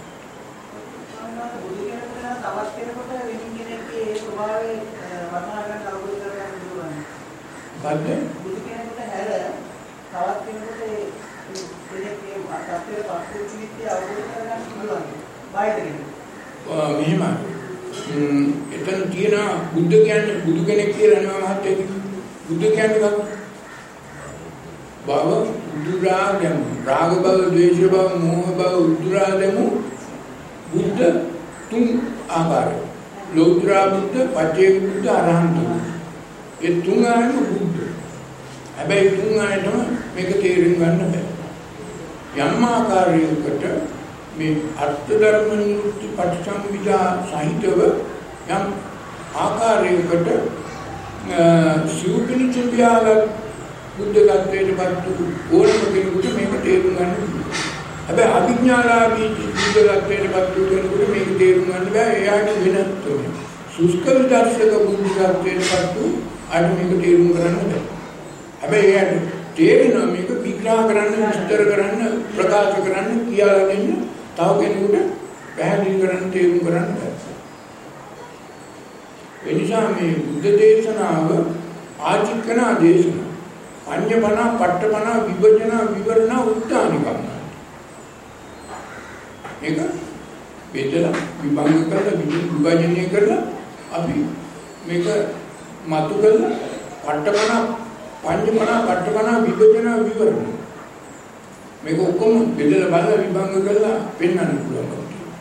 තවත් කෙනෙකුට වෙනින් කෙනෙක්ගේ ඒ ස්වභාවය වර්ණනා කරන්න අවබෝධ කරගන්න පුළුවන්. බද්ද බුදු කෙනෙකුට හැර තවත් කෙනෙකුට දෙලේ අත්‍යවශ්‍ය පස්තුචිත්තය අවබෝධ කරගන්න පුළුවන්. බාහිර කෙනෙක්. මෙහෙම එතන තියෙන බුද්ධ කියන්නේ බුදු කෙනෙක් කියලා නෙවෙයි මහත්තයා. බුද්ධ කියන්නේ කවුද? භව උදුරාගම රාග භව ද්වේෂ භව මෝහ භව උදුරාගම බුද්ධ තුන් ආකාරය. ලෞතර බුද්ධ, පච්චේක බුද්ධ, අරහන්ත බුද්ධ. ඒ තුන් ආයම බුද්ධ. හැබැයි තුන් ආයතම මේක තේරුම් ගන්න බෑ. යම් ආකාරයකට මේ අර්ථ ධර්ම නිරුක්ති පටිසම්භිදා සහිතව යම් ආකාරයකට සිව්පිනි චින්තියාල බුද්ධ ධර්මයේ පත්තු ඕනම කෙනෙකුට මේක තේරුම් ගන්න පුළුවන්. හැබැයි අභිඥාලාභී බුද්ධ ධර්මයේ පත්තු කෙනෙකුට මේක තේරුම් ගන්න බෑ. එයාට වෙනත් තමයි. සුස්ක විදර්ශක බුද්ධ ධර්මයේ පත්තු අර මේක තේරුම් ගන්න බෑ. හැබැයි එයාට තේරෙනවා මේක විග්‍රහ කරන්න, විස්තර කරන්න, ප්‍රකාශ කරන්න, කියලා දෙන්න තව කෙනෙකුට පැහැදිලි කරන්න, තේරුම් කරන්න බෑ. ඒ නිසා මේ බුද්ධ දේශනාව ආචික්කනා දේශනාව. අඤ්ඤපන, පට්ඨපන, විභජන, විවරණ, උත්තානිකම්. මේක බෙදලා විභංග කරලා විභජනය කරලා අපි මේක මතු කරලා පට්ඨපන පඤ්ඤපන පට්ඨපන විභජන විවරණ මේක ඔක්කොම බෙදලා බලලා විභංග කරලා පෙන්වන්න පුළුවන්.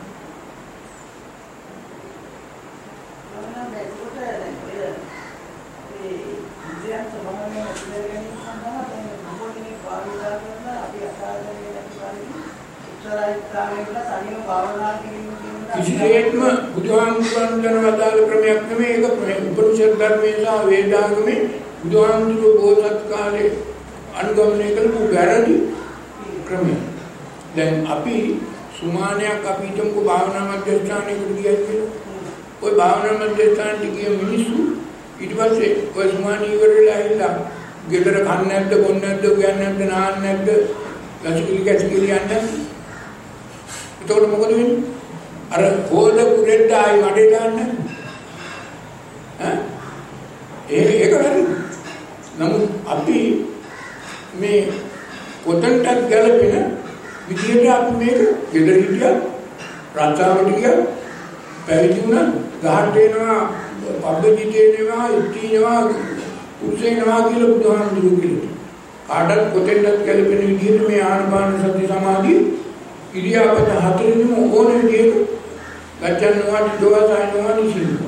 කිසිසේත්ම බුදුහාමුදුරන් වදාළ ක්‍රමයක් නෙමෙයි. ඒක උපනිෂද් ධර්මයේ සහ වේදාගමේ බුදුහාමුදුරුවෝ බෝසත් කාලේ අනුගමනය කළපු වැරදි ක්‍රමය. දැන් අපි සුමානයක් අපි හිතමුකෝ භාවනා මධ්‍යස්ථානයකට ගියා කියලා. ওই භාවනා මධ්‍යස්ථානට ගිය මිනිස්සු ඊට පස්සේ ওই සුමානිය ඉවර වෙලා ඇවිල්ලා ගෙදර කන්නේ නැද්ද, බොන්නේ නැද්ද, කියන්නේ නැද්ද, නාන්නේ නැද්ද, ගැසිකිලි යන්නේ නැද්ද? එතකොට මොකද වෙන්නේ? අර හොද පුරෙද්ද ආයි මඩේ දාන්නේ ඈ? ඒක වැරදි. නමුත් අපි මේ කොතනටත් ගැලපෙන විදියට අපි මේක ගෙදර හිටියත්, රාජාවට ගියත්, පැවිදි වුණත්, ගහට එනවා, පබ්බජිට එනවා, ඉතිනවා, කුසේනවා කියලා බුදුහාමුදුරුවෝ කියනවා. කාටත් කොතෙන්වත් ගැලපෙන විදිහට මේ ආනාපාන සති සමාධිය ඉරියාපත හතරෙදිම ඕන විදිහට ගච්ඡන්න වාටි දෝසායන වාටි සිල්වා.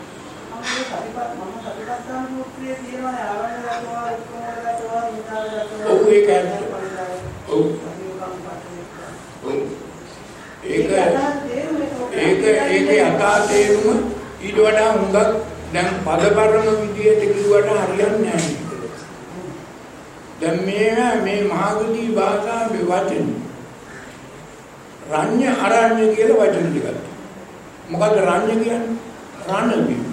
ඔව් ඒක ඇත්ත. ඔව්. ඒක යථා තේරුම ඊට වඩා හුඟක් දැන් පදපරම විදියට කිව්වට හරියන්නේ නැහැ. දැන් මේ මහාගුදී භාෂාවේ වචන රාඤ්‍ය අරඤ්‍ය කියලා වචන ටිකක්. මොකද්ද රාඤ්‍ය කියන්නේ? රණ බිම.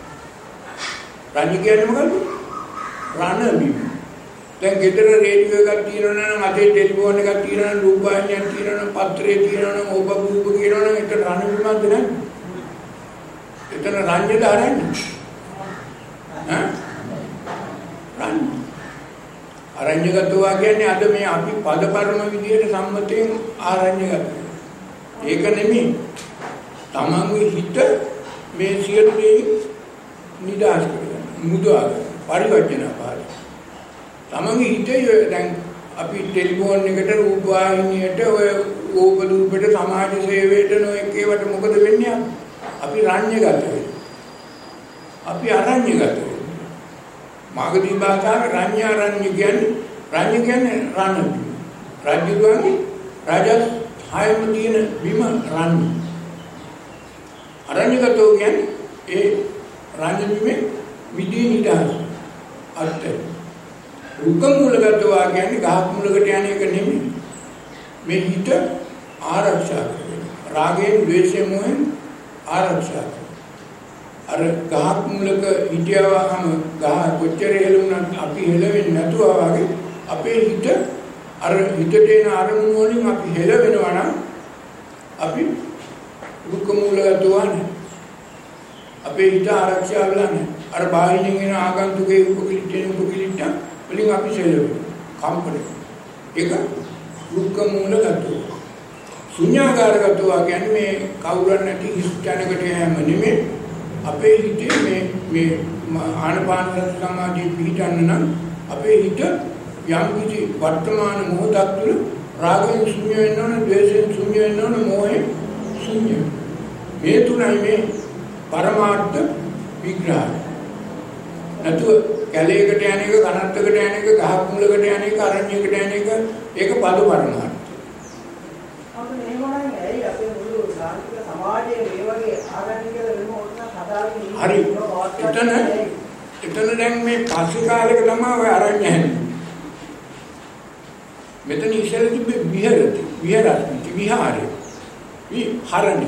රාඤ්‍ය කියන්නේ මොකද්ද? රණ බිම. දැන් ගෙදර රේඩියෝ එකක් තියෙනවා නම්, අතේ ටෙලිෆෝන් එකක් තියෙනවා නම්, රූපවාහිනියක් තියෙනවා නම්, පත්‍රේ තියෙනවා නම්, ඔබ රූප කියනවා නම් ඒක රණ බිමක්ද නැද්ද? එතන රාඤ්‍යද අරඤ්‍ය? ඈ? රාඤ්‍ය. අරඤ්‍යගතවා කියන්නේ අද මේ අපි පදපරම විදියට සම්මතයෙන් ආරඤ්‍යගත. ඒක නෙමෙයි. තමන්ගේ හිත මේ සියලු දේ නිදාස් කරගන්න. මුදවා පරිවර්තන පාර. තමන්ගේ හිතේ දැන් අපි ටෙලිෆෝන් එකට, රූපවාහිනියට, ඔය ඕපදූපයට, සමාජ සේවයට නොඑකේවට මොකද වෙන්නේ? අපි රාඤ්‍යගත වෙනවා. අපි අරඤ්‍යගත වෙනවා. මාගදී භාෂාවේ රාඤ්‍ය කියන්නේ රණ. රාජ්‍යගාමි රාජස් හයම තියෙන බිම රණ. අරඤ්‍යගතෝ කියන්නේ ඒ රාජ්‍ය බිමේ විදී නිදහස. අර්ථය. රුක්කමූලගතවා කියන්නේ ගහක් මුලකට යන එක නෙමෙයි. මේ හිත ආරක්ෂා කරගන්න. රාගයෙන්, ද්වේෂයෙන්, මොහෙන් ආරක්ෂා කරගන්න. අර ගහක් මුලක හිටියවම ගහ කොච්චර හෙළුණත් අපි හෙලවෙන්නේ නැතුව වගේ අපේ හිත අර හිතට එන අරමුණු වලින් අපි හෙලවෙනවා නම් අපි දුක්ඛ මූලගතවන්නේ. අපේ හිත ආරක්ෂා වෙලා නැහැ. අර බාහිරින් එන ආගන්තුකේ උපකිලිට වලින් අපි හෙලවෙනවා. කම්පන. ඒක දුක්ඛ මූලගතව. ශුන්‍යාකාරගතව කියන්නේ මේ කවුරුන් නැති හිස්තැනකට යෑම නෙමෙයි. අපේ හිතේ මේ ආනාපාන සමාධිය පිහිටන්න නම් අපේ හිත යම් කිසි වර්තමාන මොහොතක් තුළ රාගයෙන් ශුන්‍ය වෙන්න ඕන, ද්වේෂයෙන් ශුන්‍ය වෙන්න ඕන, මොහයෙන් ශුන්‍ය. මේ තුනයි මේ පරමාර්ථ විග්‍රහය. නැතුව කැලේකට යන එක, කනත්තකට යන එක, ගහක් මුලකට යන එක, අරණ්‍යයකට යන එක ඒක පද පරමාර්ථ. අපේ මේවනම් ඇයි අපේ මුළු සාහිත්‍ය සමාජයේ මේ වගේ ආගමික වෙනකොට හරි. එතන දැන් මේ පස්සේ කාලෙක තමයි ඔය අරඤ්‍ය හැදෙන්නේ. මෙතන ඉස්සෙල්ලා තිබ්බේ විහාරය. විහරණය.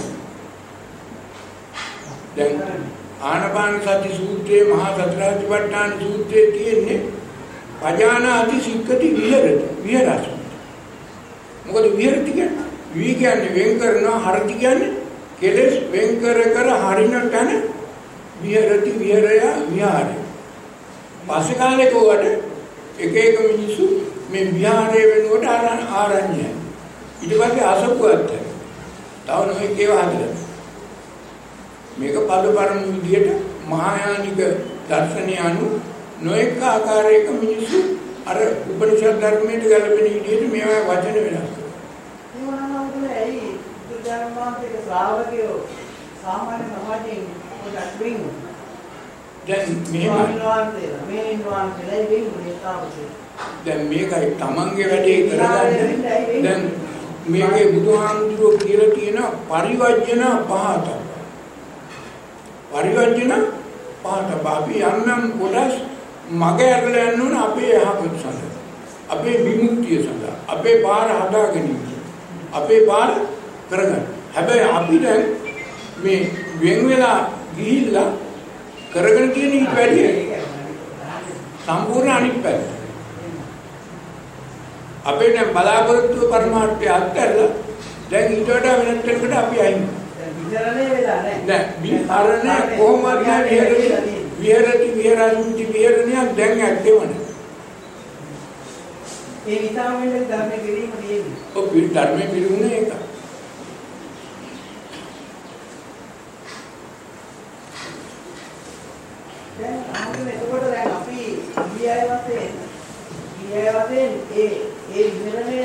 දැන් ආනාපාන සති සූත්‍රයේ මහා සතරාතිපට්ඨාන සූත්‍රයේ තියෙන්නේ පජානාති සික්කති විහරති. මොකද විහරති කියන්නේ? වි කියන්නේ වෙන් කරනවා, හරති කියන්නේ කෙලස් වෙන් කර හරින තැන විහරති, විහරය, විහාරය. පස්සේ කාලේ කොහොමද එක මිනිස්සු මේ විහාරය වෙනුවට ආරඤ්‍යය. ඊට පස්සේ අසපුවත්. තව නොයෙක් ඒවා හදලා. මේක පදපරම විදියට මහායානික දර්ශනය අනුව නොයෙක් ආකාරයක මිනිස්සු අර උපනිෂද් ධර්මයට ගැලපෙන විදියට මේවා වචන වෙනස් කරනවා. ඇයි බුදුරජාණන්වහන්සේගේ ශ්‍රාවකයෝ සාමාන්‍ය සමාජයෙන් පොඩක් වෙන්නේ? දැන් මේකයි තමන්ගේ වැඩේ කරගන්න. දැන් මේකේ බුදුහාමුදුරුවෝ කියලා තියෙන පරිවර්ජන පහත. පරිවර්ජන පහත අපි යන්නම් කොටස් මග ඇරලා යන්න ඕන අපේ යහපත සඳහා. අපේ විමුක්තිය සඳහා. අපේ පාර හදා ගැනීම. අපේ පාර කරගන්න. හැබැයි අපි දැන් මේ වෙන වෙලා ගිහිල්ලා කරගෙන තියෙන ඊට වැඩිය සම්පූර්ණ අනිත් පැත්ත. අපේ දැන් බලාපොරොත්තු පරමාර්ථය අත්හැරලා දැන් ඊට වඩා වෙනත් කෙනෙකුට අපි අයින්. විහරණය වෙලා නැහැ. දැන් විහරණය කොහොමද විහරති විහරණයක් දැන් ඇත්තේම නැහැ. ඒ නිසා මේ ධර්ම කිරීම තියෙන්නේ. ඔව් ධර්මයේ පිළිගුණ ඒක. දැන් ආන්නේ එතකොට දැන් අපි ඊයය වශයෙන් ඒ විහරණය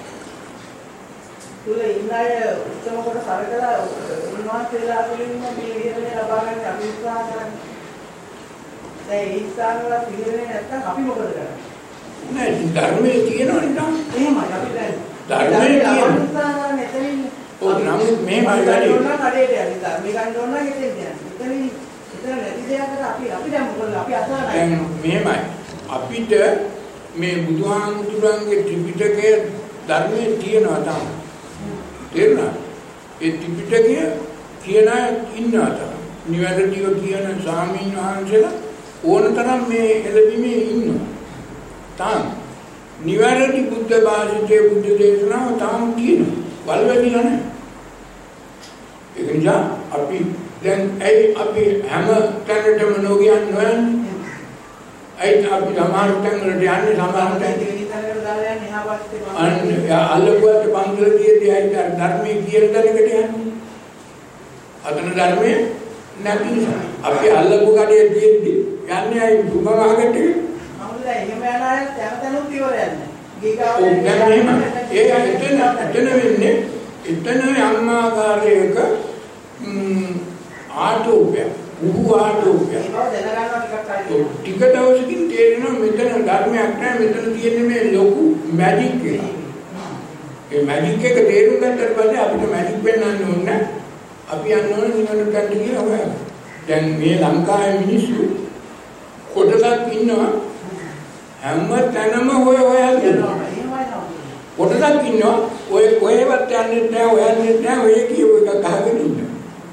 තුල ඉන්න අය උත්තම කොට සරකලා උන්වහන්සේලා තුළින් මේ විහරණය ලබා ගන්න අපි උත්සාහ කරන්නේ. දැන් ඒ ස්ථානවල විහරණය නැත්තම් අපි මොකද කරන්නේ? නෑ ධර්මයේ තියෙනවනේ නම් එහෙමයි අපි දැන් ධර්මයේ තියෙන උත්සාහ කරන්නේ එතනින්. ඔව් නමුත් මේමයි වැඩි. කඩේට යන්නේ ධර්මයේ ගන්න ඕන නම් එතෙන් යන්නේ. එතන නැති දෙයකට අපි දැන් මොකද අපි අසහනයි. දැන් මෙහෙමයි අපිට මේ බුදුහාමුදුරන්ගේ ත්‍රිපිටකයේ ධර්මයේ තියෙනවා තමයි. තේරුණා? ඒ ත්‍රිපිටකය කියන අය ඉන්නවා තමයි. නිවැරදිව කියන ස්වාමීන් වහන්සේලා ඕනතරම් මේ එළවීමේ ඉන්නවා. තාම නිවැරදි බුද්ධ භාෂිතයේ බුද්ධ දේශනාව තාම තියෙනවා. වල්වැදිලා නැහැ. ඒක නිසා අපි දැන් අපි හැම තැනටම නොගියන් නොයන්නේ. අපි සමහර තැන් වලට යන්නේ සමහර තැන් අල්ලපුවට පන්සලදී ධර්මයේ කියන තැනකට යන්නේ. අතන ධර්මයේ නැති නිසා අපි අල්ලපු කඩේ තියෙද්දි යන්නේ අයි දුමහකට එක. අමුලා එහෙම යන අය තැනතනුත් ඉවර යන්නේ. ගීගාව එතන වෙන්නේ එතන අම්මාකාරයක ආටෝපය උහු ආටෝපය ඒක දැනගන්නවා ටික දවසකින් තේරෙනවා මෙතන ධර්මයක් නැහැ මෙතන තියෙන්නේ මේ ලොකු මැජික් එක. ඒ මැජික් එක තේරුම් ගත්තට පස්සේ අපිට මැජික් වෙන්නන්න ඕනේ. අපි යන්න ඕනේ නිවනට ගන්න කියලා හොයන්න. දැන් මේ ලංකාවේ මිනිස්සු කොටසක් ඉන්නවා හැම තැනම හොයලා යනවා. කොටසක් ඉන්නවා ඔය කොහෙවත් යන්නේ නැහැ හොයන්නේ නැහැ ඔය කියව එක ගහගෙන ඉන්නවා.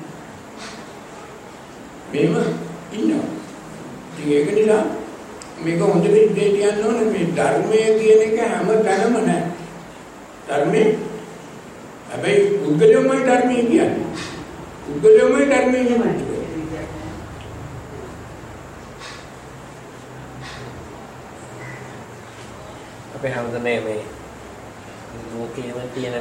මේව ඉන්නවා. ඒක නිසා මේක හොඳට ඉඳී කියන්න ඕනේ මේ ධර්මයේ කියන එක හැම තැනම නැහැ. ධර්මයේ හැබැයි උද්ගලයමයි ධර්මයේ කියන්නේ. උද්ගලයමයි ධර්මයේ කියන්නේ. අපේ හැමදෙන්නේ මේ ලෝකයේම තියෙන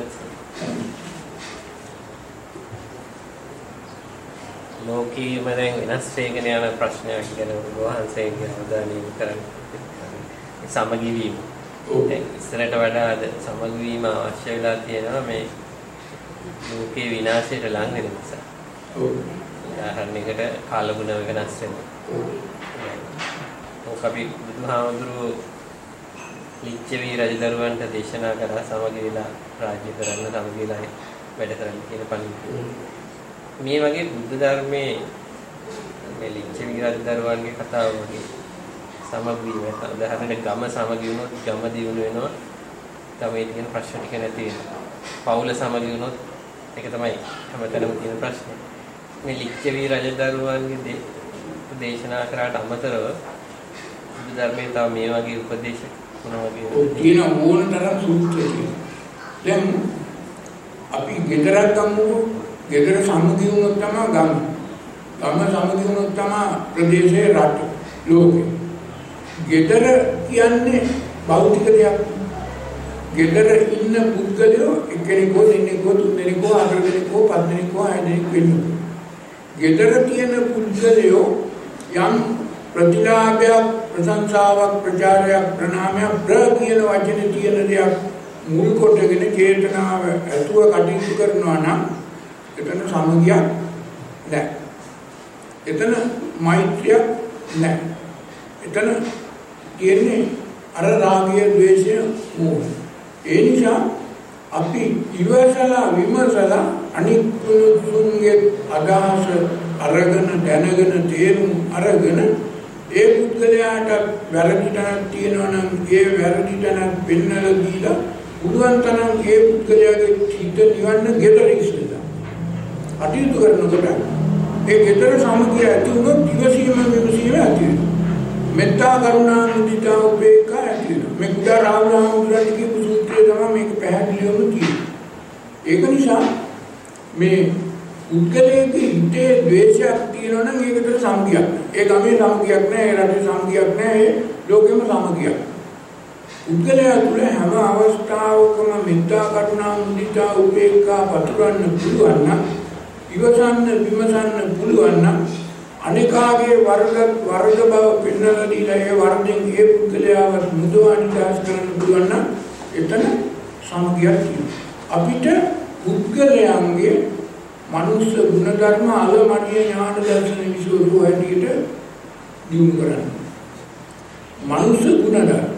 ලෝකීයම දැන් වෙනස් වෙගෙන යන ප්‍රශ්නයක් ගැන වහන්සේගේ අවධානය යොමු කරන්නේ සමගි වීම. දැන් ඉස්සරට වඩා අද සමගි වීම අවශ්‍ය වෙලා තියෙනවා මේ ලෝකේ විනාශයට ලං වෙන නිසා. ඔව්. උදාහරණයකට කාලගුණ වෙනස් වෙනවා. ඔව්. අපි බුදුහාමුදුරුවෝ ලිච්ඡවි රජදරුවන්ට දේශනා කරා සමගි වෙලා රාජ්‍ය කරන්න සමගි වෙලා වැඩ කරන්න කියන පණිවිඩය. මේ වගේ බුද්ධ ධර්මයේ මේ ලිච්ඡවි රජදරුවන්ගේ කතාව වගේ සමගි වීම උදාහරණයක් ගම සමගි වුණොත් ගම දියුණු වෙනවා. තමයි තියෙන ප්‍රශ්න ටික නැති වෙනවා. පවුල සමගි වුණොත් ඒක තමයි හැමතැනම තියෙන ප්‍රශ්නේ. මේ ලිච්ඡවි රජදරුවන්ගේ දේශනා කරාට අමතරව බුද්ධ ධර්මයේ තව මේ වගේ උපදේශ තියෙන ඕනතරම් සූත්‍ර තියෙනවා. දැන් අපි ගෙදරක් ගමු. ගෙදර සමගි වුණොත් තමයි ගම. ගම සමගි වුණොත් තමයි ප්‍රදේශයේ රට ලෝකෙ. ගෙදර කියන්නේ භෞතික දෙයක්. ගෙදර ඉන්න පුද්ගලයෝ එක්කෙනෙක්ව දෙන්නෙක්ව තුන්දෙනෙක්ව හතරදෙනෙක්ව පස්දෙනෙක්ව හයදෙනෙක් වෙනවා. ගෙදර තියෙන පුද්ගලයෝ යම් ප්‍රතිලාභයක් ප්‍රශංසාවක් ප්‍රචාරයක් ප්‍රණාමයක් කියන වචනේ තියෙන දෙයක් මුල් කොටගෙන චේතනාව ඇතුව කටයුතු කරනවා නම් එතන සමගියක් නැහැ. එතන මෛත්‍රියක් නැහැ. එතන කියන්නේ අර රාගය ද්වේෂය මෝහය. ඒ නිසා අපි ඉවසලා විමසලා අනිත් තුන්ගේ අදහස අරගෙන දැනගෙන තේරුම් අරගෙන ඒ පුද්ගලයාට වැරදි තැනක් තියෙනවා නම් ඒ වැරදි තැනක් පෙන්වලා දීලා පුළුවන් තරම් ඒ පුද්ගලයාගේ හිත නිවන්න ගෙදර ඉස්සෙල්ලා අටයුතු කරනකොට ඒ ගෙදර සමගිය ඇති වුණොත් ඉවසීම ඇති වෙනවා. මෙත්තා කරුණා මුදිතා උපේක්ඛා ඇති වෙනවා. මේ කුඩා රාමනාමතුන්ගේ කියපු සූත්‍රය තමයි මේක පැහැදිලිවම කියන්නේ. ඒක නිසා මේ උද්ගලයේ හිතේ ද්වේෂයක් තියෙනවා නම් ඒකට සම්ගියක් නෑ. ඒ ගමේ සම්ගියක් නෑ, ඒ රටේ සම්ගියක් නෑ, ඒ ලෝකෙම සම්ගියක්. උද්ගලයා තුළ හැම අවස්ථාවකම මෙත්තා කරුණා මුදිතා උපේක්ඛා පතුරවන්න පුළුවන් නම්, ඉවසන්න විමසන්න පුළුවන් නම්, අනිකාගේ වරද බව පෙන්වලා දීලා ඒ වරදෙන් ඒ පුද්ගලයාව මුදවා නිදහස් කරන්න පුළුවන් නම් එතන සමගියක් තියෙනවා. අපිට පුද්ගලයන්ගේ මනුෂ්‍ය ගුණධර්ම අලමණීය ඥාන දර්ශන විසුරු හැටියට දියුණු කරන්න. මනුෂ්‍ය ගුණධර්ම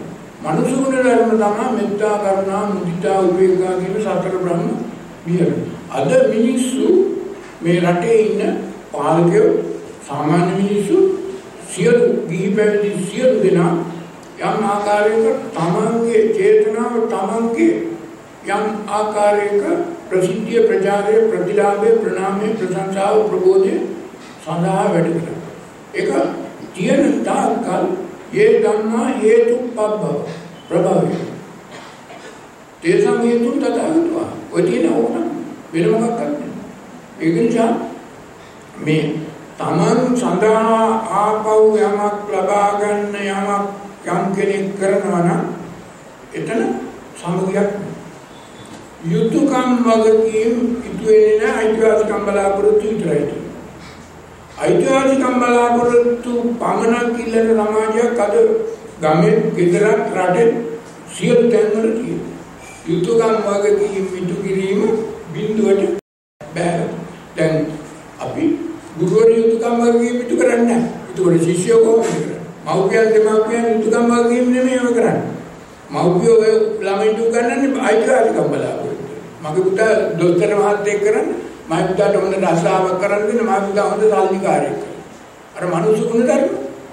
තමයි මෙත්තා කරුණා මුදිතා උපේක්ඛා කියන සතර බ්‍රහ්ම විහරණ. අද මිනිස්සු මේ රටේ ඉන්න පාලකයෝ सामान्य मिनिसु सियलु गीही පැවිදි සියලු දෙනා යම් ආකාරයක තමන්ගේ චේතනාව තමන්ගේ යම් ආකාරයක ප්‍රසිද්ධිය ප්‍රචාරය ප්‍රතිලාභය ප්‍රණාමය ප්‍රශංසාව ප්‍රබෝධය සඳහා වැඩ කරනවා. ඒක තියෙන තාක්කල් ඒ ධම්මා හේතුප්පබ්බව ප්‍රභවය. තේසම් හේතුන් තථාගතවා. ඔය තියෙන ඕන වෙන මොකක්ද? ඒක නිසා මේ තමන් සඳහා ආපහු යමක් ලබා ගන්න යම් කෙනෙක් කරනවා නම් එතන සමගියක් යුතුයකම් වගකීම් ඉතුවේ නැහැ. අයිතිවාසිකම් බලාපොරොත්තු විතරයි. අයිතිවාසිකම් බලාපොරොත්තු පමණක් ඉල්ලන සමාජයක් අද ගමේ ගෙදරත් රටේ සියලු තැන්වල තියෙනවා. යුතුයකම් වගකීම් ඉටු කිරීම බිඳුවට බෑ. දැන් අපි ගුරුවරු යුතුයකම් වගකීම් ඉටු කරන්නේ නැහැ. ඒකට ශිෂ්‍යයෝ කොහොමද කරන්නේ? මව්පියන් දෙමාපියන් යුතුයකම් වගකීම් නෙමෙයි ඒව කරන්නේ. මව්පියෝ ළමයින්ට උගන්වන්නේ අයිතිවාසිකම් බලාපොරොත්තු. මගේ පුතා දොස්තර මහත්තයෙක් කරන්නේ මගේ පුතාට හොඳ රස්සාවක් කරන්න දෙන්න මගේ පුතා හොඳ සල්ලිකාරයෙක් කරනවා. අර මනුස්ස ගුණ ධර්ම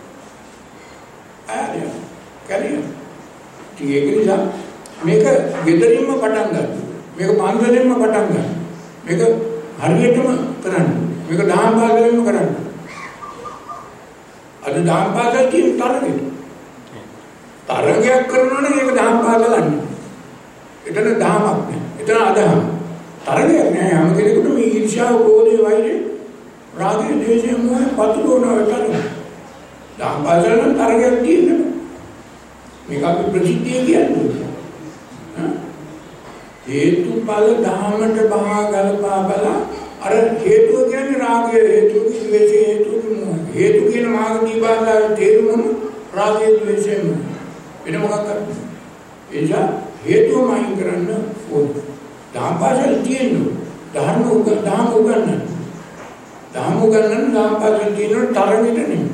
ආරිය කරිය. ඒක නිසා මේක ගෙදරින්ම පටන් ගන්න. මේක පන්සලෙන්ම පටන් ගන්න. මේක හරියටම කරන්න. මේක දහම් පාසලෙන්ම කරන්න. අද දහම් පාසල කියන තරගෙට. තරගයක් කරනවා නම් ඒක දහම් පාසල අන්නේ. එතන දහමක් නෑ. එතන අදහම. තරගයක් නෑ. හැම කෙනෙකුටම මේ ඊර්ෂ්‍යාව, ක්‍රෝධය, වෛරය, රාගය, ද්වේෂය, මොහය පතුරවනවා තරග. දහම් පාසල නම් තරගයක් තියෙනවා. මේක අපි ප්‍රසිද්ධිය කියන්නේ. හේතුඵල ධාමට බහා ගලපා බලා අර හේතුව කියන්නේ රාගය, හේතුව කියන්නේ ද්වේෂය, හේතුව මොහය. හේතු කියන මාර්ගී භාෂාවේ තේරුම රාගය, ද්වේෂය, මොහය. වෙන මොකක් කරන්නේ? එනිසා හේතුවම අයින් කරන්න ඕනේ. දහම් පාසල් තියෙනවා. දහම් උගන්වන්න. දහම් පාසල් තියෙනවා තරගෙට නෙමෙයි.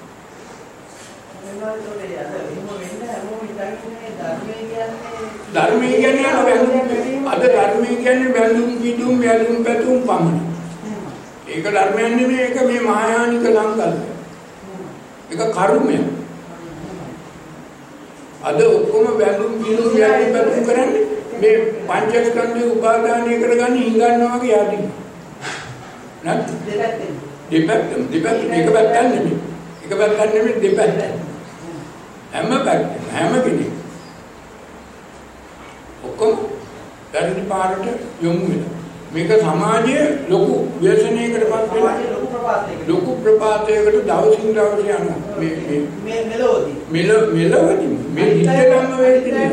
ධර්මයේ කියන්නේ අද ධර්මයේ කියන්නේ බැඳුම් පිටුම් බැඳුම් පැතුම් පමණයි. ඒක ධර්මයක් නෙමෙයි. ඒක මේ මහායානික සංකල්පය. ඒක කර්මය. අද ඔක්කොම බැඳුම් පිටුම් පැතුම් කරන්නේ මේ පංචස්කන්ධේ උපාදානය කරගන්න හිඟන්නවා වගේ යටි. නැත් දෙපැත්තම එක පැත්තක් නෙමෙයි. එක පැත්තක් නෙමෙයි දෙපැත්ත. හැම කෙනෙක් ඔක්කොම වැරදි පාරට යොමු වෙනවා. මේක සමාජයේ ලොකු ව්‍යසනයකටපත් වෙනවා. ලොකු ප්‍රපාතයකට දවසින් දවස යනවා. මේ මෙලොවදී මේ හිතේම වෙන්නේ.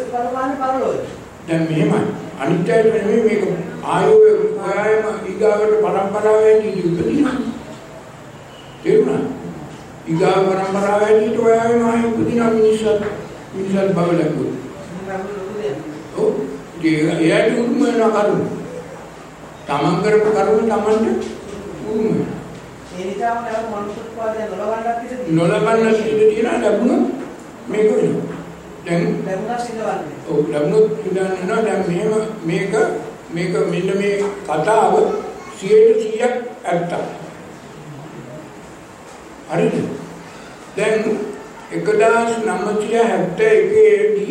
දැන් මෙහෙමයි. අනිත්‍යය නෙමෙයි මේක ආයෝ ඔයායම ඊගාවට පරම්පරාවෙන් ඉදිරිපදිනවා. තේරුණා? ඊගාව පරම්පරාවෙන් ඔයායම ආයෝ උපදිනා මිනිස්සුත් බව ලැබුවා. ඔව්. ඒක උරුම වෙනවා කරුණ. තමන් කරපු කරුණ තමන්ට උරුම වෙනවා. ඒ නිසාම නේද මනුෂ්‍යත්වය නොලබන්න තියෙන ලැබුණ මේක වෙනවා. දැන් ලැබුණා සිද්ධවන්නේ. ඔව් ලැබුණොත් ඉඳන්නවා. දැන් මේක මෙන්න මේ කතාව 100% ඇත්ත. හරිද? දැන් 1971 දී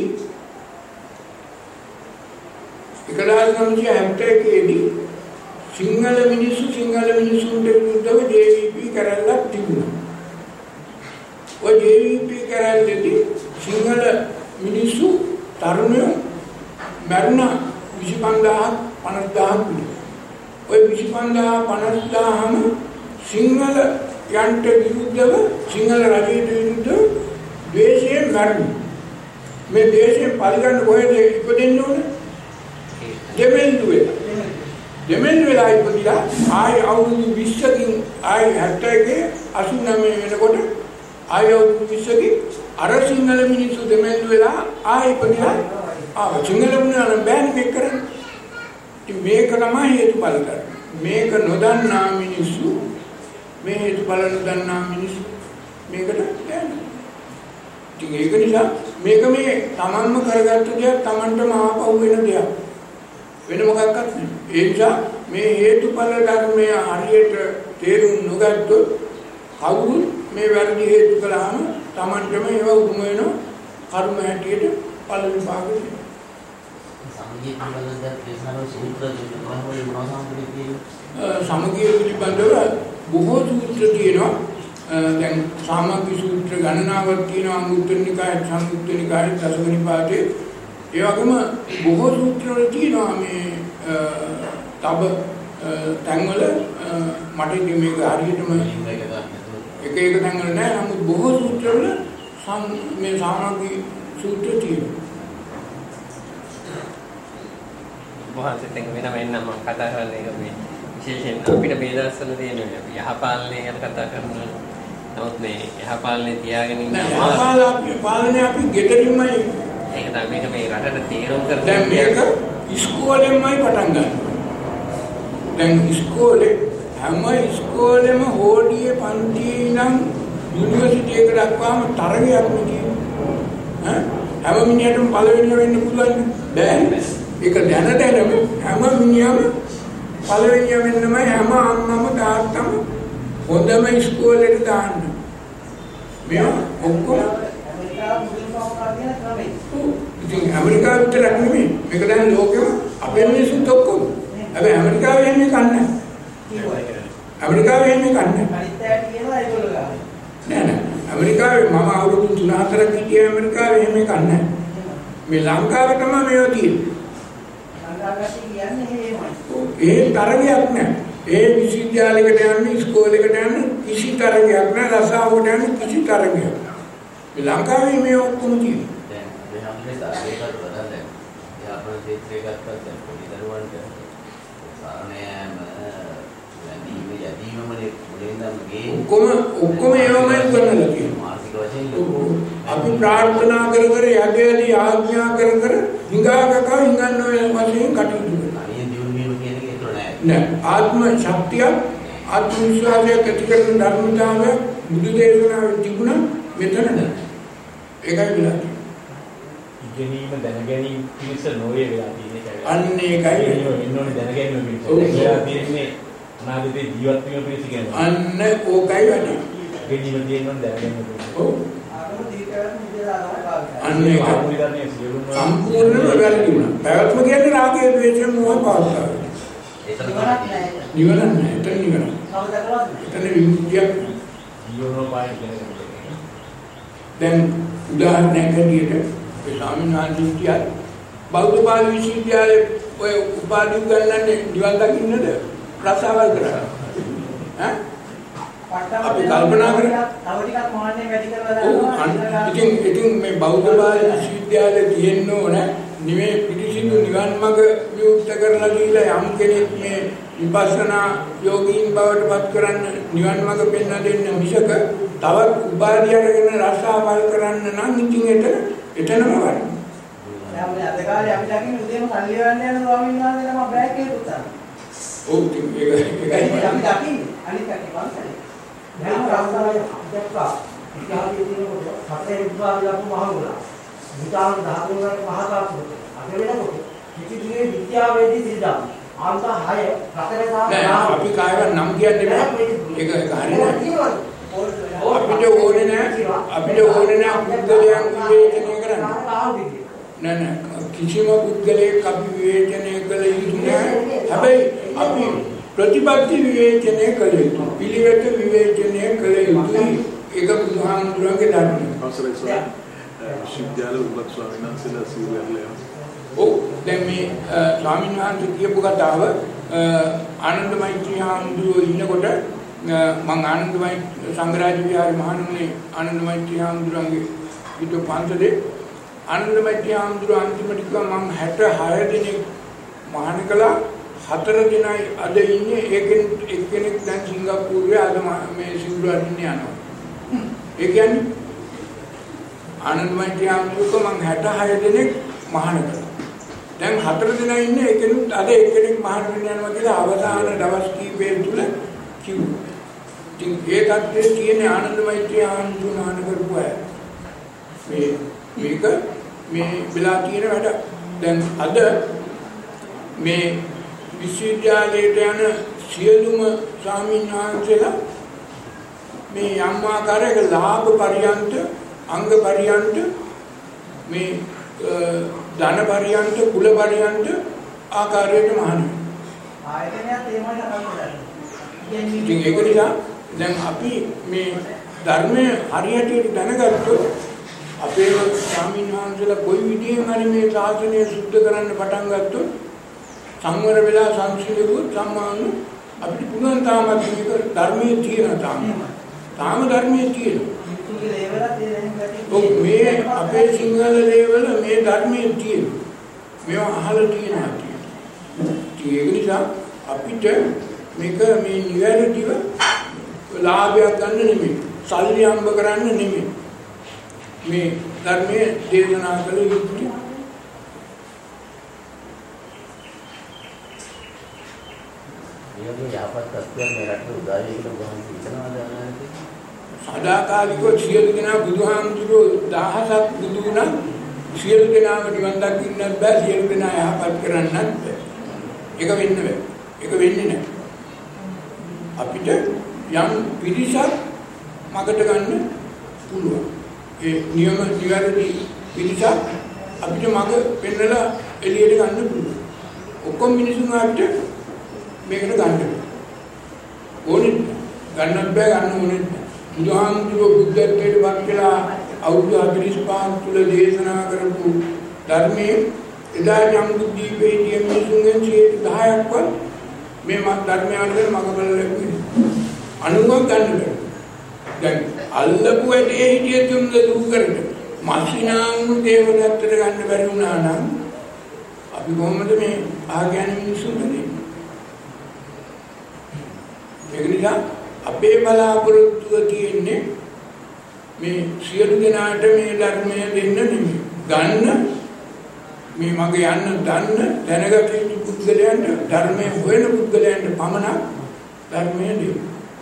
1971 දී සිංහල මිනිසුන්ට විරුද්ධව JVP කරලා තිබුණා. ඔය JVP කරල්ලේදී සිංහල මිනිස්සු තරුණයෝ මරණ 25000 50000 විතර. ඔය 25000 50000ම සිංහල යන්ට විරුද්ධව සිංහල රජයට විරුද්ධව දේශයෙන් මරණ. මේ දේශයෙන් පරිගන්න කොහෙද ඉපදෙන්න ඕනේ? දෙමෙන්දුවේ ඉපදිලා ආයි අවුරුදු 20කින් ආයි 71 89 වෙනකොට ආයි අවුරුදු 20කින් අර සිංහල මිනිස්සු දෙමෙන්දුවලා ආයි ඉපදිලා සිංහල වුණානම් බෑනේ මේක කරන්නේ. ඉතින් මේක තමයි හේතුඵල ධර්ම. මේක නොදන්නා මිනිස්සු මේ හේතුඵල නොදන්නා මිනිස්සු මේකට බෑනේ. ඉතින් ඒක නිසා මේක මේ තමන්ම කරගත්ත දෙයක් තමන්ටම ආපහු වෙන දෙයක්. වෙන මොකක්වත් නෙවෙයි. ඒ නිසා මේ හේතුඵල ධර්මයේ හරියට තේරුම් නොගත්තොත් කවුරුත් මේ වැරදි හේතු කළාම තමන්ටම ඒව උරුම වෙනවා කර්ම හැටියට ඵල විපාක දෙනවා. සමගිය පිළිබඳව දේශනාව සූත්‍ර දෙකවල මොනවා සම්පූර්ණ සමගිය පිළිබඳව බොහෝ සූත්‍ර තියෙනවා. දැන් සාමග්ගී සූත්‍ර ගණනාවක් තියෙනවා අංගුත්තර නිකායේ සංයුත්ත නිකායේ දසවනිපාතේ. ඒ වගේම බොහෝ සූත්‍රවල තියෙනවා මේ තබ තැන්වල මට ඉතින් මේක හරියටම එක තැන්වල නෑ. නමුත් බොහෝ සූත්‍රවල මේ සාමග්ගී සූත්‍ර තියෙනවා. මහත්යෙන් වෙනම එන්න මම කතා කරන්නේ ඒක මේ විශේෂයෙන් අපිට මේ දවස්වල තියෙන යහපාලනය ගැන කතා කරනවා. නමුත් මේ යහපාලනය තියාගෙන ඉන්න යහපාලනය අපි ගෙදරින්මයි ඒක තමයි මේක මේ රටට තීරණ කරන දැන් මේක ඉස්කෝලෙන්මයි පටන් ගන්න. දැන් ඉස්කෝලේ හැම ඉස්කෝලෙම හෝඩියේ පන්තියේ ඉඳන් යුනිවර්සිටි එක දක්වාම තරගයක් තියෙනවා. හැම මිනිහටම පළවෙනිය වෙන්න පුළුවන් බෑ. ඒක දැනටම හැම මිනිහම පළවෙනිය වෙන්නමයි හැම අම්මම තාත්තම හොඳම ඉස්කෝලේට දාන්න. මේවා ඔක්කොම ඉතින් ඇමරිකාව විතරක් නෙමෙයි මේක දැන් ලෝකෙම අපේ මිනිස්සුත් ඔක්කොම. හැබැයි ඇමරිකාවේ එන්නේ කන්නේ. ඇමරිකාවේ එන්නේ කන්නේ. අනිත් ඇයි කියනවා ඒගොල්ලෝ ගන්න. නෑ ඇමරිකාවේ මම අවුරුදු 3-4ක් හිටියේ ඇමරිකාවේ එහෙම කන්නේ. මේ ලංකාවේ තමයි මේවා තියෙන්නේ. ලංකාවට කියන්නේ එහෙමයි. ඒ තරගයක් නෑ. ඒ විශ්වවිද්‍යාලයකට යන්නේ ඉස්කෝලේකට යන්නේ කිසි තරගයක් නෑ. රසාවට යන්නේ කිසි තරගයක් නෑ. මේ ලංකාවේ මේ ඔක්කොම තියෙනවා. දැන් අපේ තරගයකට වඩා දැන් යාපන ක්ෂේත්‍රයේ ගත්තත් දැන් පොඩි දරුවන්ට සාරණයම වැඩිම යදීමමනේ මුලින්දම ගේ ඔක්කොම ඒවමයි කරන්නලා තියෙනවා. මානසික වශයෙන් අපි ප්‍රාර්ථනා කර කර යදේදී ආඥා කර කර හිඟාකක හිඟන්න වෙන වශයෙන් කටයුතු කරනවා. අනිය දියුණු වීම කියන එක ඒතර නෑ. නෑ ආත්ම ශක්තිය ආත්ම විශ්වාසය ඇති කරන ධර්මතාවය බුදු දේශනාවේ තිබුණා මෙතන නෑ. ඒකයි විලාසය. ඉගෙනීම දැනගැනීම පිණිස නොවේ වෙලා තියෙන්නේ. අන්න ඒකයි ඉන්නෝනේ දැනගැනීම පිණිස. ඒලා තියෙන්නේ අනාගතේ ජීවත් වීම පිණිස කියන්නේ. අන්න ඕකයි වැඩි. ඉගෙනීම තියෙනවනේ දැනගැනීම පිණිස. ඔව්. ආගම දීකරන විදිහට අන්න ඒක ආධුනිකයන්ගේ සියලුම සම්පූර්ණයෙන්ම වැරදි වුණා. පැවැත්ම කියන්නේ රාගය ද්වේෂය මොහ පාස්තාව. ඒතර නිවන නෑ. එතන නිවන. එතන විමුක්තියක්. ජීවනෝපාය කියන දැන් උදාහරණයක් ඇටියට ඒ ස්වාමීන් වහන්සේ කියත් බෞද්ධ පාලි විශ්වවිද්‍යාලයේ ඔය උපාධි ගන්නන්නේ නිවන් දකින්නද රසාවල් කරා. ඈ? අපි කල්පනා කරා තව ටිකක් මාන්නේ වැඩි කරලා දානවා. ඉතින් මේ බෞද්ධ පාලි විශ්වවිද්‍යාලයේ තියෙන්න ඕන නිවේ පිටිසිදු නිවන් මඟ විවුර්ත කරලා දීලා යම් කෙනෙක් මේ විපස්සනා යෝගීන් බවට පත් කරන්න නිවන් මඟ පෙන්වා දෙන්න මිසක තවත් උපාධිය අරගෙන රසාවල් කරන්න නම් ඉතින් එතනම වරි. දැන් මේ අද කාලේ අපි දකින්න උදේම සල්ලි ගන්න යන ස්වාමීන් වහන්සේ තමයි බෑග් එකේ පුතා. ඔව් ඒකයි අපි දකින්නේ අනිත් පැත්තේ පන්සලේ. දැන් රාස්තාවේ දැක්කා. ඉතිහාසයේ තියෙනකොට සතේ විද්‍යාලයක් මහඟුණා. විතාන 13 වලට මහතාපු. අද වෙනකොට කිසිදුවේ විද්‍යාවේදී සිද්ධා. ආන්ත 6 4 අපි කායව නම් කියන්නේ ඒක හරියට අපිට ඕනේ නෑ පුද්ගලයන් විවේචනය කරන්න. නෑ කිසිම පුද්ගලයෙක් අපි විවේචනය කළ යුතු නෑ. හැබැයි අපි ප්‍රතිපත්ති විවේචනය කළ යුතු. පිළිවෙත විවේචනය කළ යුතුයි. ඒක බුදුහාමුදුරුවෝ බුදුහාමුදුරන්ගේ ධර්මය. අවසරයි සර්. විශ්වවිද්‍යාල උගත් ස්වාමීන් වහන්සේලා සිවුරැල්ලේ. ඔව් දැන් මේ ස්වාමීන් වහන්සේ කියපු කතාව ආනන්ද මෛත්‍රී හාමුදුරුවෝ ඉන්නකොට මම ආනන්දමයි සංඝරාජ විහාරේ මහණුනේ ආනන්ද මෛත්‍රී හාමුදුරන්ගේ පිට පන්සලේ ආනන්ද මෛත්‍රී හාමුදුරුවෝ අන්තිමට කිව්වා මම 66 දිනක් මහාන කළා 4 දිනයි අද ඉන්නේ එක්කෙනෙක් දැන් සිංගප්පූරුවේ අද මේ සිංගුරු අදින්න යනවා. ඒ කියන්නේ ආනන්ද මෛත්‍රී හාමුදුරුවෝ මම 66 දිනක් මහාන කළා. දැන් 4 දිනයි ඉන්නේ එක්කෙනෙක් අද එක්කෙනෙක් මහාන වෙන්න යනවා කියලා අවසාන දවස් කීපය තුල කිව්වා. ඉතින් ඒ තත්ත්වයේ තියෙන ආනන්ද මෛත්‍රී හාමුදුරුවෝ නාන කරපු අය මේක මේ වෙලා තියෙන වැඩ. දැන් අද මේ විශ්වවිද්‍යාලයට යන සියලුම ස්වාමීන් වහන්සේලා මේ යම් ආකාරයක ලාභ පරියන්ත අංග පරියන්ත මේ ධන පරියන්ත කුල පරියන්ත ආකාරයට මහාන ආයතනයත් ඒමයි කරන්නේ. ඉතින් ඒක නිසා දැන් අපි මේ ධර්මය හරියට දැනගත්තොත් අපේ ස්වාමීන් වහන්සේලා කොයි විදිහෙන් හරි මේ ශාසනය සුද්ධ කරන්න පටන් ගත්තොත් සංවර වෙලා සංසිඳුවොත් සම්මාන අපිට පුළුවන් තාමත් මේක ධර්මයේ තියෙන තාම ධර්මයේ තියෙන. මේ අපේ සිංහල ලේවල මේ ධර්මයේ තියෙන. මේවා අහලා තියෙනවා කියන්නේ. ඒක නිසා අපිට මේක මේ නිවැරදිව ලාභයක් ගන්න නෙමෙයි. සල්ලි හම්බ කරන්න නෙමෙයි. මේ ධර්මයේ දේශනා කළ යුතුයි. මේ යහපත් තත්ත්වයන් මේ රටේ උදා වෙයි කියලා ගහන හිතනවාද අනාගතේ? සදාකාලිකව සියලු දෙනා බුදුහාමුදුරුවෝ 1000ක් බුදු වුණා. සියලු දෙනාම නිවන් දකින්නත් බෑ. සියලු දෙනා යහපත් කරන්නත් බෑ. ඒක වෙන්න බෑ. ඒක වෙන්නේ නැහැ. අපිට යම් පිරිසක් මගට ගන්න පුළුවන්. ඒ නියම නිවැරදි පිරිසක් අපිට මග පෙන්නලා එළියට ගන්න පුළුවන්. ඔක්කොම මිනිසුන් අපිට මේකට ගන්න ඕනේ. ගන්නත් බෑ ගන්න ඕනේ. බුදුහාමුදුරුවෝ බුද්ධත්වයට වත් වෙලා අවුරුදු 45 තුල දේශනා කරපු ධර්මයේ එදා ජම්බුද්දීපේදී මිනිසුන්ගෙන් 10%ක්වත් මේ ධර්මය වලට මග බලලා ලැබුණේ. අනුගම ගන්න බෑ. දැන් අල්ලපු වැඩේ හිටිය තුන්ද දුක් කරට මාසිනාම් දේවදත්තට ගන්න බැරි වුණා නම් අපි කොහොමද මේ ආගයන් මිනිසුන්ට දෙන්නේ? ඒක නිසා අපේ බලාපොරොත්තුව තියෙන්නේ මේ සියලු දෙනාට මේ ධර්මය දෙන්න නෙමෙයි. ගන්න මේ මගේ යන්න දන්න දැනගත යුතු පුද්ගලයන්ට ධර්මයේ හොයන පුද්ගලයන්ට පමණක් ධර්මය දෙන්න.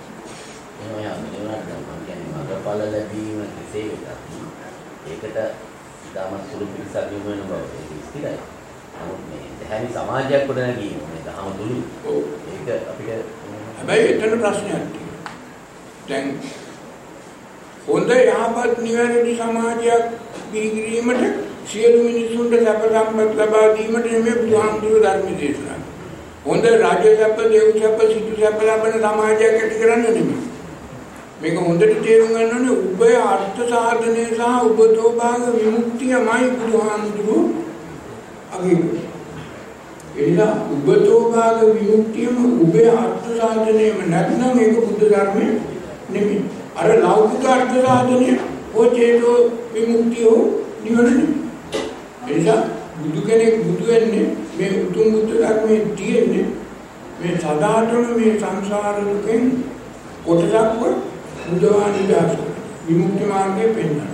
මගපල ලැබීම කෙසේ වෙතත් ඒකට ඉතාමත් සුළු පිළිසක් යොමු වෙන බව ස්ථිරයි. නමුත් මේ දැහැමි සමාජයක් ගොඩනගීම මේ දහම තුළු ඒක අපිට හැබැයි එතන ප්‍රශ්නයක් තියෙනවා. දැන් හොඳ යහපත් නිවැරදි සමාජයක් බිහිකිරීමට සියලු මිනිසුන්ට සැප සම්පත් ලබා දීමට මේ බුදුහාමුදුරුවෝ ධර්ම දේශනා. හොඳ රාජ්‍ය සැප, දේව සැප, සිටු සැප ලබන සමාජයක් ඇති කරන්න නෙමෙයි. මේක හොඳට තේරුම් ගන්න ඕනේ උභය අර්ථ සාධනය සහ උබතෝ භාග විමුක්තියමයි බුදුහාමුදුරුවෝ අගය. එනිසා උබතෝ භාග විමුක්තියම උභය අර්ථ සාධනයම නැත්නම් මේක බුද්ධ ධර්මයේ නෙමෙයි. අර ලෞකික අර්ථ සාධනය හොචේතෝ විමුක්තියෝ නිවනනේ. එනිසා බුදු කෙනෙක් බුදු වෙන්නේ මේ උතුම් බුද්ධ ධර්මයේ තියෙන්නේ මේ සදාතන මේ සංසාර දුකෙන් කොටසක්ව බුද්ධවාණි දාස විමුක්ති මාර්ගයේ පෙන්වනවා.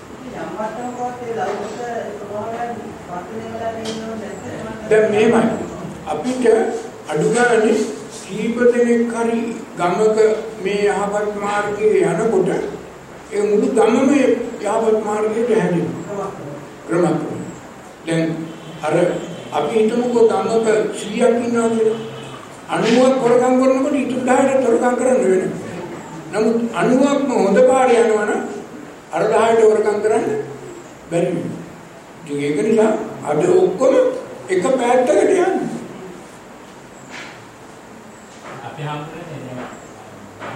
දැන් මේමයි අපිට අඩුගානේ කීප දෙනෙක් හරි ගමක මේ යහපත් මාර්ගයේ යනකොට ඒ මුළු ගමම යහපත් මාර්ගයට හැදෙනවා. ක්‍රමක්‍රමයෙන්. දැන් අර අපි හිතමුකෝ ගමක 100ක් ඉන්නවා කියලා 90ක් හොරකම් කරනකොට ඊට 10ට හොරකම් කරන්න වෙනවා. නමුත් 90ක්ම හොඳ පාරේ යනවනම් අර 10ට හොරකම් කරන්න බැරි වෙනවා. ඒක නිසා අද ඔක්කොම එක පැත්තකට යන්නේ. අපි හම්බුනේ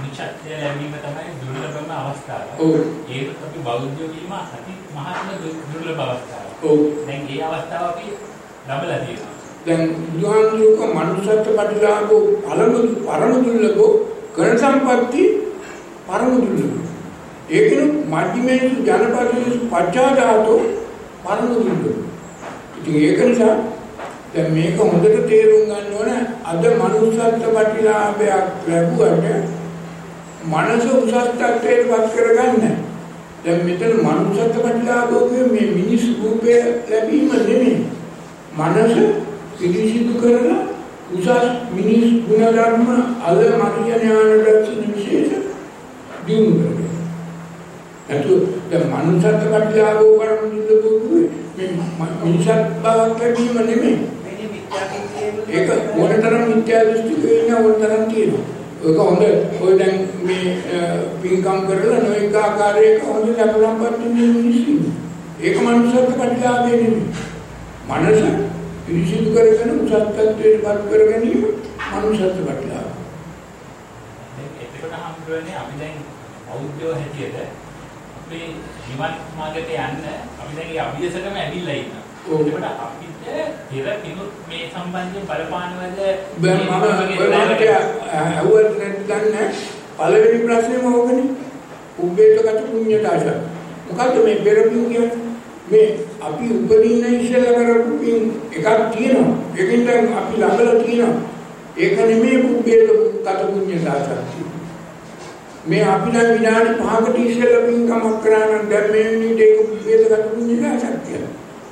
මනුෂ්‍යත්වය ලැබීම තමයි දුර්ලභම අවස්ථාව. ඒකත් අපි බෞද්ධයෝ වීම අති මහත්ම දුර්ලභ අවස්ථාවක්. දැන් මේ අවස්ථාව අපි ලබලා තියෙනවා. දැන් බුදුහාමුදුරුවෝ මනුෂ්‍යත්ව ප්‍රතිලාභෝ පරම දුර්ලභෝ කරණ සම්පatti පරම දුර්ලභෝ. ඒකෙනු මධ්‍යමේසු ජනපදේසු පච්චාදාතෝ පරම දුර්ලභෝ. ඉතින් ඒක නිසා දැන් මේක හොඳට තේරුම් ගන්න ඕන. අද මනුෂ්‍යත්ව ප්‍රතිලාභයක් ලැබුවට මනස උසස් තත්ත්වයට පත් කරගන්න. දැන් මෙතන මනුෂ්‍යත්ව ප්‍රතිලාභෝ කියන්නේ මේ මිනිස් රූපය ලැබීම නෙමෙයි. මනස පිළිසිදු කරලා උසස් මිනිස් ගුණධර්ම අල මනිය ඥාන දර්ශන විශේෂ දිනු කරගන්න. ඒතු දැන් මනුෂ්‍යත්ව ප්‍රතිලාභෝ කරන දුර්ලභෝ මේ මිනිසත් බවක් ලැබීම නෙමෙයි. ඒක මොනතරම් මිත්‍යා දෘෂ්ටික වෙන ඕනතරම් තියෙනවා. ඒක හොඳ ඔය දැන් මේ පින්කම් කරලා නොඑක ආකාරයක හොඳ ලැබුම්පත් වෙන මිනිස්සු. ඒක මනුෂ්‍යත්ව ප්‍රතිලාභය නෙමෙයි. මනස පිරිසිදු කරගෙන උසස් තත්ත්වයට පත් කර ගැනීම මනුෂ්‍යත්ව ප්‍රතිලාභය. ඒකට හම්බුනේ අපි දැන් බෞද්ධයෝ හැටියට අපි නිවන් මාර්ගයට යන්න අපි දැන් ඒ අභියසකම ඇවිල්ලා ඉන්නවා. ඒකට අපිට පෙර කිනුත් මේ සම්බන්ධයෙන් බලපානවද? මම අවුල් නැත්නම් පළවෙනි ප්‍රශ්නේම ඕකනේ. උබ්බේතගත පුඤ්ඤතාශ. මොකද්ද මේ පෙර පින් කියන්නේ? මේ අපි උපදින්න ඉස්සෙල්ලා කරපු පින් එකක් තියෙනවා. ඒකෙන් දැන් අපි ළඟලා තියෙනවා. ඒක නෙමෙයි උබ්බේතගත පුඤ්ඤතාශ. මේ අපි දැන් විනාඩි 5කට ඉස්සෙල්ලා පින්කමක් කරා නම් දැන් මේ මිනිහට ඒක උබ්බේතගත පුඤ්ඤතාශ කියලා.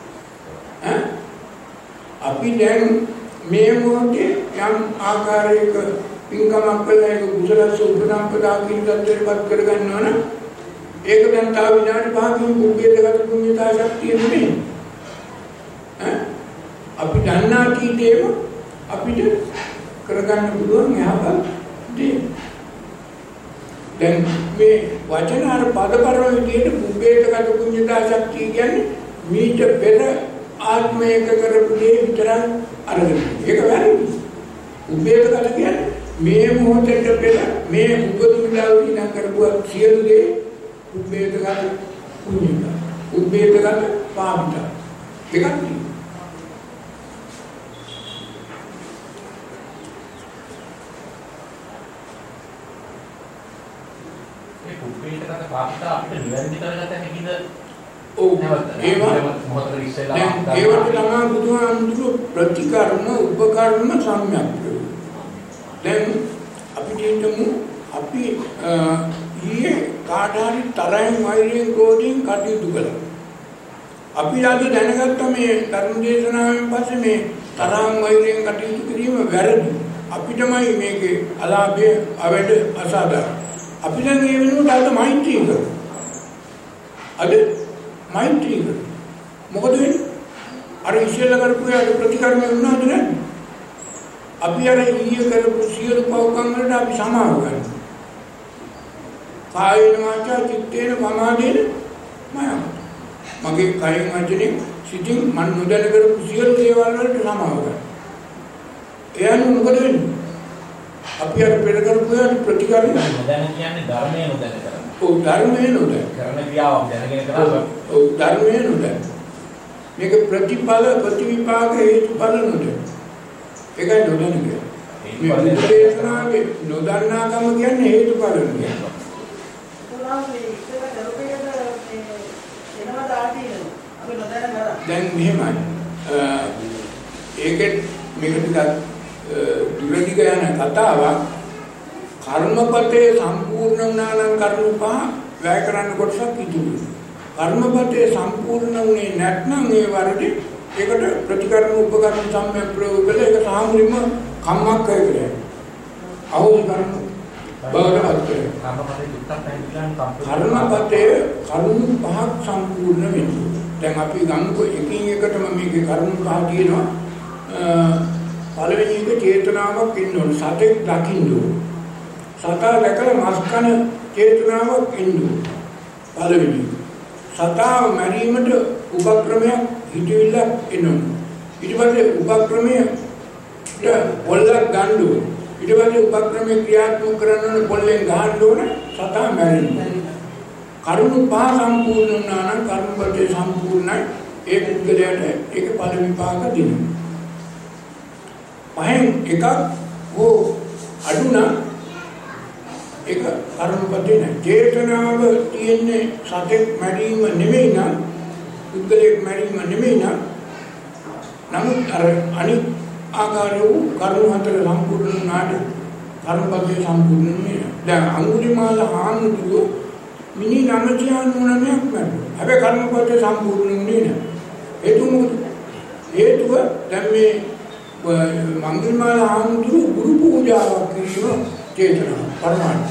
අපි දැන් මේ මොහොතේ යම් ආකාරයක පින්කමක් කළා ඒක කුසල සුපසම්පදා කියන தත්ත්වයටපත් කරගන්නවා නම් ඒක දැන් තව විනාඩි 5කින් උබ්බේතගත පුඤ්ඤතා ශක්තිය නෙමෙයි. අපි දන්නා කීදේම අපිට කරගන්න පුළුවන් යහපත් දේ. දැන් මේ වචන අර පදපරම විදිහට උබ්බේතගත පුඤ්ඤතා ශක්තිය කියන්නේ මීට පෙර ආත්මයක කරපු දේ විතරක් අරගෙන. ඒක වැරදි. උබ්බේතගත කියන්නේ මේ මොහොතේ පෙර මේ උපදිනා විනා කරපු සියලු දේ උබ්බේතගත පුඤ්ඤතා. උබ්බේතගත පාපිතා. ඒකත් මේ උබ්බේතගත පාපිතා අපිට නිවැරදි කරගත හැකිද? ඒවට තමයි බුදුහාමුදුරුවෝ ප්‍රතිකර්ම උපකර්ම සම්‍යක් ප්‍රයෝග. දැන් අපි හිතමු අපි ඊයේ කාට හරි තරහින් වෛරයෙන් ක්‍රෝධයෙන් කටයුතු කළා. අපි අද දැනගත්ත මේ ධර්ම දේශනාවෙන් පස්සේ මේ තරහින් වෛරයෙන් කටයුතු කිරීම වැරදි. අපිටමයි මේකේ අලාභය අවැඩ අසාධාරණ. අපි දැන් මේ වෙනුවට අද මෛත්‍රී කරමු. අද මෛත්‍රී කරමු. මොකද වෙන්නේ? අර ඉස්සෙල්ලා කරපු යාට ප්‍රතිකර්ම වුණාද නැද්ද? අපි අර ඊයේ කරපු සියලු පව්කම් වලට අපි සමාව ගන්නවා. කායේන වාචා චිත්තේන පමාදේන මයම්. මගේ කයින් වචනේ සිතින් මන් නොදැන කරපු සියලු දේවල් වලට සමාව ගන්නවා. එයාට මොකද වෙන්නේ? අපි අර පෙර කරපු යාට ප්‍රතිකර්ම නොදැන කියන්නේ ධර්මය නොදැන කරනවා. ඔව් ධර්මය නොදැන. කරන ක්‍රියාවක් දැනගෙන කරනවා. ඔව් ධර්මය නොදැන. මේක ප්‍රතිඵල ප්‍රතිවිපාක හේතුඵල නොදැන. ඒකයි නොදැන කියන්නේ. මේ දේශනාවේ නොදන්නාකම කියන්නේ හේතුඵල කියන්නේ. දැන් මෙහෙමයි. ඒකෙත් මේක ටිකක් දුරදිග යන කතාවක්. කර්මපතේ සම්පූර්ණ වුණා නම් කර්ම පහ වැය කරන්න කොටසක් ඉතුරු. කර්මපතේ සම්පූර්ණ වුණේ නැත්නම් ඒ වරදී ඒකට ප්‍රතිකර්ම උපකර්ම සම්‍යක් ප්‍රයෝග කළා. ඒක සාමුරිම කම්මක් කරේ. අවුල් කරන බවරවත් කර්මපතේ දුක්ඛ පැහැදිලිවම කර්මපතේ කර්ම පහක් සම්පූර්ණ වෙනවා. දැන් අපි ගමුකෝ එකින් එකටම මේකේ කර්ම පහ තියෙනවා. පළවෙනි එක චේතනාවක් ඉන්න ඕන. සතෙක් දකින්න ඕන. සතා දැකලා මස් කන චේතනාවක් ඉන්න ඕන. පළවෙනි සතාව මරීමට උපක්‍රමයක් හිතවිල්ලක් එනවා. ඊට පස්සේ උපක්‍රමයට පොල්ලක් ගන්න ඕන. ඊට පස්සේ උපක්‍රමයේ ක්‍රියාත්මක කරන පොල්ලෙන් ගහන්න ඕන සතා මැරෙනවා. කරුණු පහ සම්පූර්ණ වුණා නම් කර්මපතේ සම්පූර්ණයි. ඒ පුද්ගලයාට ඒක ඵල විපාක දෙනවා. පහෙන් එකක් හෝ අඩු නම් ඒක කර්මපතේ නැහැ. චේතනාව තියෙන්නේ සතෙක් මැරීම නෙමෙයි නම් පුද්ගලයෙක් මැරීම නෙමෙයි නම් නමුත් අර අනිත් ආකාරයේ කරුණු හතර සම්පූර්ණ වුණාට කර්මපතේ සම්පූර්ණ නෙමෙයි. දැන් අඟුලිමාල හාමුදුරුවෝ මිනි 999ක් මැරුවා. හැබැයි කර්මපතේ සම්පූර්ණ නෙමෙයි. හේතුව දැන් මේ මංගල්මාල හාමුදුරුවෝ ගුරු පූජාවක් කිරීම චේතනාව පරමාර්ථ.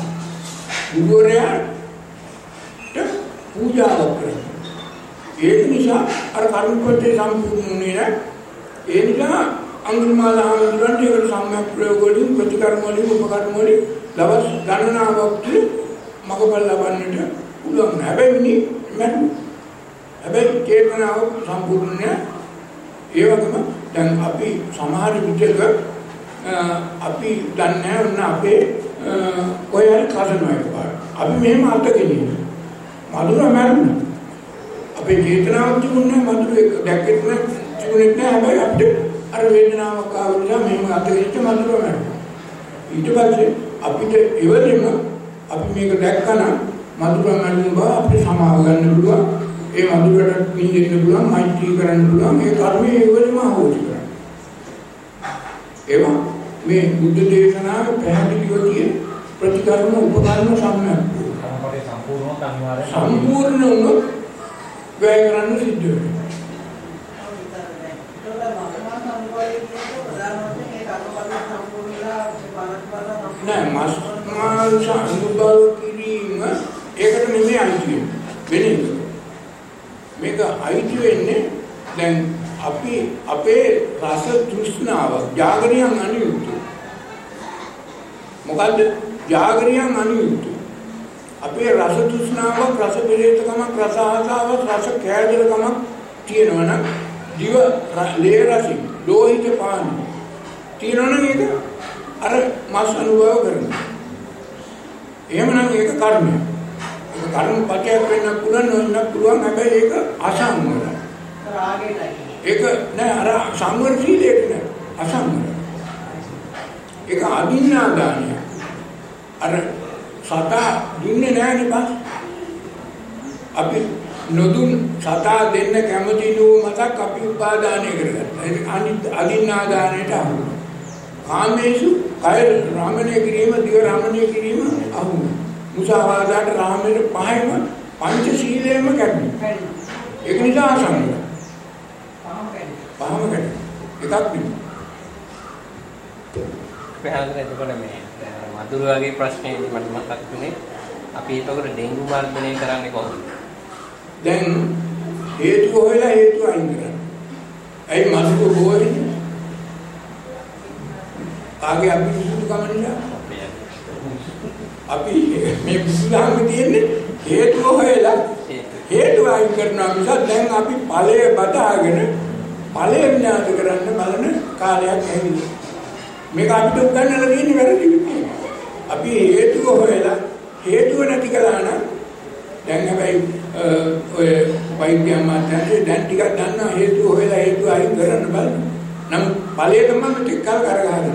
ගුරුවරයාට පූජාවක් කරනවා. ඒක නිසා අර කර්මපතේ සම්පූර්ණ නෙමෙයි නේද? ඒ නිසා අංගුලිමාල හාමුදුරුවන්ට ඒකට සම්‍යක් ප්‍රයෝග වලින් ප්‍රතිකර්ම වලින් උපකර්ම වලින් දවස් ගණනාවක් මගපල් ලබන්නට පුළුවන්. හැබැයි හැබැයි චේතනාව සම්පූර්ණ නෑ. ඒ වගේම දැන් අපි සමහර විටක අපි දන්නේ නැහැ අපේ කොහේ කසනවා එකපාර. අපි මෙහෙම අතගෙන මధుර මරුණා. අපේ චේතනාව තිබුණේ මధుර එක දැක්කේ තිබුණේ නැහැ. හැබැයි අපිට අර වේදනාවක් ආව නිසා මෙහෙම අතගෙන මధుර මරුණා. ඊට පස්සේ අපිට ඉවරෙම අපි මේක දැක්කනම් මధుර මරුණ බව අපිට සමාව ගන්න පුළුවන්. ඒ මధుරට පිළිදෙන්න පුළුවන්, මෛත්‍රී කරන්න පුළුවන්. ඒ කර්මයේ ඉවරෙම හොදි කරන්න. ඒවා මේ බුද්ධ දේශනාවේ පැහැදිලිව තියෙන ප්‍රතිකර්ම උපකර්ම සම්මත. කර්මපතේ සම්පූර්ණව අනිවාර්යයෙන් සම්පූර්ණ වුණොත් වැය කරන්න සිද්ධ වෙනවා. නෑ මාංශ අනුභව කිරීම ඒකට නෙමෙයි අයිති වෙන්නේ. මේක අයිති වෙන්නේ දැන් අපි අපේ රස තෘෂ්ණාව ජාගරියන් අනියුක්ත. මොකද්ද? ජාගරියන් අනියුක්ත. අපේ රස තෘෂ්ණාව, රස පෙරේතකමක්, රස ආසාවක්, රස කෑදරකමක් තියෙනවා නම් දිව ලේ රසින් ලෝහිත පාන තියෙනවා නම් ඒක අර මාස් අනුභව කරනවා. එහෙමනම් ඒක කර්මයක්. ඒක කර්මපතයක් වෙන්න පුළුවන් හැබැයි ඒක අසංවරයි. ඒක නෑ අර සංවර සීලයට නෑ අසංවර. ඒක අදින්නා දානය. අර සතා දුන්නේ නෑ නේ බස්. අපි නොදුන් සතා දෙන්න කැමති නෝ මතක් අපි උපාදානය කරගත්තා. ඒක අදින්නා දානයට අහු. කාමේසු කය රාමණය කිරීම, දිව රාමණය කිරීම අහු. මුසාවාදාට රාමණය පහේම පංච සීලයෙන්ම කැඩෙනවා. ඒක නිසා අසංවර. පහම කැඩෙනවා. එකක් නෙමෙයි. පැහැදිලි එතකොට මේ මధుර වගේ ප්‍රශ්නේ මට මතක් වුණේ අපි ඒතකොට ඩෙන්ගු මර්ධනය කරන්නේ කොහොමද? දැන් හේතු හොයලා හේතු අයින් කරන්න. ඇයි මధుර හොයන්නේ? ආගේ අපි සුදු කමන්නේ අපි මේ බුදුදහමේ තියෙන්නේ හේතු හොයලා හේතු අයින් කරනවා මිස දැන් අපි ඵලය බදාගෙන ඵලය විනාශ කරන්න බලන කාලයක් ඇවිල්ලා. මේක අපිට උගන්වලා තියෙන්නේ වැරදි විදිහට. අපි හේතුව හොයලා හේතුව නැති කළා නම් දැන් හැබැයි ඔය වෛද්‍ය අමාත්‍යාංශය දැන් ටිකක් දන්නවා හේතුව හොයලා හේතුව අයින් කරන්න බලන්න. නම් ඵලය තමයි ටිකක් කරගහනවා.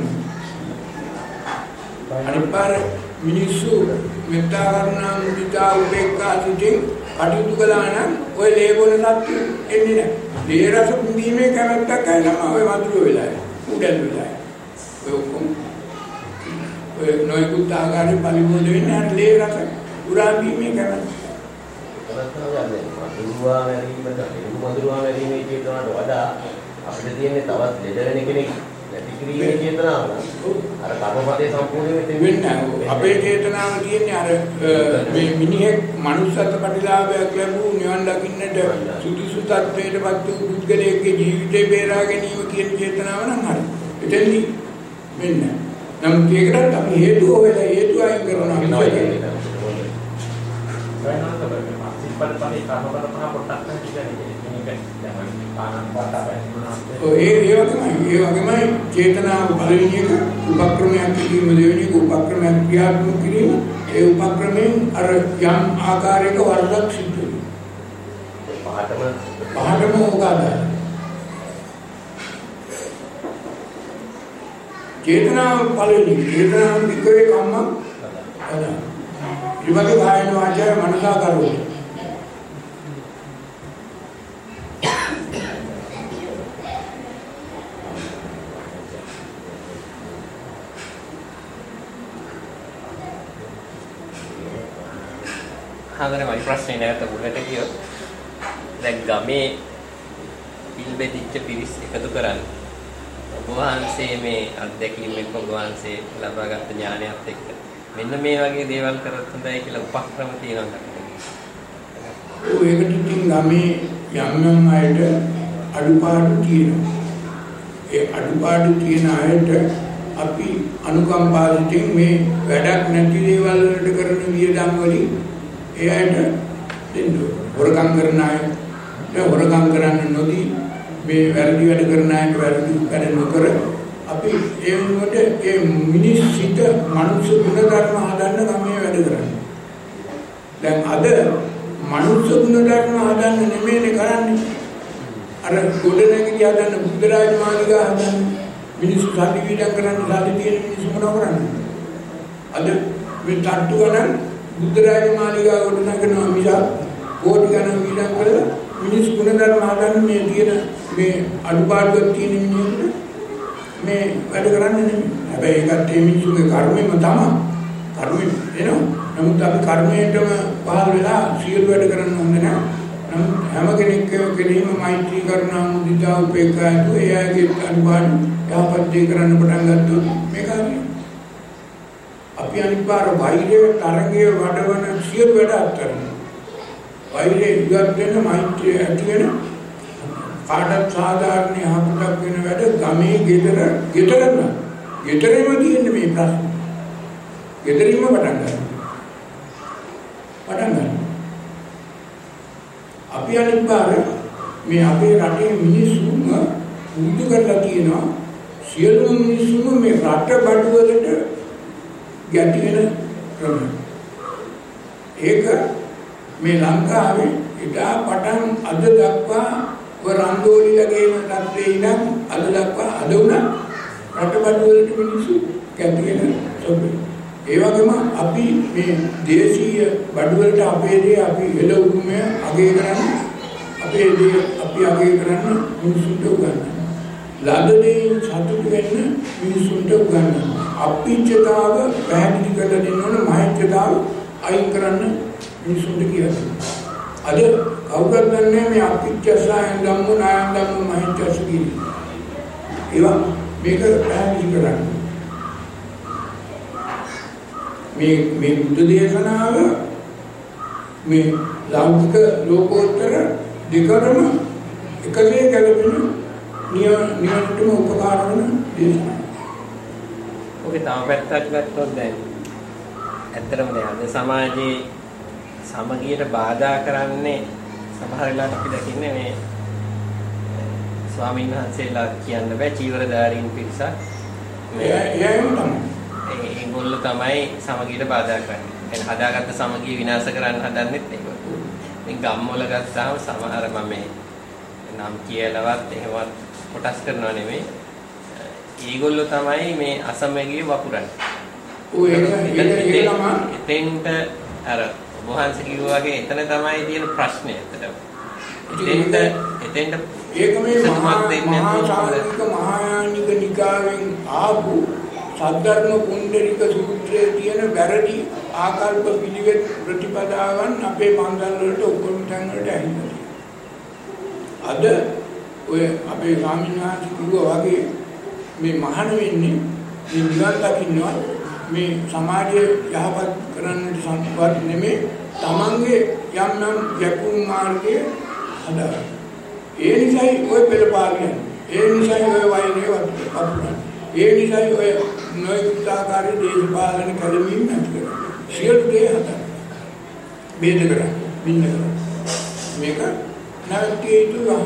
අනිත් පාර මිනිස්සු මෙත්තා කරුණා මුදිතා උපේක්ඛා සිටින් කටයුතු කළා නම් ඔය ලේබොන සත්‍ය එන්නේ නැහැ. ලේ රස කුඳීමේ කැමැත්තක් ඇවිල්ලා ඔය වතුර වෙලා උඩල් වෙලා. ඔය ඔක්කොම ඔය නොයෙකුත් ආකාරයේ පරිබෝධ වෙන්නේ අර ලේ රස උරා බීමේ කැමැත්ත. මధුරවා මැරීමට මధුරවා මැරීමේ චේතනාවට වඩා අපිට තියෙන්නේ තවත් ලෙඩ වෙන කෙනෙක් නැති කිරීමේ චේතනාව නම් අර කර්මපතේ සම්පූර්ණ වෙන්නේ නැහැ. අපේ චේතනාව තියෙන්නේ අර මේ මිනිහෙක් මනුස්සත්ව ප්‍රතිලාභයක් ලැබුණු නිවන් දකින්නට සුදුසු තත්ත්වයටපත් වූ පුද්ගලයෙක්ගේ ජීවිතේ බේරා ගැනීම කියන චේතනාව නම් හරි. එතෙන්දි මෙන්න නම් ඒකටත් අපි හේතු හොයලා හේතු අයින් කරනවා. පරිපරි කර්මපද පහ පොට්ටක් කියන්නේ මේක දැන් පානන්පත අපේ ඒ වගේමයි චේතනාව පළවෙනි එක උපක්‍රමයක් කිරීම දෙවෙනි එක උපක්‍රමයක් ක්‍රියාත්මක කිරීම ඒ උපක්‍රමයෙන් අර යම් ආකාරයක වරදක් සිදු වෙනවා පහටම උගාදා චේතනාව පළවෙනි චේතනාව විකේ කම්ම ඉවගේ කායන වාචය මනසා කරෝ හඳුනන ප්‍රශ්නේ නැවත මුලට කියොත් දැන් ගමේ පිළිබෙදිච්ච පිරිස් එකතු කරන්නේ ඔබ වහන්සේ මේ අත්දැකීම් එක්ක ඔබ වහන්සේ ලබාගත් ඥානයත් එක්ක මෙන්න මේ වගේ දේවල් කරත් හොඳයි කියලා උපක්‍රම තියෙනවා. ඒකට ඉතින් ගමේ යම් අයට අඩුපාඩු තියෙනවා. ඒ අඩුපාඩු තියෙන අයට අපි අනුකම්පාවෙන් මේ වැඩක් නැති දේවල් වලට කරන වියදම් වලින් ඒ අයට දෙන්න හොරකම් කරන අය හොරකම් කරන්න නොදී මේ වැරදි වැඩ කරන අයට වැරදි වැඩ නොකර අපි ඒ වෙනුවට ඒ මිනිස් සිත මනුෂ්‍ය ගුණ ධර්ම හදන්න ගමේ වැඩ කරන්නේ. දැන් අද මනුෂ්‍ය ගුණ ධර්ම හදන්න නෙමෙයි කරන්නේ. අර ගොඩනැගිලි හදන්න බුද්ධ රාජ මාලිගා හදන්න මිනිස්සු සාදි වීඩම් කරන්න සාදි තියෙන මිනිස්සු මොනව කරන්නේ? අද මේ තට්ටු ගණන් බුද්ධ රාජ මාලිගා ගොඩනගනවා මිසක් කෝටි ගණන් වීඩම් කරලා මිනිස් ගුණ ධර්ම හදන්න මේ තියෙන මේ අඩුපාඩුවක් තියෙන මිනිස්සුන්ට මේ වැඩ කරන්නේ නෙමෙයි. හැබැයි ඒකත් මේ මිනිස්සුගේ කර්මෙම තමයි. කර්මෙ එනවා. නමුත් අපි කර්මයටම පහළ වෙලා සියලු වැඩ කරන්න හොඳ නැහැ. නමුත් හැම කෙනෙක්ගේම මෛත්‍රී කරුණා මුදිතා උපේක්ඛා ඒ ආගේ අනුභව යහපත් දේ කරන්න පටන් ගත්තොත් මේක හරියි. අපි අනිපාර වෛරයේ තරංගයේ වඩවන සියලු වැඩ අත්හැරෙනවා. වෛරයේ ඉවත් වෙන මෛත්‍රිය ඇති වෙන කාටත් සාධාරණ යහපතක් වෙන වැඩ ගමේ ගෙදරම තියෙන මේ ප්‍රශ්න. ගෙදරින්ම පටන් ගන්න. අපි අනිපාර මේ අපේ රටේ මිනිස්සුම උදු කරලා තියෙනවා සියලුම මිනිස්සුම මේ රට බඩු වලට ගැටි වෙන ක්‍රම. ඒක මේ ලංකාවේ ඉදා පටන් අද දක්වා රංගෝලියගේ තත්ත්වයේ ඉඳන් අද දක්වා අද උනා රටබඩු වලට මිනිස්සු ගැටි වෙන සොබ්බේ. ඒ වගේම අපි මේ දේශීය බඩු වලට අපේ දේ අපි එළවුරුමය අගේ කරන්නේ අපේ දේ අපි අගේ කරන්නේ මිනිස්සුන්ට උගන්වන්න. ලද්දේ සතුට වෙන්න මිනිස්සුන්ට උගන්වන්න. අපිච්චතාව පැහැදිලි කරලා දෙන්න ඕන මහච්චතාව අයින් කරන්න මිනිස්සුන්ට කියලා. අද කවුරුත් දන්නේ මේ අපිච්චසයන් ධම්ම නායන් ධම්ම මහච්චස කියන්නේ. ඒවා මේක පැහැදිලි කරන්න. මේ බුද්ධ දේශනාව මේ ලෞකික ලෝකෝත්තර දෙකම එකසේ ගැලපෙන නියමටම උපකාර වන දේශනාව. ඔකේ තව පැත්තක් ගත්තොත් දැන් ඇත්තටම දැන් අද සමාජයේ සමගියට බාධා කරන්නේ සමහර වෙලාවට අපි දකින්නේ මේ ස්වාමීන් වහන්සේලා කියන්න බෑ චීවරධාරීන් පිරිසක් ඒගොල්ලෝ තමයි සමගියට බාධා කරන්නේ. එන හදාගත්ත සමගිය විනාශ කරන්න හදන්නෙත් ඒගොල්ලෝ. ඉතින් ගම්වල ගත්තාම සමහර මම නම් කියලාවත් එහෙමවත් කොටස් කරනව නෙමෙයි. ඒගොල්ලෝ තමයි මේ අසමගිය වපුරන්නේ. ඔය ඒක එතෙන්ට අර ඔබ වහන්සේ කිව්වා වගේ එතන තමයි තියෙන ප්‍රශ්නේ ඇත්තටම. එතෙන්ට ඒක මේ මහායානික නිකායෙන් ආපු සද්ධර්ම කුණ්ඩලික සූත්‍රයේ තියෙන වැරදි ආකල්ප පිළිවෙත් ප්‍රතිපදාවන් අපේ මන්දල් වලට ඔක්කොම තැන් වලට ඇහිලා. අද ඔය අපේ ස්වාමීන් වහන්සේ කිව්වා වගේ මේ මහාන වෙන්නේ මේ නිවන් දකින්නවා මේ සමාජය යහපත් කරන්නට සම්පූර්ණ නෙමෙයි තමන්ගේ යම් යකුම් මාර්ගයේ හදා. ඒ නිසායි ඔය පෙළපාලියන්. ඒ නිසායි ඔය වයින්ේ වපුරන්නේ. ඒ නිසායි ඔය නොයෙකුතාකාරී දේශපාලන කැදමීම් නැති කරන්නේ. සියලු දේ හදා. බේද කරන්නේ. බින්න කරන්නේ. මේක නැවතිය යුතුයි.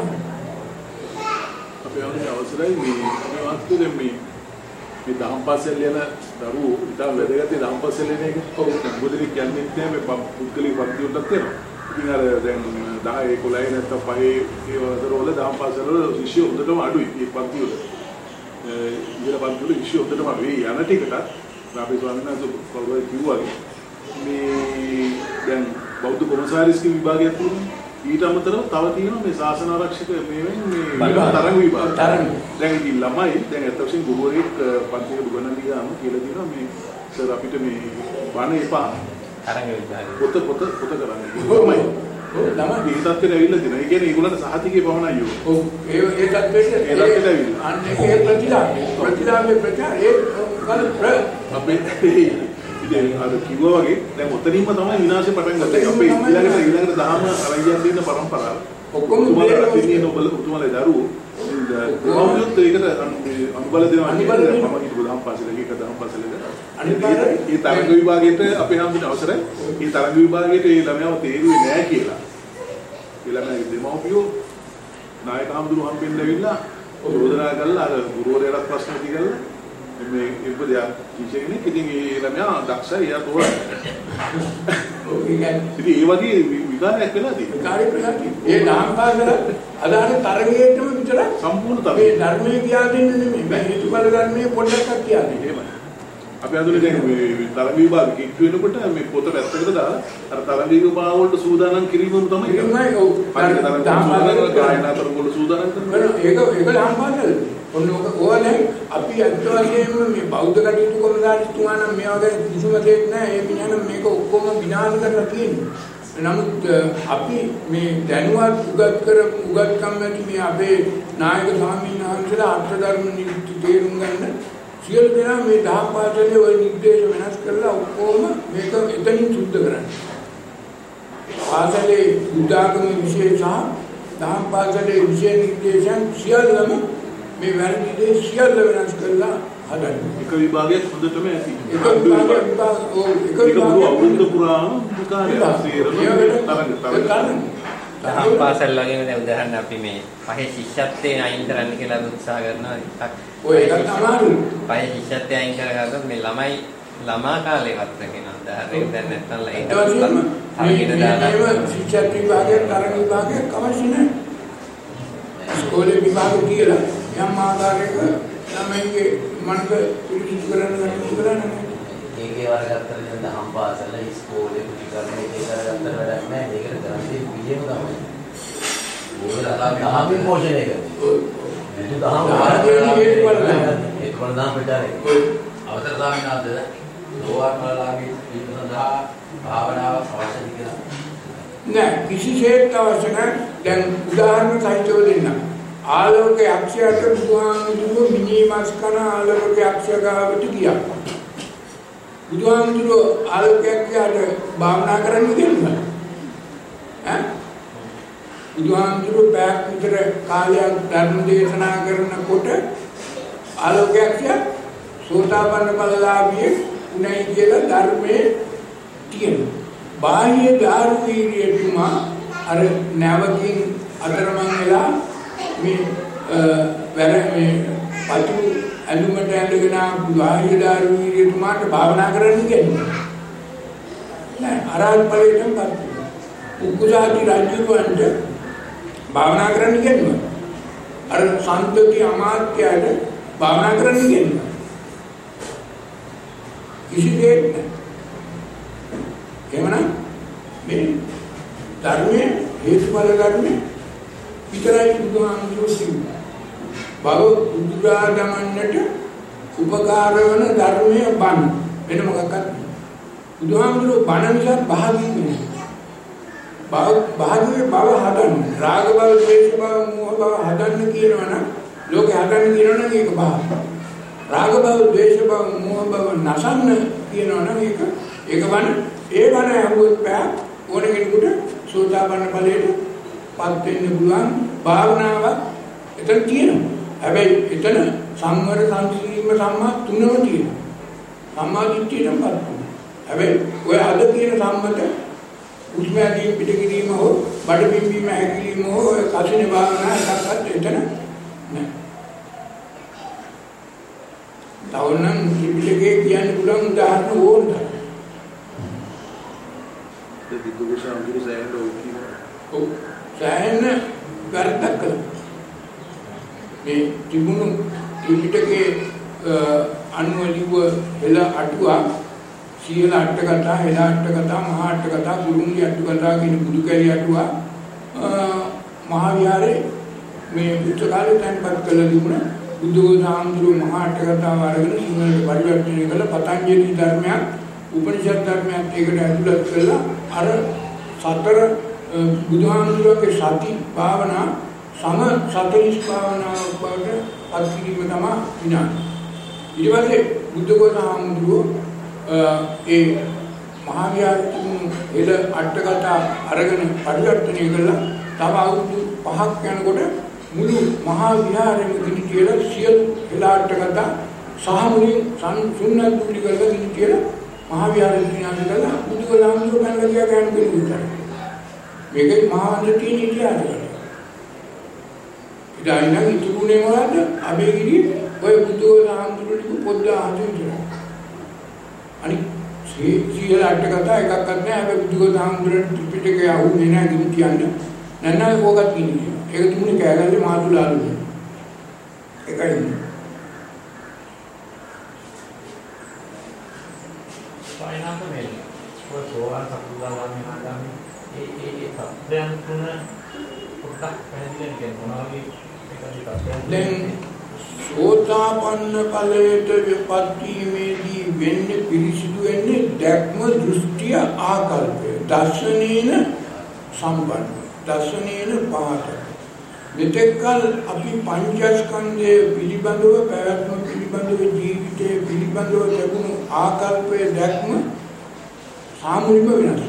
අපේ අනුන් අවසරයි මේ වාස්තුවේ මේ දහම් පාසල් යන දරුවෝ ඉතාල වැදගත් දහම් පාසල් යන එක මොකද කියන්නේ නැහැ මේ පුද්ගලික පන්ති වලට තියෙනවා. ඉතින් අර දැන් 10 11 නැත්නම් 5 ඒ වල දහම් පාසල් වල ශිෂ්‍ය හොඳටම අඩුයි මේ පන්ති වල. ඉතින් පන්ති වල ශිෂ්‍ය හොඳටම අඩුයි යන ටිකට අපේ ස්වාමීන් වහන්සේ කවුරුහරි කිව්වා මේ දැන් බෞද්ධ කොමසාරිස්ගේ විභාගයක් තියෙනවා. ඊට අමතරව තව තියෙනවා මේ ශාසන ආරක්ෂක මේ තරඟ විභාග. දැන් ඉතින් ළමයි දැන් අත්‍යවශ්‍යම ගුරුවරයෙක් පන්තියේ උගන්වන්න ගියාම කියලා දෙනවා මේ සර් අපිට මේ බණ එපා තරඟ විභාග. පොත කරන්නේ. කොහොමයි? ළමයි මේ තත්ත්වෙට ඇවිල්ලා දෙනවා. ඒ කියන්නේ ඒගොල්ලන්ට සහතිකේ පවණයි යෝ. ඔව් ඒ තත්ත්වෙට ඇවිල්ලා. අන්න ඒ ප්‍රතිලාභේ ප්‍රචාරයේ අපේ ඉතින් අර කිව්වා වගේ දැන් ඔතනින්ම තමයි විනාශය පටන් ගත්තේ. අපේ ඊළඟට දහම අරගෙන තියෙන පරම්පරාව. ඔක්කොම දෙන්නේ ඔබල උතුමලේ දරුවෝ. කොහොමද ඒකට අනුබල දෙනවා කියන්නේ මම හිතුවා දහම් පාසලේ එක දහම් පාසලේ. අනිත් ඒ තරඟ විභාගයට අපේ හැමෝටම අවසරයි. මේ තරඟ විභාගයට ඒ ළමයාව තේරුවේ නැහැ කියලා. ඒ ළමයාගේ දෙමව්පියෝ නායක හඳුරු හම්බෙන්න ඇවිල්ලා යෝජනා කළා අර ගුරුවරයාට ප්‍රශ්න තියලා මේ ඉපදයක් කිසියෙනෙක් ඉතින් ඒ ළමයා දක්ෂයි එයා තෝරනවා. ඉතින් ඒ වගේ විකාරයක් වෙලා තියෙනවා. ඒ නාම පාසල අදාළ තරගයේටම විතර සම්පූර්ණ තමයි. මේ ධර්මයේ කියා දෙන්නේ නෙමෙයි. මේ හේතුඵල ධර්මයේ පොඩ්ඩක් කියන්නේ. එහෙමයි. අපි අඳුනේ දැන් මේ තරග විභාග කිට්ටු වෙනකොට මේ පොත පැත්තකට දාලා අර තරග විභාග වලට සූදානම් කිරීමම තමයි. එහෙමයි. ඔව්. ගායනා තරග වල සූදානම් කරනවා. ඒක නාම පාසල. ඔන්න ඕනේ අපි අත්වශයෙන්ම මේ බෞද්ධ කටයුතු කොමසාරිස්තුමා නම් මේ වගේ කිසිම දෙයක් නැහැ. ඒ විඥාන මේක ඔක්කොම විනාශ කරලා තියෙනවා. නමුත් අපි මේ දැනුවත් උගත්කම් ඇති මේ අපේ නායක ස්වාමීන් වහන්සේලා අර්ථධර්ම නිරුක්ති තේරුම් ගන්න සියලු දෙනා මේ දහම් පාසලේ ওই නිර්දේශ වෙනස් කරලා ඔක්කොම මේක එතනින් සුද්ධ කරන්න. පාසලේ උදාගම විශේෂ දහම් පාසලේ විශේෂ නිර්දේශයන් සියල්ලම මේ වැරදි දේ සියල්ල වෙනස් කරලා හදන්න. එක විභාගයක් හොඳටම ඇති. එක විභාගයක් අවුරුද්ද පුරාම දහම් පාසල් වගේම දැන් උදාහරණ අපි මේ පහේ ශිෂ්‍යත්වයෙන් අයින් කරන්න කියලා උත්සාහ කරනවා එකක්. ඔය එකක් අමාරුයි. පහේ ශිෂ්‍යත්වයෙන් අයින් කරගත්තොත් මේ ළමා කාලේ වත්තගෙන උදාහරණයක් දැන් නැත්නම් ලයින් ශිෂ්‍යත්ව විභාගයක් තරඟ විභාගයක් අවශ්‍ය නැහැ. ඉස්කෝලේ විභාග කියලා යම් ආකාරයක ළමයිගේ මනස පිළිසිදු කරන්න ඒකේ වරගත්තට දැන් දහම් පාසල ඉස්කෝලේ පිළිගන්න ඒක කරගත්තට වැඩක් නැහැ. මේකට කරන්නේ විදියම තමයි. ඒක දහමින් පෝෂණය කරනවා. ඒක දහම ඒක වලදා පිටාරේ. අවතර දාමිනාද ලෝවාත්මලාගේ විපස්සනා භාවනාව අවශ්‍යද කියලා. නෑ කිසිසේත් අවශ්‍ය නැහැ. දැන් උදාහරණ සහිතව දෙන්න. ආලෝකයේ අක්ෂයට බුදුහාමුදුරුවෝ මිනිමස් කරන ආලෝකයේ අක්ෂය ගාවට ගියා. බුදුහාමුදුරුවෝ ආලෝකයක් ගියාට භාවනා කරන්න දෙන්නා. බුදුහාමුදුරුවෝ පැයක් විතර කාලයක් ධර්ම දේශනා කරනකොට ආලෝකයක් ගියා සෝතාපන්න ඵලලාභියෙ උණයි කියලා ධර්මයේ තියෙනවා. බාහ්‍ය ධාර්මීරියතුමා අර නැවකින් අතරමං වෙලා මේ පතු ඇලුමට ඇඳගෙන බාහ්‍ය ධාර්මීරියතුමාට භාවනා කරන්න කියන්නේ නෑ අරහත් ඵලයෙන් පත් උකුසාති රාජ්‍යවන්ට භාවනා කරන්න කියන්නේ අර සම්පති අමාත්‍යයට භාවනා කරන්න කියන්නේ කිසි දෙයක් නෑ. එහෙමනම් මේ ධර්මයේ හේතුඵල ධර්මයේ විතරයි බුදුහාමුදුරුවෝ කියන්නේ. බව උදුරා ගමන්නට උපකාර වන ධර්මයේ බණ වෙන මොකක්වත් නෑ. බුදුහාමුදුරුවෝ බණ නිසා භාගී වෙනවා. භාගී බව හදන්න. රාග බව, ද්වේෂ බව, මෝහ බව හදන්න කියනවනම් ලෝකේ හදන්න කියනවනම් ඒක බාහ. රාග බව, ද්වේෂ බව, මෝහ බව නැසන්න කියනවනම් ඒක බණ. ඒ බණ අහුවොත් බෑ ඕන කෙනෙකුට සෝතාපන්න ඵලයට පත් වෙන්න පුළුවන් භාවනාවක් එතන තියෙනවා. හැබැයි එතන සංවර සංසීම සම්මා තුනම තියෙනවා. සම්මා දිට්ඨියටම පත් වෙනවා. හැබැයි ඔය අද කියන සම්මත උස්මැදීන් පිටකිරීම හෝ බඩ පිම්බීම හැකිලිම හෝ කසින භාවනා එකක්වත් එතන නැහැ. තවනම් ත්‍රිපිටකයේ කියන්න පුළුවන් උදාහරණ ඕනද? සෑහෙන වැරද්දක් කළා. මේ තිබුණු ත්‍රිපිටකයේ අනුව ලිව්ව හෙළ අටුවා සීල අට කතා, හෙළ අට කතා, මහා අට කතා, ගුරුන්ගේ අට කතා කියන බුදු කැලි අටුවා මහා විහාරේ මේ බුද්ධ කාලේ තැන්පත් කළ තිබුණා. බුදුගෝසාම්දුරු මහා අට කතාව අරගෙන සිංහලට පරිවර්තනය කළ පතංජලි ධර්මයක්, උපනිෂද් ධර්මයක් ඒකට ඇතුළත් කළා. අර සතර බුදුහාමුදුරුවෝගේ සති භාවනා සම 40 භාවනාවක් බවට පත් කිරීම තමයි විනාශ. ඊට පස්සේ බුදුගෝසාම්දුරු ඒ මහා විහාරයේ එළ අට කතා අරගෙන පරිවර්තනය කළා. තව අවුරුදු 5ක් යනකොට මුළු මහා විහාරෙම ගිනි තියලා සියලු එළ අට කතා සහ මුලින් සුන්නත් දුලි කරලා ගිනි තියලා මහා විහාරෙ විනාශ කළා. බුදුගෝසාම්දුරු පැනගියා ගන්න කෙනෙකුට. මේකේ මහා වංශ තියෙන ඉතිහාසය. ඉතින් නම් ඉතුරුනේ මොකද්ද? අබේගිරි ඔය බුදුගෝසාම්දුරුගේ පොඩ්ඩ අහන්න. අනිත් සීල අට කතා එකක්වත් නැහැ. හැබැයි බුදුගෝසාම්දුරුගේ ත්‍රිපිටකය අහුනේ නැහැ කිව්ව කියන්නේ. නැත්නම් ඕකත් කියන්නේ. ඒක තිබුණේ කෑගල්ලේ මාතුලාලුනේ. ඒකයි. සායනාත මේ ඔය සෝවාන් සතුදාගාමී ආගමී ඒ සත්‍යයන් තුන පොඩ්ඩක් පැහැදිලි කරන්න මොනවාගේ එකද සත්‍යයන් දැන් සෝතාපන්න ඵලයට විපත්ීමේදී වෙන්නේ පිරිසිදු වෙන්නේ දැක්ම දෘෂ්ටිය ආකල්පය දර්ශනේන සම්බන්ධ දර්ශනේන පාත මෙතෙක්කල් අපි පංචස්කන්ධය පිළිබඳව පැවැත්ම පිළිබඳව ජීවිතය පිළිබඳව ලැබුණු ආකල්පයේ දැක්ම සාමූලික වෙනස්.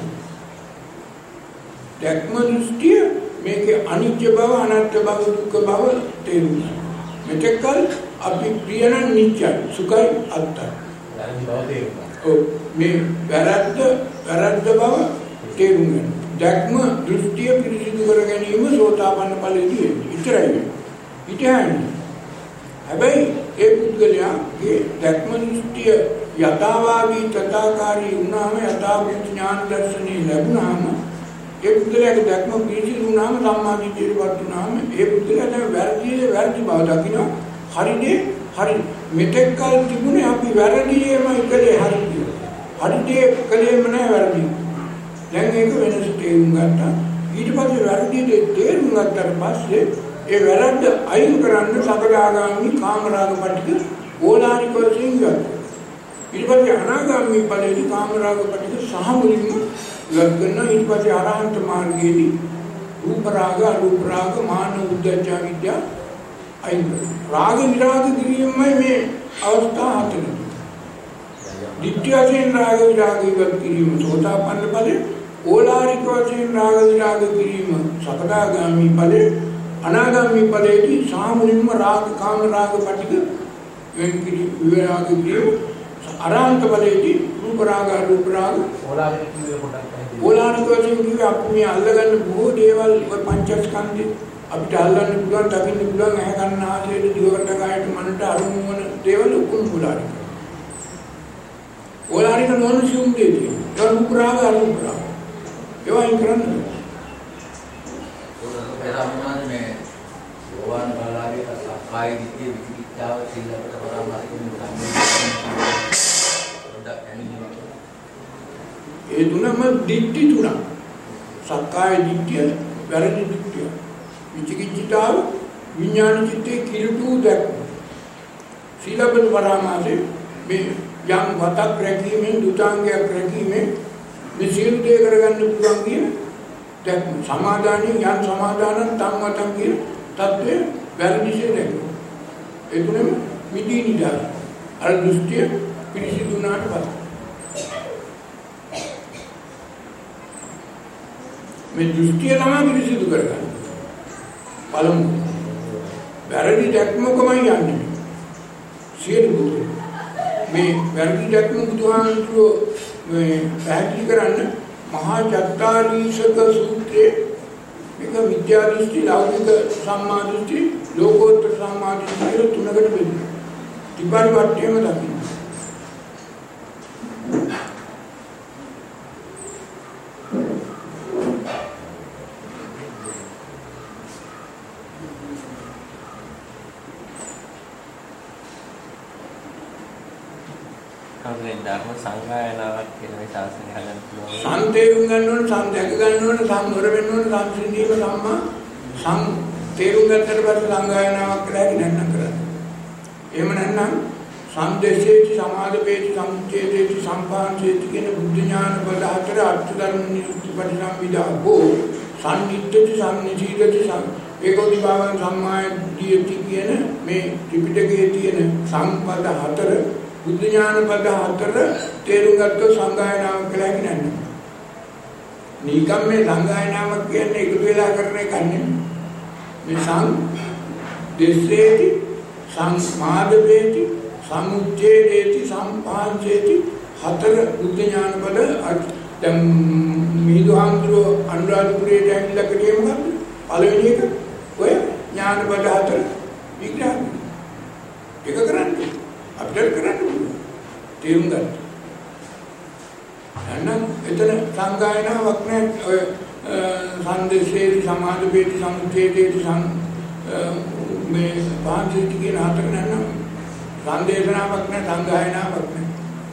දැක්ම දෘෂ්ටිය මේකේ අනිත්‍ය බව අනාත්ම බව දුක්ඛ බව තේරුණා. මෙතෙක්කල් අපි ප්‍රියන නිත්‍යයි සුඛයි අත්තයි. වැරදි බව තේරුණා. ඔව් මේ වැරද්ද බව තේරුණා. දැක්ම දෘෂ්ටිය පිරිසිදු කර ගැනීම සෝතාපන්න ඵලයේදී ඉතරයි. ඊටහන්නේ. හැබැයි ඒ පුද්ගලයාගේ දැක්ම දෘෂ්ටිය යථාවාදී තථාකාරී වුණාම යථාභූත ඥාන දර්ශනේ ලැබුණාම ඒ පුද්ගලයාගේ දැක්ම පිරිසිදු වුණාම සම්මාදිට්ඨියට වත් වුණාම ඒ පුද්ගලයා දැන් වැරදි බව දකිනවා. හරිනේ හරි මෙතෙක් කල තිබුණේ අපි වැරදියේම කළේ හරියි. හරිදේ කළේම නෑ වැරදි. දැන් ඒක වෙනස් තේරුම් ගත්තා. ඊට පස්සේ වැරදි දේ තේරුම් ගත්තට පස්සේ ඒ වැරද්ද අයින් කරන්න සතරාගාමී කාමරාග පටික ඕලාරික වශයෙන් ගත්තා. ඊට පස්සේ අනාගාමී ඵලයේදී කාමරාග පටික සහ මුලින්ම ලක්කන ඊට පස්සේ අරහන්ත මාර්ගයේදී රූප රාග අරූප රාග මාන උද්දච්ච විද්‍යා අයින් කරනවා. රාග විරාග කිරීමයි මේ අවස්ථා හතර. ditthyasen රාග විරාග ඉවත් කිරීම සෝතාපන්න ඵලයේ ඕලාරික වශයෙන් රාග විරාග කිරීම සකදාගාමී ඵලයේ අනාගාමී ඵලයේදී සාමුලින්ම රාග කාම රාග පටික වෙන් කිරීම විරාග කිරීම අරහන්ත ඵලයේදී රූප රාග අරූප රාග ඕලාරික කිව්වේ පොඩ්ඩක් ඕලාරික වශයෙන් කිව්වේ අපි මේ අල්ලගන්න බොහෝ දේවල් ඔය පංචස්කන්ධේ අපිට අල්ලන්න පුළුවන් දකින්න පුළුවන් ඇහැ කන නාසය දිවට කායට මනට අරමුණු වන දේවල් ඔක්කොම ඕලාරික. ඕලාරික නොනසියුම් දෙවි. ඒ රූප රාග අරූප රාග. ඒවා අයින් කරන්න. පෙරම්මාන මේ සෝවාන් බලාගේ සක්කාය දිට්ඨිය විචිකිච්ඡාව සීලපත පරාමාසිකින් ඒ තුනම දිට්ඨි තුන. සක්කාය දිට්ඨිය, වැරදි දිට්ඨිය. විචිකිච්ඡාව විඥාන චිත්තේ කිලුටු දැක්ම. සීලපත පරාමාසෙ මේ යම් වතක් රැකීමෙන් දුතාංගයක් රැකීමෙන් මේ සියලු දේ කරගන්න පුළුවන් කියන දැක්ම. සමාදානිය යම් සමාදානං තම්මතං කියන තත්ත්වය වැරදිසේ දැක්ම. ඒ තුනම මිදී නිදා. අර දෘෂ්ටිය පිරිසිදු වුණාට පස්සේ මේ දෘෂ්ටිය තමයි පිරිසිදු කරගන්නේ. පළමු වැරදි දැක්මකමයි යන්නේ. සියලු මේ වැරදි දැක්ම බුදුහාමුදුරුවෝ මේ පැහැදිලි කරන්න මහා චත්තාරීසක සූත්‍රයේ මේක විද්‍යා දෘෂ්ටි, ලෞකික සම්මා දෘෂ්ටි, ලෝකෝත්තර සම්මා දෘෂ්ටි කියලා තුනකට බෙදෙනවා. ත්‍රිපරිවර්තයම දකින්න. ධර්ම සංගායනාවක් කියන මේ ශාසනය හදන්න පුළුවන්. සංතේරුම් ගන්න ඕන, සංදැක ගන්න ඕන, සම්වර වෙන්න ඕන, සංසිඳීම සම්මා තේරුම් ගන්නට පස්සේ සංගායනාවක් කියලා හිතන්න කරන්නේ. එහෙම නැත්නම් සම්දේශේති සමාදපේති සම්චේතේති සම්පාංචේති කියන බුද්ධ ඥාන පද හතර අර්ථ ධර්ම නිරුක්ති පරිසම්විදාකෝ සම්නිත්‍යති සම්නිචීදති ඒකෝදි භාවං සම්මාදියති කියන මේ ත්‍රිපිටකයේ තියෙන සම්පද හතර බුද්ධ ඥාන පද හතර තේරුම් ගත්තොත් සංගායනාවක් කියලා කියන්නේ. නිකම් මේ සංගායනාවක් කියන්නේ එකතු වෙලා කරන එකක් නෙමෙයි. මේ දෙස්සේති සම්මාදවේති සමුච්ඡේදේති සම්පාංචේති හතර බුද්ධ ඥාන පද දැන් මිහිඳුහාමුදුරුවෝ අනුරාධපුරයට ඇවිල්ලා කරියේ මොකද්ද? පළවෙනි එක ඔය ඥාන පද හතර විග්‍රහ එක කරන්නේ. අපිට කරන්න පුළුවන්. තේරුම් ගන්න. එහෙනම් එතන සංගායනාවක් නැහැ. ඔය සම්දේශේති සමාදවේති සමුච්ඡේදේති මේ පාංචේති කියන හතර නෑ. සංදේශනාවක් නැහැ, සංගායනාවක් නැහැ.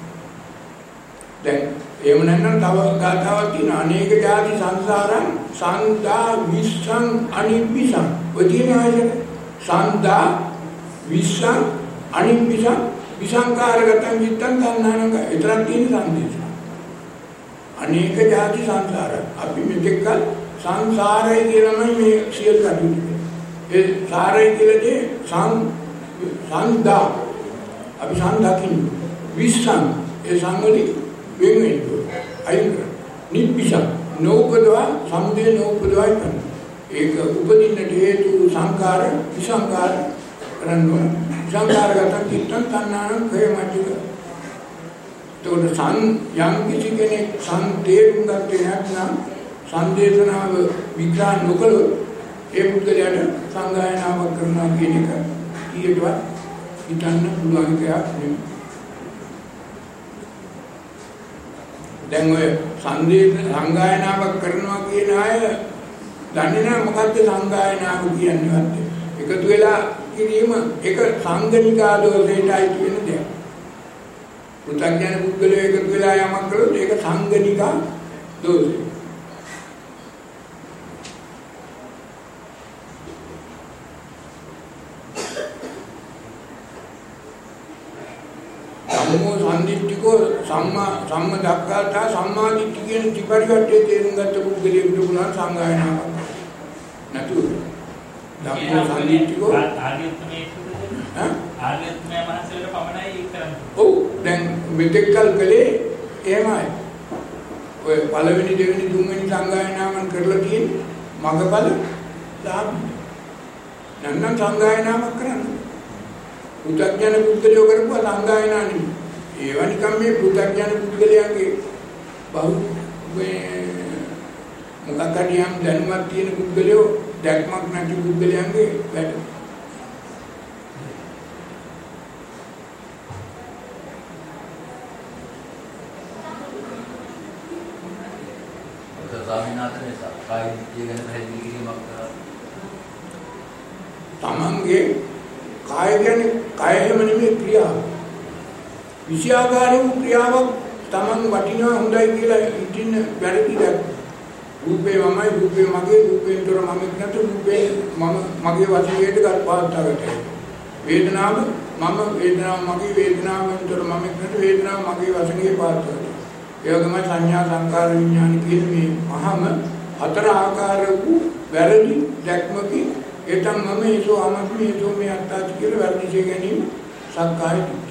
දැන් එහෙම නැත්නම් තව ගාථාවක් තියෙනවා. අනේක ජාති සංසාරං සන්දා විස්සං අනිප්පිසං. ඔය තියෙන ආයතන සන්දා විස්සං අනිප්පිසං විසංකාරගතං විත්තං තණ්හානං. එතරම් තියෙන සංදේශය. අනේක ජාති සංසාර. අපි මෙතෙක් සංසාරය කියලාමයි මේ සියලු කටයුතු. ඒ සාරය කියලාදී සංදා අපි සංදකින් විස්සං ඒ සංවලි වෙන්නේ අයින් නිප්පිසං නෝපදවා සම්දේ නෝපදවයි කරන. ඒක උපදින්නට හේතු සංකාර විසංකාර කරනවා. සංකාරගත කිත්තං තණ්හානං khයමජ්ජික. එතකොට යම් කිසි කෙනෙක් තේරුම් ගත්තේ නැත්නම් සංදේශනාව විග්‍රහ නොකළොත් ඒ පුද්ගලයාට සංගායනාවක් කරනවා කියන එක කීයටවත් හිතන්න පුළුවන් එකක් නෙමෙයි. දැන් ඔය සංගායනාවක් කරනවා කියන අය දන්නේ නැහැ මොකද්ද සංගායනාව කියන්නේ. එකතු වෙලා කිරීම එක සංගණිකා දෝෂයටයි කියන දෙයක්. පුතඥාන පුද්ගලයා එකතු වෙලා යමක් කළොත් ඒක සංගණිකා දෝෂය. සම්මෝ සම්දිට්ඨිකෝ සම්මදක්ඛාතා සම්මාදිට්ඨි කියන ත්‍රිපරිවර්තයේ තේරුම් ගත්ත පුද්ගලයෙකුට පුළුවන් සංගායනාවක් නැතුව. ධම්මෝ සම්දිට්ඨිකෝ ආර්යත්මය මනසට පමණයි කරන්නේ. ඔව් දැන් මෙතෙක් කල් කලේ එහෙමයි. ඔය පළවෙනි දෙවෙනි තුන්වෙනි සංගායනාවන් කරලා තියෙන්නේ මගපල ලාභ. නැත්නම් සංගායනාවක් කරන්නේ. පුතඥාන පුද්ගලයෝ කරපුවා සංගායනා නෙමෙයි. ඒවා නිකම් මේ පුතඥාන පුද්ගලයන්ගේ බහු මේ මොකක් හරි යම් දැනුමක් තියෙන පුද්ගලයෝ දැක්මක් නැති පුද්ගලයන්ගේ වැඩ. ස්වාමීනාථනේ සක්කාය දිට්ඨිය ගැන පැහැදිලි කිරීමක් කරා. තමන්ගේ කාය කියන්නේ කායෙම නෙමෙයි ක්‍රියාව. විෂයාකාරී ක්‍රියාවක් තමන් වටිනා හොඳයි කියලා හිතින් වැරදි දැක්. රූපේ මමයි, රූපේ මගේ, රූපේන්තර මම නැත, රූපේ මගේ වශයෙන් ගත් පාත්තකට. වේදනාව මම, වේදනාව මගේ, වේදනාවෙන්තර මම නැත, වේදනාව මගේ වශයෙන් පාත්තකට. ඒ වගේම සංඥා සංකාර විඥාන කියන මේ මහම හතර ආකාර වූ වැරදි දැක්මකින් එතන මම ඒසෝ අමස්මි ඒසෝ මේ අත්තාති කියලා වැරදිසේ ගැනීම සක්කාය දිට්ඨිය.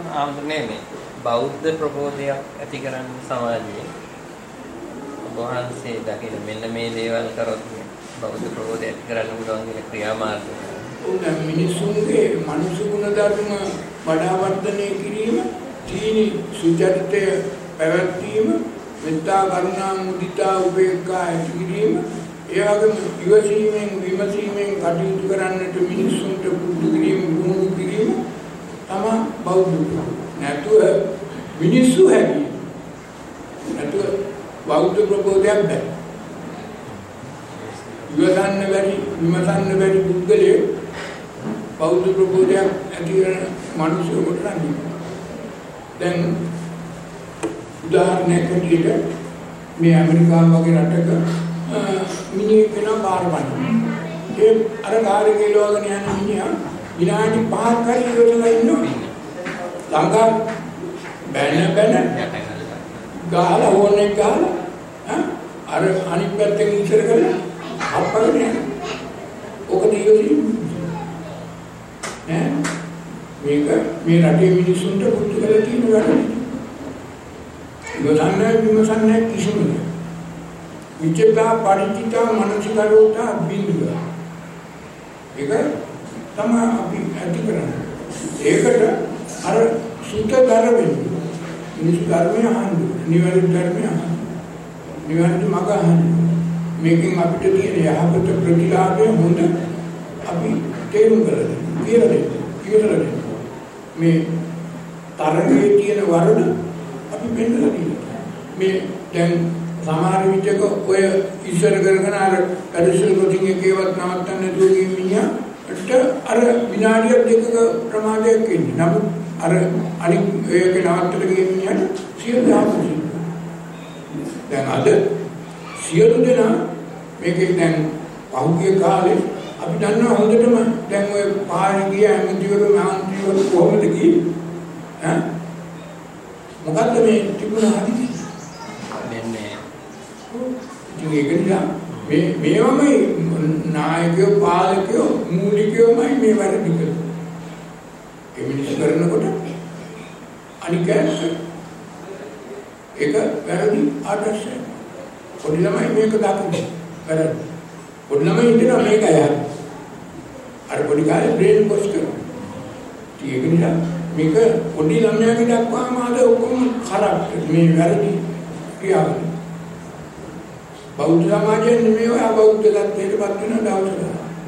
ආමතුනේ මේ බෞද්ධ ප්‍රබෝධයක් ඇති කරන්න සමාජයේ වහන්සේ දකින මෙන්න මේ දේවල් කරොත් බෞද්ධ ප්‍රබෝධය ඇති කරන්න පුළුවන් කියන ක්‍රියාමාර්ග. උන් මිනිසුන්ගේ මනුෂ්‍ය ගුණ ධර්ම වඩා වර්ධනය කිරීම, තීනි සුචරිතය පැවැත්වීම, මෙත්තා කරුණා මුදිතා උපේක්ඛා ඇති කිරීම, ඒ වගේම ඉවසීමෙන් විමසීමෙන් කටයුතු කරන්නට මිනිසුන්ට පුරුදු කිරීම, පුහුණු කිරීම තමයි බෞද්ධ. නැතුව මිනිස්සු හැදී. නැතුව බෞද්ධ ප්‍රබෝධයක් බෑ. ඉවසන්න බැරි, විමසන්න බැරි පුද්ගලයෙක් බෞද්ධ ප්‍රබෝධයක් ඇති කරන මිනිසෙකුට නැහැ. දැන් උදාහරණයක් විදිහට මේ ඇමරිකාව වගේ රටක මිනිහෙක් වෙනවා බාරපන්න. ඒ අර කාර්ය කෙලවගෙන යන මිනිහා විනාඩි 5ක් හරි ඉවරලා ඉන්නවා. ළඟ බැන ගාලා ඕනේ ගාලා අර අනිත් පැත්තෙන් ඉස්සර කරලා අප්පගෙන යනවා. ඔක දියෝදී ඈ මේක මේ රටේ මිනිසුන්ට පුරුදු කරලා තියෙන වැඩක්. ඉවසන්නේ විමසන්නේ කිසිම නෑ. විචිතා පරිචිතා මනසිකරෝතා බින්දුව. ඒක තමයි අපි ඇති කරන්නේ. ඒකට අර සුද්ධතර වෙන්නේ. මිනිස් ධර්මය අහන්නේ, නිවැරදි ධර්මය අහන්නේ. නිවැරදි මඟ අහන්නේ. මේකෙන් අපිට තියෙන යහපත ප්‍රතිලාභය හොඳ අපි තේරුම් ගන්න. කියලා මේ තරංගයේ තියෙන වරද අපි පෙන්නලා තියෙනවා. මේ දැන් සමහර විටක ඔය ඉස්සර කරගෙන අර පරිසර ප්‍රතිංග කේවත් නවත්තන්න දුවගේ මිනිහාට අර විනාඩියක් දෙකක ප්‍රමාදයක් එන්නේ. නමුත් අර අනිත් ඒක නවත්තට ගිය මිනිහාට සියලු දාපු. දැන් අද සියලු දෙනා මේකෙන් දැන් පහුගිය කාලේ අපි දන්නවා හොඳටම දැන් ඔය පාරේ ගිය ඇමතිවරු මහන්සියවරු කොහොමද ගියේ? මොකද්ද මේ තිබුණ හදිසි? දෙන්නේ. ඉතින් ඒක නිසා මේවමයි නායකයෝ පාලකයෝ මූලිකයෝමයි මේ වැඩ කරන්නේ. ඒ මිනිස්සු කරනකොට අනික ඒක වැරදි ආදර්ශයක්. පොඩි ළමයි මේක දකින්නේ. වැරදි. පොඩි ළමයි හිතනවා මේක යහපත්. අර පොඩි කාලේ බ්‍රේන් වොෂ් කරනවා. ඒක නිසා මේක පොඩි ළමයාගේ දක්වාම ආද ඔක්කොම ખરાබ් මේ වැරදි ක්‍රියාවලිය. බෞද්ධ සමාජයෙන් නෙමෙයි ඔය බෞද්ධ තත්ත්වයටපත් වෙන දවසක.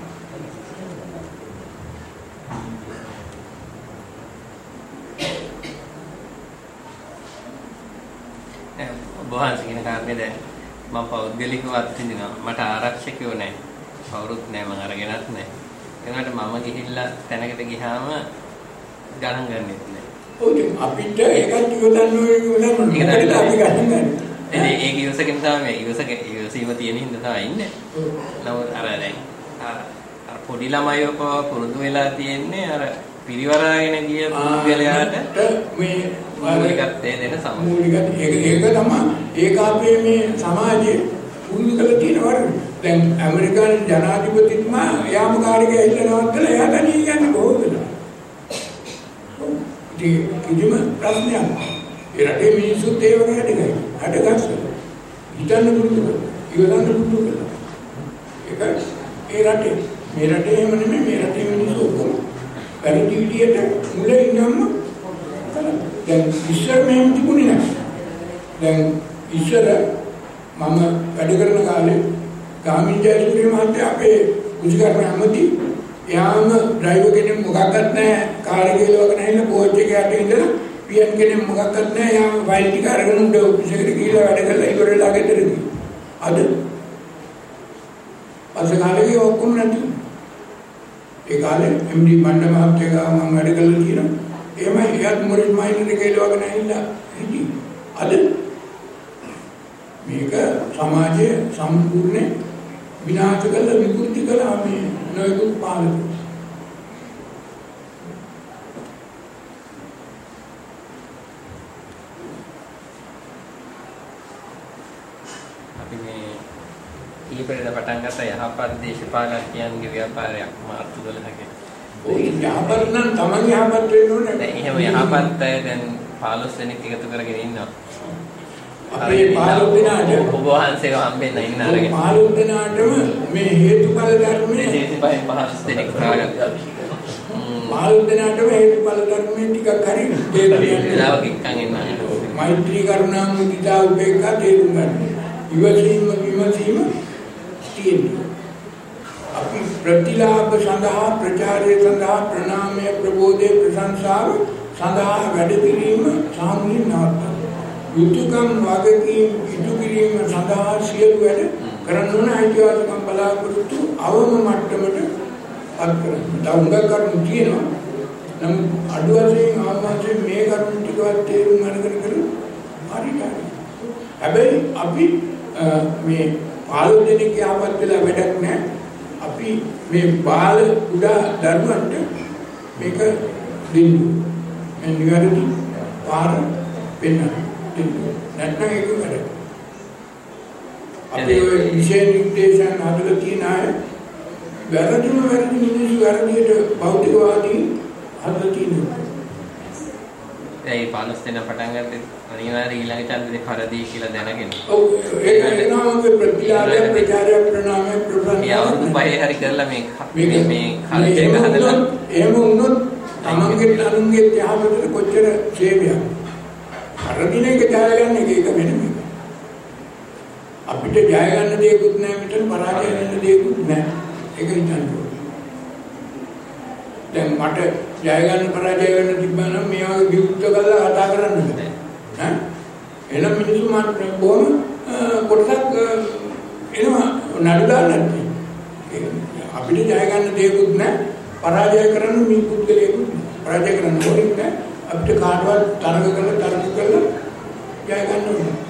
බොහන්ස කියන කාරණේ දැන් මම පෞද්ගලිකව අත්විඳිනවා. මට ආරක්ෂකයෝ නැහැ. කවුරුත් නැහැ, මම අරගෙනත් නැහැ. ඒකට මම ගිහිල්ලා තැනකට ගියාම ගණන් ගන්නෙත් නැහැ. ඔය අපිට ඒකත් ඉවතන්න ඕනේ මොකද අපි ගණන් ගන්න. ඒක ඉවසගෙන තමයි ඉවසීම තියෙන හින්දා තමයි ඉන්නේ. නමුත් අර දැන් අර පොඩි ළමයිව පුරුදු වෙලා තියෙන්නේ අර පිරිවරාගෙන ගිය පුද්ගලයාට මේ මූලිකත්වය දෙන සමාජය. මූලිකත් ඒක තමයි ඒක අපේ මේ සමාජයේ පුරුදු කරලා තියෙන වරද. දැන් ඇමරිකානු ජනාධිපතිතුමා යාම කාර්යය ඇහිලා නවත්තලා එයා තනියෙන් යන්නේ කොහොමද? කිසිම ප්‍රශ්නයක් නැහැ. ඒ රටේ මිනිස්සුත් ඒ වගේ හැදගයි. හැදගස්ස. හිතන්න පුරුදු කරලා, ඉවසන්න පුරුදු කරලා. ඒක ඒ රටේ මේ රටේ එහෙම නෙමෙයි මේ රටේ මිනිස්සු ඔක්කොම වැරදි විදියට මුලින් ඉන්නම දැන් ඉස්සර මෙහෙම තිබුණේ නැහැ. දැන් ඉස්සර මම වැඩ කරන කාලේ ගාමිණී ජයසූරිය මහත්තයා අපේ කුසිකර්ම ඇමති එයාම ඩ්‍රයිවර් කෙනෙක් මොකක්වත් නැහැ කාර් එක ගලවගෙන ඇවිල්ලා කෝච් එකේ යට ඉඳලා පියන් කෙනෙක් මොකක්වත් නැහැ එයාම ෆයිල් ටික අරගෙන උඩ ඔෆිස් එකට ගිහිල්ලා වැඩ කරලා ඉවර වෙලා ගෙදර ගිහින් අද අසකාලේ ඔක්කොම නැති ඒ කාලේ MD මණ්ඩ මහත්තයා මම වැඩ කරලා තියෙනවා එහෙමයි එයාත් මොරිස් මයිනර් එකේ ගලවගෙන ඇවිල්ලා හිටියේ අද මේක සමාජයේ සම්පූර්ණ විනාශ කළ විකෘති කළා මේ නොයෙකුත් පාලකයෝ. අපි මේ ඊපෙරේද පටන් ගත්ත යහපත් දේශපාලකයන්ගේ ව්‍යාපාරයක් මාර්තු 12 ක ඔය යහපත් නම් තමන් යහපත් වෙන්න ඕනේ. දැන් එහෙම යහපත් අය දැන් 15 දෙනෙක් එකතු කරගෙන ඉන්නවා. අපේ 15 දෙනාට ඔබ වහන්සේව හම්බෙන්න ඉන්න අරගෙන 15 දෙනාටම මේ හේතුඵල ධර්මයේ 25 දෙනෙක් හොයාගත්තා. 15 දෙනාටම හේතුඵල ධර්මයේ ටිකක් හරි තේරුම් වෙලාවක එක්කන් එන්න. මෛත්‍රී කරුණා මුදිතා උපේක්ඛා තේරුම් ගන්න. ඉවසීම තියෙනවා. අපි ප්‍රතිලාභ සඳහා ප්‍රචාරය සඳහා ප්‍රණාමය ප්‍රබෝධය ප්‍රශංසාව සඳහා වැඩ කිරීම සාමුලින් නවත්තා. යුතුයකම් වගකීම් ඉටු කිරීම සඳහා සියලු වැඩ කරන්න ඕන අයිතිවාසිකම් බලාපොරොත්තු අවම මට්ටමට පත් කරන්න. තව කරුණු තියෙනවා. නමුත් අඩු වශයෙන් ආත්මයෙන් මේ කරුණු ටිකවත් තේරුම් අරගෙන කරලා හරියට. හැබැයි අපි මේ 15 දෙනෙක් යහපත් වෙලා වැඩක් නැහැ. අපි මේ බාල උඩා දරුවන්ට මේක දෙන්න. මේ නිවැරදි පාර වෙන්න. නැත්නම් ඒක වැඩ. අපි විශේෂ නිර්දේශන හදලා තියෙන අය වැරදි මිනිස්සු වැරදියට භෞතිකවාදී හදලා තියෙනවා. ඒ 15 දෙනා පටන් ගත්තේ අනිවාර්යයෙන් ඊළඟ ඡන්දේ කරදී කියලා දැනගෙන. ඔව් ඒක නෝමගේ ප්‍රතිලාභය ප්‍රචාරය ප්‍රණාමය ප්‍රසන්න. අවුරුදු 5 හරි කරලා මේ කල්චර් එක හදලා එහෙම වුණොත් තමන්ගේ අනුන්ගේ යහපතට කොච්චර සේවයක්. අරදින එක ජය ගන්න එක වෙනම එක. අපිට ජය ගන්න දෙයක්වත් නැහැ මෙතන පරාජය වෙන්න දෙයක්වත් නැහැ. ඒක හිතන්න ඕනේ. දැන් මට ජය ගන්න පරාජය වෙන්න තිබ්බා නම් මේ වගේ විවුර්ත කරලා කතා කරන්න බෑ. ඈ එනම් මිනිස්සු මට බොහොම කොටසක් එනවා නඩුලා නැති. අපිට ජය ගන්න දෙයක්වත් නැහැ. පරාජය කරන්න මේ පුද්ගලයෙකුත් පරාජය කරන්න ඕනේ නැහැ. අපිට කාටවත් තරඟ කරලා ජය ගන්න ඕනේ.